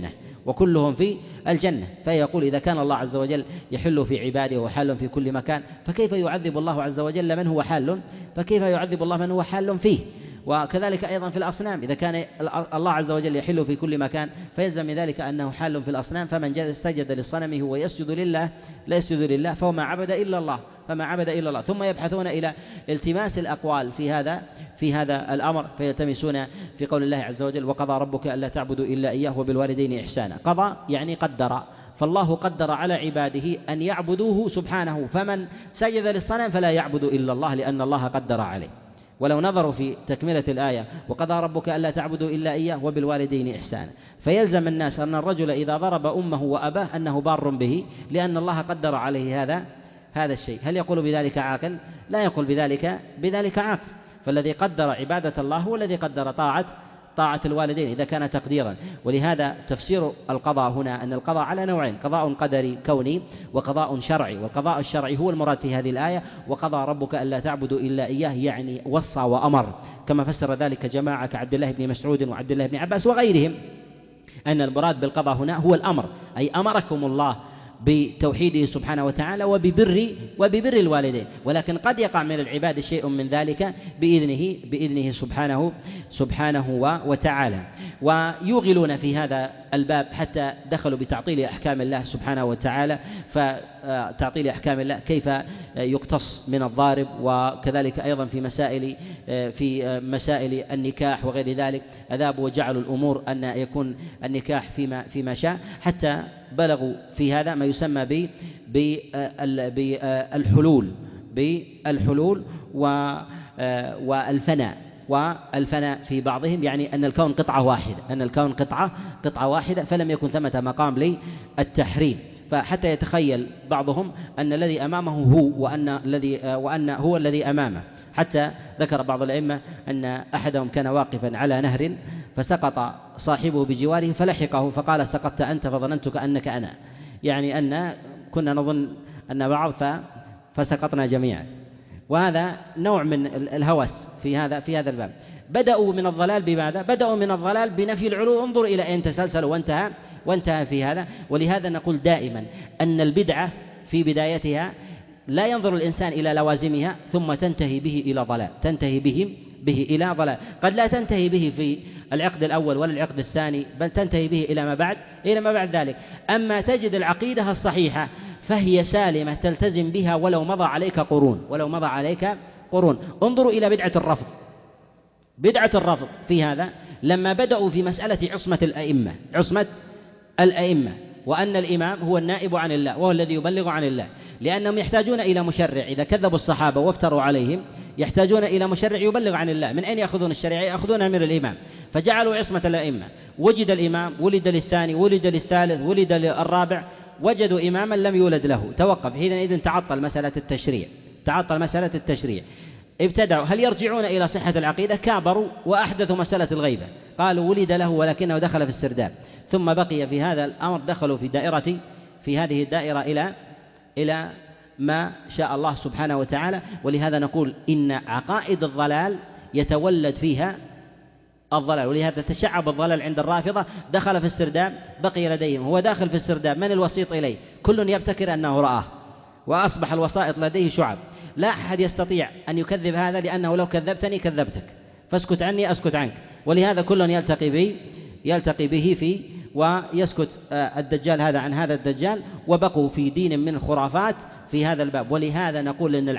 وكلهم في الجنة. فيقول إذا كان الله عز وجل يحل في عباده وحال في كل مكان، فكيف يعذب الله عز وجل من هو حال، فكيف يعذب الله من هو حال فيه؟ وكذلك أيضا في الأصنام، إذا كان الله عز وجل يحل في كل مكان فيلزم من ذلك أنه حال في الأصنام. فمن سجد للصنم هو يسجد لله لا يسجد لله فهو ما عبد إلا الله، فما عبد إلا الله. ثم يبحثون إلى التماس الأقوال في هذا الأمر، فيلتمسون في قول الله عز وجل وقضى ربك ألا تعبدوا إلا إياه وبالوالدين إحسانا. قضى يعني قدر، فالله قدر على عباده أن يعبدوه سبحانه، فمن سجد للصنم فلا يعبد إلا الله لأن الله قدر عليه. ولو نظروا في تكملة الآية وقضى ربك ألا تعبدوا إلا إياه وبالوالدين إحسانا، فيلزم الناس أن الرجل إذا ضرب أمه وأباه أنه بار به لأن الله قدر عليه هذا الشيء. هل يقول بذلك عاقل؟ لا يقول بذلك عاقل. فالذي قدر عبادة الله هو الذي قدر طاعة الوالدين إذا كان تقديرا. ولهذا تفسير القضاء هنا أن القضاء على نوعين: قضاء قدري كوني وقضاء شرعي. والقضاء الشرعي هو المراد في هذه الآية، وقضى ربك ألا تعبدوا إلا إياه يعني وصى وأمر، كما فسر ذلك جماعة كعبد الله بن مسعود وعبد الله بن عباس وغيرهم، أن المراد بالقضاء هنا هو الأمر، أي أمركم الله بتوحيده سبحانه وتعالى وببر الوالدين. ولكن قد يقع من العباد شيء من ذلك بإذنه سبحانه وتعالى. ويوغلون في هذا الباب حتى دخلوا بتعطيل أحكام الله سبحانه وتعالى. فتعطيل أحكام الله كيف يقتص من الضارب، وكذلك أيضا في مسائل النكاح وغير ذلك أذاب وجعلوا الأمور أن يكون النكاح فيما شاء، حتى بلغوا في هذا ما يسمى بالحلول والفناء في بعضهم، يعني أن الكون قطعة واحدة فلم يكن ثمة مقام للتحريم. فحتى يتخيل بعضهم أن الذي أمامه هو وأن هو الذي أمامه. حتى ذكر بعض الأئمة أن أحدهم كان واقفا على نهر فسقط صاحبه بجواره فلحقه فقال سقطت أنت فظننتك أنك أنا، يعني أن كنا نظن أن بعض فسقطنا جميعا. وهذا نوع من الهوس في هذا الباب. بدأوا من الضلال بماذا؟ بدأوا من الضلال بنفي العلو. انظر إلى أين تسلسلوا وانتهى في هذا. ولهذا نقول دائما أن البدعة في بدايتها لا ينظر الإنسان إلى لوازمها ثم تنتهي به إلى ضلال. قد لا تنتهي به في العقد الأول ولا العقد الثاني، بل تنتهي به إلى ما بعد ذلك. أما تجد العقيدة الصحيحة فهي سالمة تلتزم بها ولو مضى عليك قرون. انظروا إلى بدعة الرفض في هذا لما بدأوا في مسألة عصمة الأئمة وأن الإمام هو النائب عن الله وهو الذي يبلغ عن الله، لأنهم يحتاجون إلى مشرع. إذا كذبوا الصحابة وافتروا عليهم يحتاجون إلى مشرع يبلغ عن الله. من أين يأخذون الشريعة؟ يأخذونها من الإمام. فجعلوا عصمة الأئمة. وجد الإمام، ولد للثاني، ولد للثالث، ولد للرابع، وجدوا إماما لم يولد له، توقف. حينئذ تعطل مسألة التشريع. ابتدعوا. هل يرجعون إلى صحة العقيدة؟ كابروا وأحدثوا مسألة الغيبة، قالوا ولد له ولكنه دخل في السرداب. ثم بقي في هذا الأمر، دخلوا في هذه الدائرة إلى ما شاء الله سبحانه وتعالى. ولهذا نقول إن عقائد الضلال يتولد فيها الضلال. ولهذا تشعب الضلال عند الرافضة، دخل في السرداب بقي لديهم. هو داخل في السرداب، من الوسيط إليه؟ كل يبتكر أنه رآه، وأصبح الوسائط لديه شعب. لا أحد يستطيع أن يكذب هذا، لأنه لو كذبتني كذبتك، فاسكت عني أسكت عنك. ولهذا كل يلتقي به ويسكت الدجال هذا عن هذا الدجال، وبقوا في دين من الخرافات في هذا الباب. ولهذا نقول أن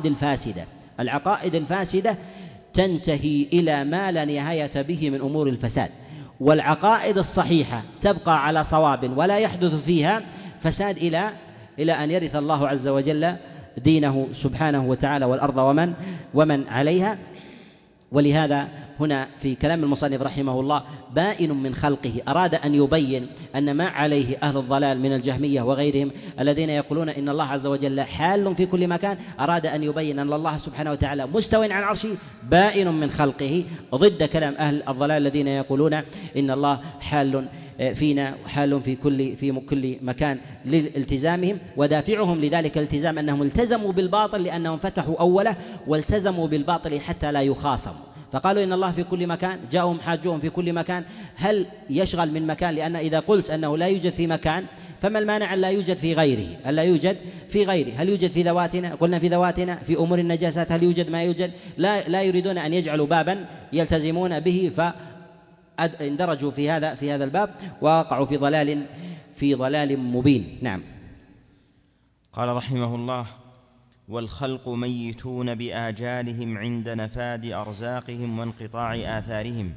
العقائد الفاسدة تنتهي إلى ما لا نهاية به من أمور الفساد، والعقائد الصحيحة تبقى على صواب ولا يحدث فيها فساد إلى أن يرث الله عز وجل دينه سبحانه وتعالى والأرض ومن عليها. ولهذا هنا في كلام المصنف رحمه الله بائن من خلقه، أراد أن يبين أن ما عليه أهل الضلال من الجهمية وغيرهم الذين يقولون إن الله عز وجل حال في كل مكان، أراد أن يبين أن الله سبحانه وتعالى مستوٍ عن عرشه بائن من خلقه، ضد كلام أهل الضلال الذين يقولون إن الله حال فينا وحال في كل مكان لالتزامهم. ودافعهم لذلك الالتزام أنهم التزموا بالباطل لأنهم فتحوا أوله، والتزموا بالباطل حتى لا يخاصموا. فقالوا إن الله في كل مكان، جاءهم حاجوهم في كل مكان، هل يشغل من مكان؟ لأن إذا قلت أنه لا يوجد في مكان فما المانع أن لا يوجد في غيره؟ ألا يوجد في غيره؟ هل يوجد في ذواتنا؟ قلنا في ذواتنا. في أمور النجاسات هل يوجد ما يوجد؟ لا يريدون أن يجعلوا بابا يلتزمون به فاندرجوا في هذا الباب ووقعوا في ضلال مبين. نعم. قال رحمه الله: والخلق ميتون بآجالهم عند نفاد أرزاقهم وانقطاع آثارهم،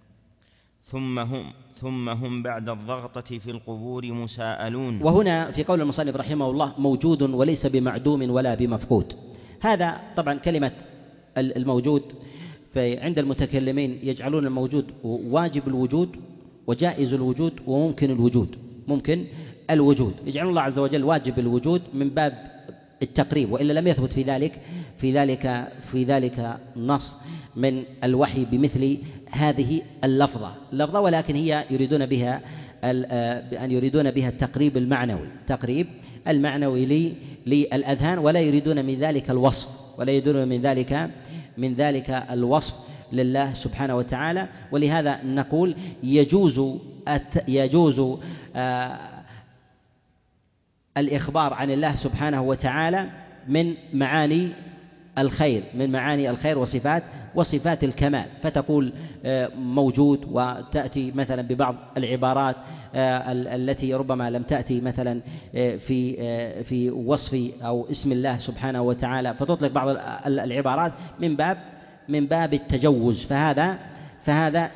ثم هم بعد الضغطة في القبور مساءلون. وهنا في قول المصنف رحمه الله موجود وليس بمعدوم ولا بمفقود. هذا طبعا كلمة الموجود عند المتكلمين يجعلون الموجود واجب الوجود وجائز الوجود وممكن الوجود، يجعلون الله عز وجل واجب الوجود من باب التقريب، وإلا لم يثبت في ذلك نص من الوحي بمثل هذه اللفظة، ولكن هي يريدون بها التقريب المعنوي للأذهان، ولا يريدون من ذلك الوصف لله سبحانه وتعالى. ولهذا نقول يجوز الإخبار عن الله سبحانه وتعالى من معاني الخير وصفات الكمال، فتقول موجود، وتأتي مثلا ببعض العبارات التي ربما لم تأتي مثلا في وصف أو اسم الله سبحانه وتعالى، فتطلق بعض العبارات من باب التجوز، فهذا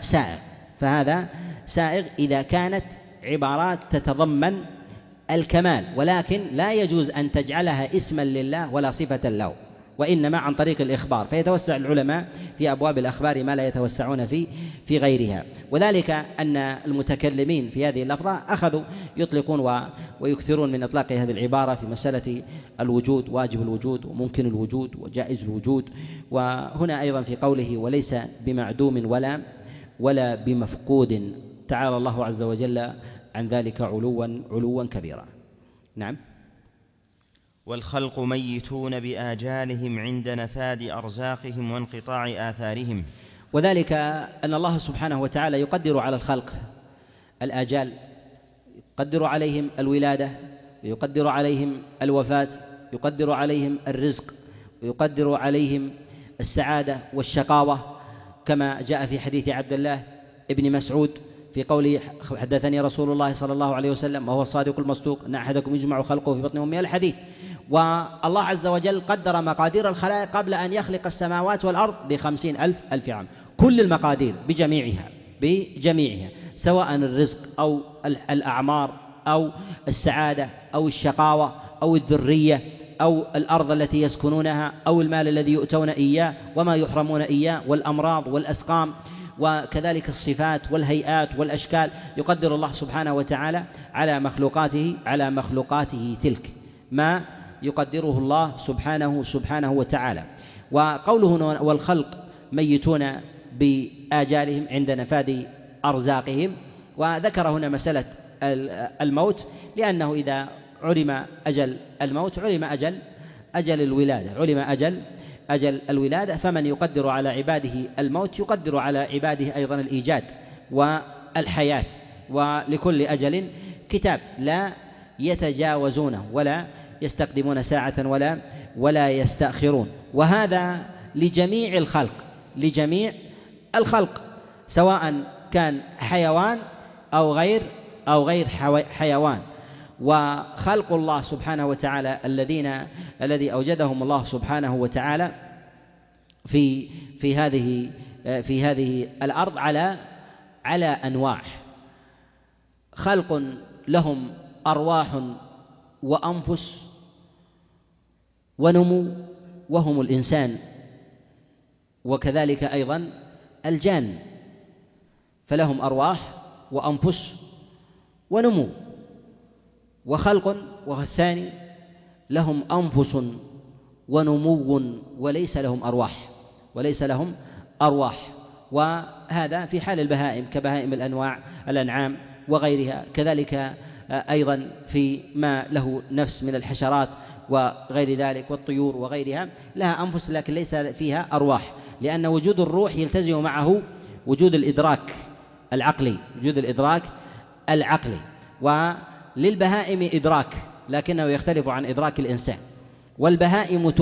سائغ إذا كانت عبارات تتضمن الكمال، ولكن لا يجوز أن تجعلها اسما لله ولا صفة له، وإنما عن طريق الإخبار، فيتوسع العلماء في أبواب الأخبار ما لا يتوسعون في غيرها. وذلك أن المتكلمين في هذه اللفظة أخذوا يطلقون ويكثرون من إطلاق هذه العبارة في مسألة الوجود، واجب الوجود وممكن الوجود وجائز الوجود. وهنا أيضا في قوله وليس بمعدوم ولا بمفقود، تعالى الله عز وجل عن ذلك علوا كبيرا. نعم. والخلق ميتون بآجالهم عند نفاد أرزاقهم وانقطاع آثارهم. وذلك أن الله سبحانه وتعالى يقدر على الخلق الآجال، يقدر عليهم الولادة، ويقدر عليهم الوفاة، يقدر عليهم الرزق، ويقدر عليهم السعادة والشقاوة، كما جاء في حديث عبد الله ابن مسعود في قوله حدثني رسول الله صلى الله عليه وسلم وهو الصادق المصدوق أن أحدكم يجمع خلقه في بطن أمه، الحديث. والله عز وجل قدر مقادير الخلائق قبل أن يخلق السماوات والأرض ب50,000 عام، كل المقادير بجميعها، سواء الرزق أو الأعمار أو السعادة أو الشقاوة أو الذرية أو الأرض التي يسكنونها أو المال الذي يؤتون إياه وما يحرمون إياه، والأمراض والأسقام، وكذلك الصفات والهيئات والأشكال، يقدر الله سبحانه وتعالى على مخلوقاته تلك ما يقدره الله سبحانه وتعالى. وقوله والخلق ميتون بآجالهم عند نفاد أرزاقهم، وذكر هنا مسألة الموت، لأنه إذا علم أجل الموت علم أجل الولادة، فمن يقدر على عباده الموت يقدر على عباده أيضا الإيجاد والحياة، ولكل أجل كتاب لا يتجاوزونه ولا يستقدمون ساعة ولا يستأخرون. وهذا لجميع الخلق سواء كان حيوان أو غير حيوان. وخلق الله سبحانه وتعالى الذي أوجدهم الله سبحانه وتعالى في هذه الأرض على أنواع، خلق لهم أرواح وأنفس ونمو وهم الإنسان، وكذلك أيضا الجان، فلهم أرواح وأنفس ونمو. وخلق والثاني لهم أنفس ونمو وليس لهم أرواح، وهذا في حال البهائم كبهائم الأنعام وغيرها، كذلك أيضا في ما له نفس من الحشرات وغير ذلك والطيور وغيرها لها أنفس لكن ليس فيها أرواح. لأن وجود الروح يلتزم معه وجود الإدراك العقلي، وجود الإدراك العقلي. وللبهائم إدراك لكنه يختلف عن إدراك الإنسان. والبهائم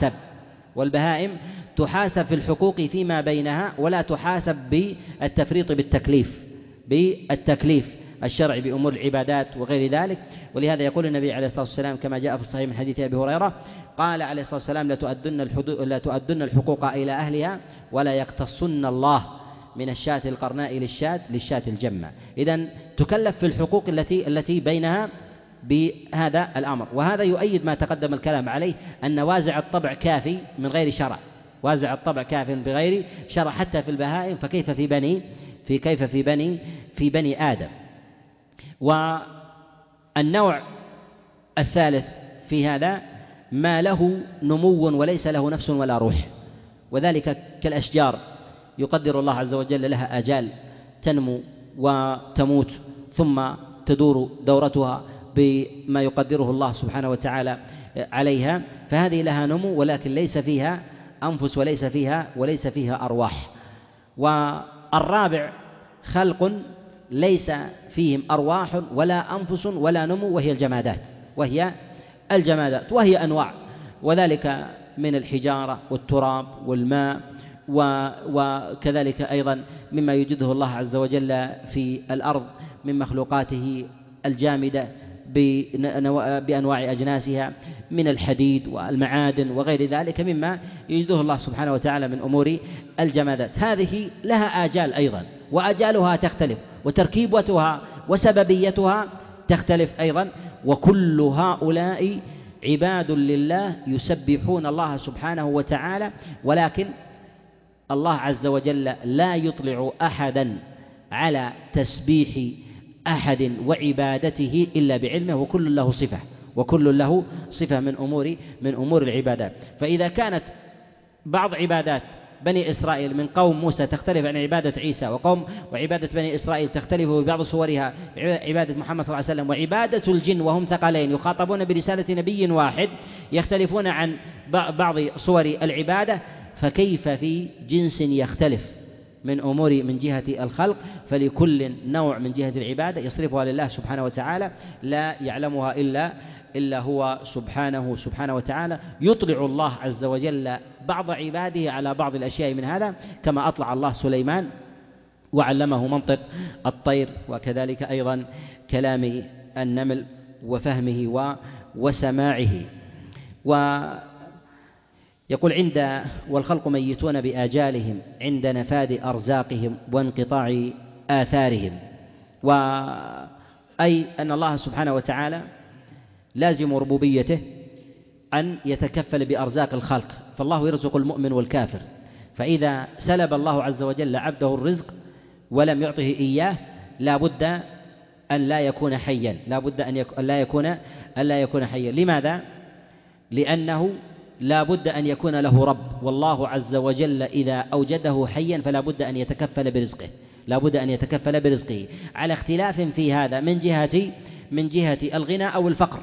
تحاسب في الحقوق فيما بينها، ولا تحاسب بالتفريط بالتكليف الشرعي بأمور العبادات وغير ذلك. ولهذا يقول النبي عليه الصلاة والسلام كما جاء في الصحيح من حديث أبي هريرة قال عليه الصلاة والسلام: لا تؤدن الحقوق إلى أهلها ولا يقتصن الله من الشاة القرناء للشاة الجمة. إذن تكلف في الحقوق التي بينها بهذا الأمر. وهذا يؤيد ما تقدم الكلام عليه أن وازع الطبع كافي من غير شرع، وازع الطبع كاف بغير شرع حتى في البهائم، فكيف في بني آدم. والنوع الثالث في هذا ما له نمو وليس له نفس ولا روح، وذلك كالأشجار يقدر الله عز وجل لها آجال تنمو وتموت ثم تدور دورتها بما يقدره الله سبحانه وتعالى عليها، فهذه لها نمو ولكن ليس فيها أنفس وليس فيها أرواح. والرابع خلق ليس فيهم أرواح ولا أنفس ولا نمو، وهي الجمادات وهي أنواع، وذلك من الحجارة والتراب والماء، وكذلك أيضا مما يوجده الله عز وجل في الأرض من مخلوقاته الجامدة بأنواع أجناسها من الحديد والمعادن وغير ذلك مما يوجده الله سبحانه وتعالى من أمور الجمادات. هذه لها آجال أيضا، وآجالها تختلف، وتركيبتها وسببيتها تختلف أيضا. وكل هؤلاء عباد لله يسبحون الله سبحانه وتعالى، ولكن الله عز وجل لا يطلع أحدا على تسبيح أحد وعبادته إلا بعلمه، وكل له صفة من أمور العبادات. فإذا كانت بعض عبادات بني إسرائيل من قوم موسى تختلف عن عبادة عيسى، وعبادة بني إسرائيل تختلف ببعض صورها عبادة محمد صلى الله عليه وسلم، وعبادة الجن وهم ثقلين يخاطبون برسالة نبي واحد يختلفون عن بعض صور العبادة، فكيف في جنس يختلف من جهة الخلق؟ فلكل نوع من جهة العبادة يصرفها لله سبحانه وتعالى، لا يعلمها إلا هو سبحانه وتعالى. يطلع الله عز وجل بعض عباده على بعض الأشياء من هذا، كما أطلع الله سليمان وعلمه منطق الطير، وكذلك أيضا كلام النمل وفهمه وسماعه. يقول والخلق ميتون بآجالهم عند نفاذ أرزاقهم وانقطاع آثارهم، أي أن الله سبحانه وتعالى لازم ربوبيته أن يتكفل بأرزاق الخلق، فالله يرزق المؤمن والكافر، فإذا سلب الله عز وجل عبده الرزق ولم يعطه إياه لا بد أن لا يكون حيا، أن لا يكون حيا. لماذا؟ لأنه لا بد أن يكون له رب، والله عز وجل إذا أوجده حيا فلا بد أن يتكفل برزقه، على اختلاف في هذا من جهة الغنى أو الفقر،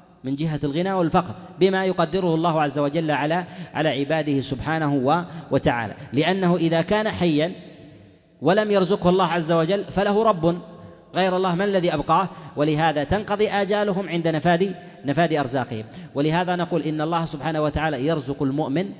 بما يقدره الله عز وجل على عباده سبحانه وتعالى. لأنه إذا كان حيا ولم يرزقه الله عز وجل فله رب غير الله، من الذي أبقاه؟ ولهذا تنقضي آجالهم عند نفاذ أرزاقهم. ولهذا نقول إن الله سبحانه وتعالى يرزق المؤمن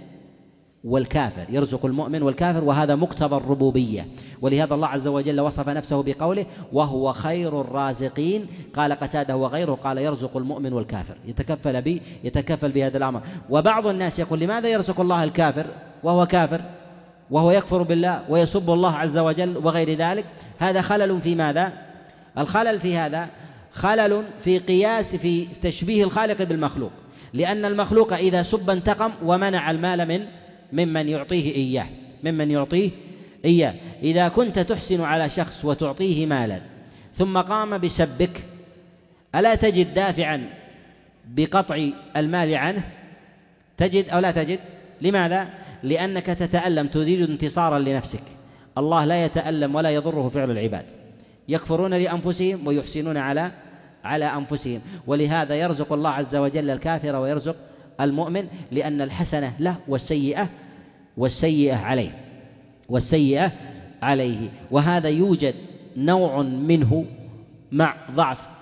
والكافر، وهذا مقتضى الربوبية. ولهذا الله عز وجل وصف نفسه بقوله: وهو خير الرازقين. قال قتادة وغيره قال: يرزق المؤمن والكافر، يتكفل بهذا الأمر. وبعض الناس يقول: لماذا يرزق الله الكافر وهو كافر وهو يكفر بالله ويسب الله عز وجل وغير ذلك؟ هذا خلل في ماذا؟ الخلل في هذا خلل في تشبيه الخالق بالمخلوق، لأن المخلوق إذا سب انتقم ومنع المال ممن يعطيه إياه. إذا كنت تحسن على شخص وتعطيه مالا ثم قام بسبك، ألا تجد دافعا بقطع المال عنه؟ تجد أو لا تجد؟ لماذا؟ لأنك تتألم، تريد انتصارا لنفسك. الله لا يتألم ولا يضره فعل العباد، يكفرون لأنفسهم ويحسنون على أنفسهم. ولهذا يرزق الله عز وجل الكافر ويرزق المؤمن، لأن الحسنة له والسيئة والسيئة عليه. وهذا يوجد نوع منه مع ضعف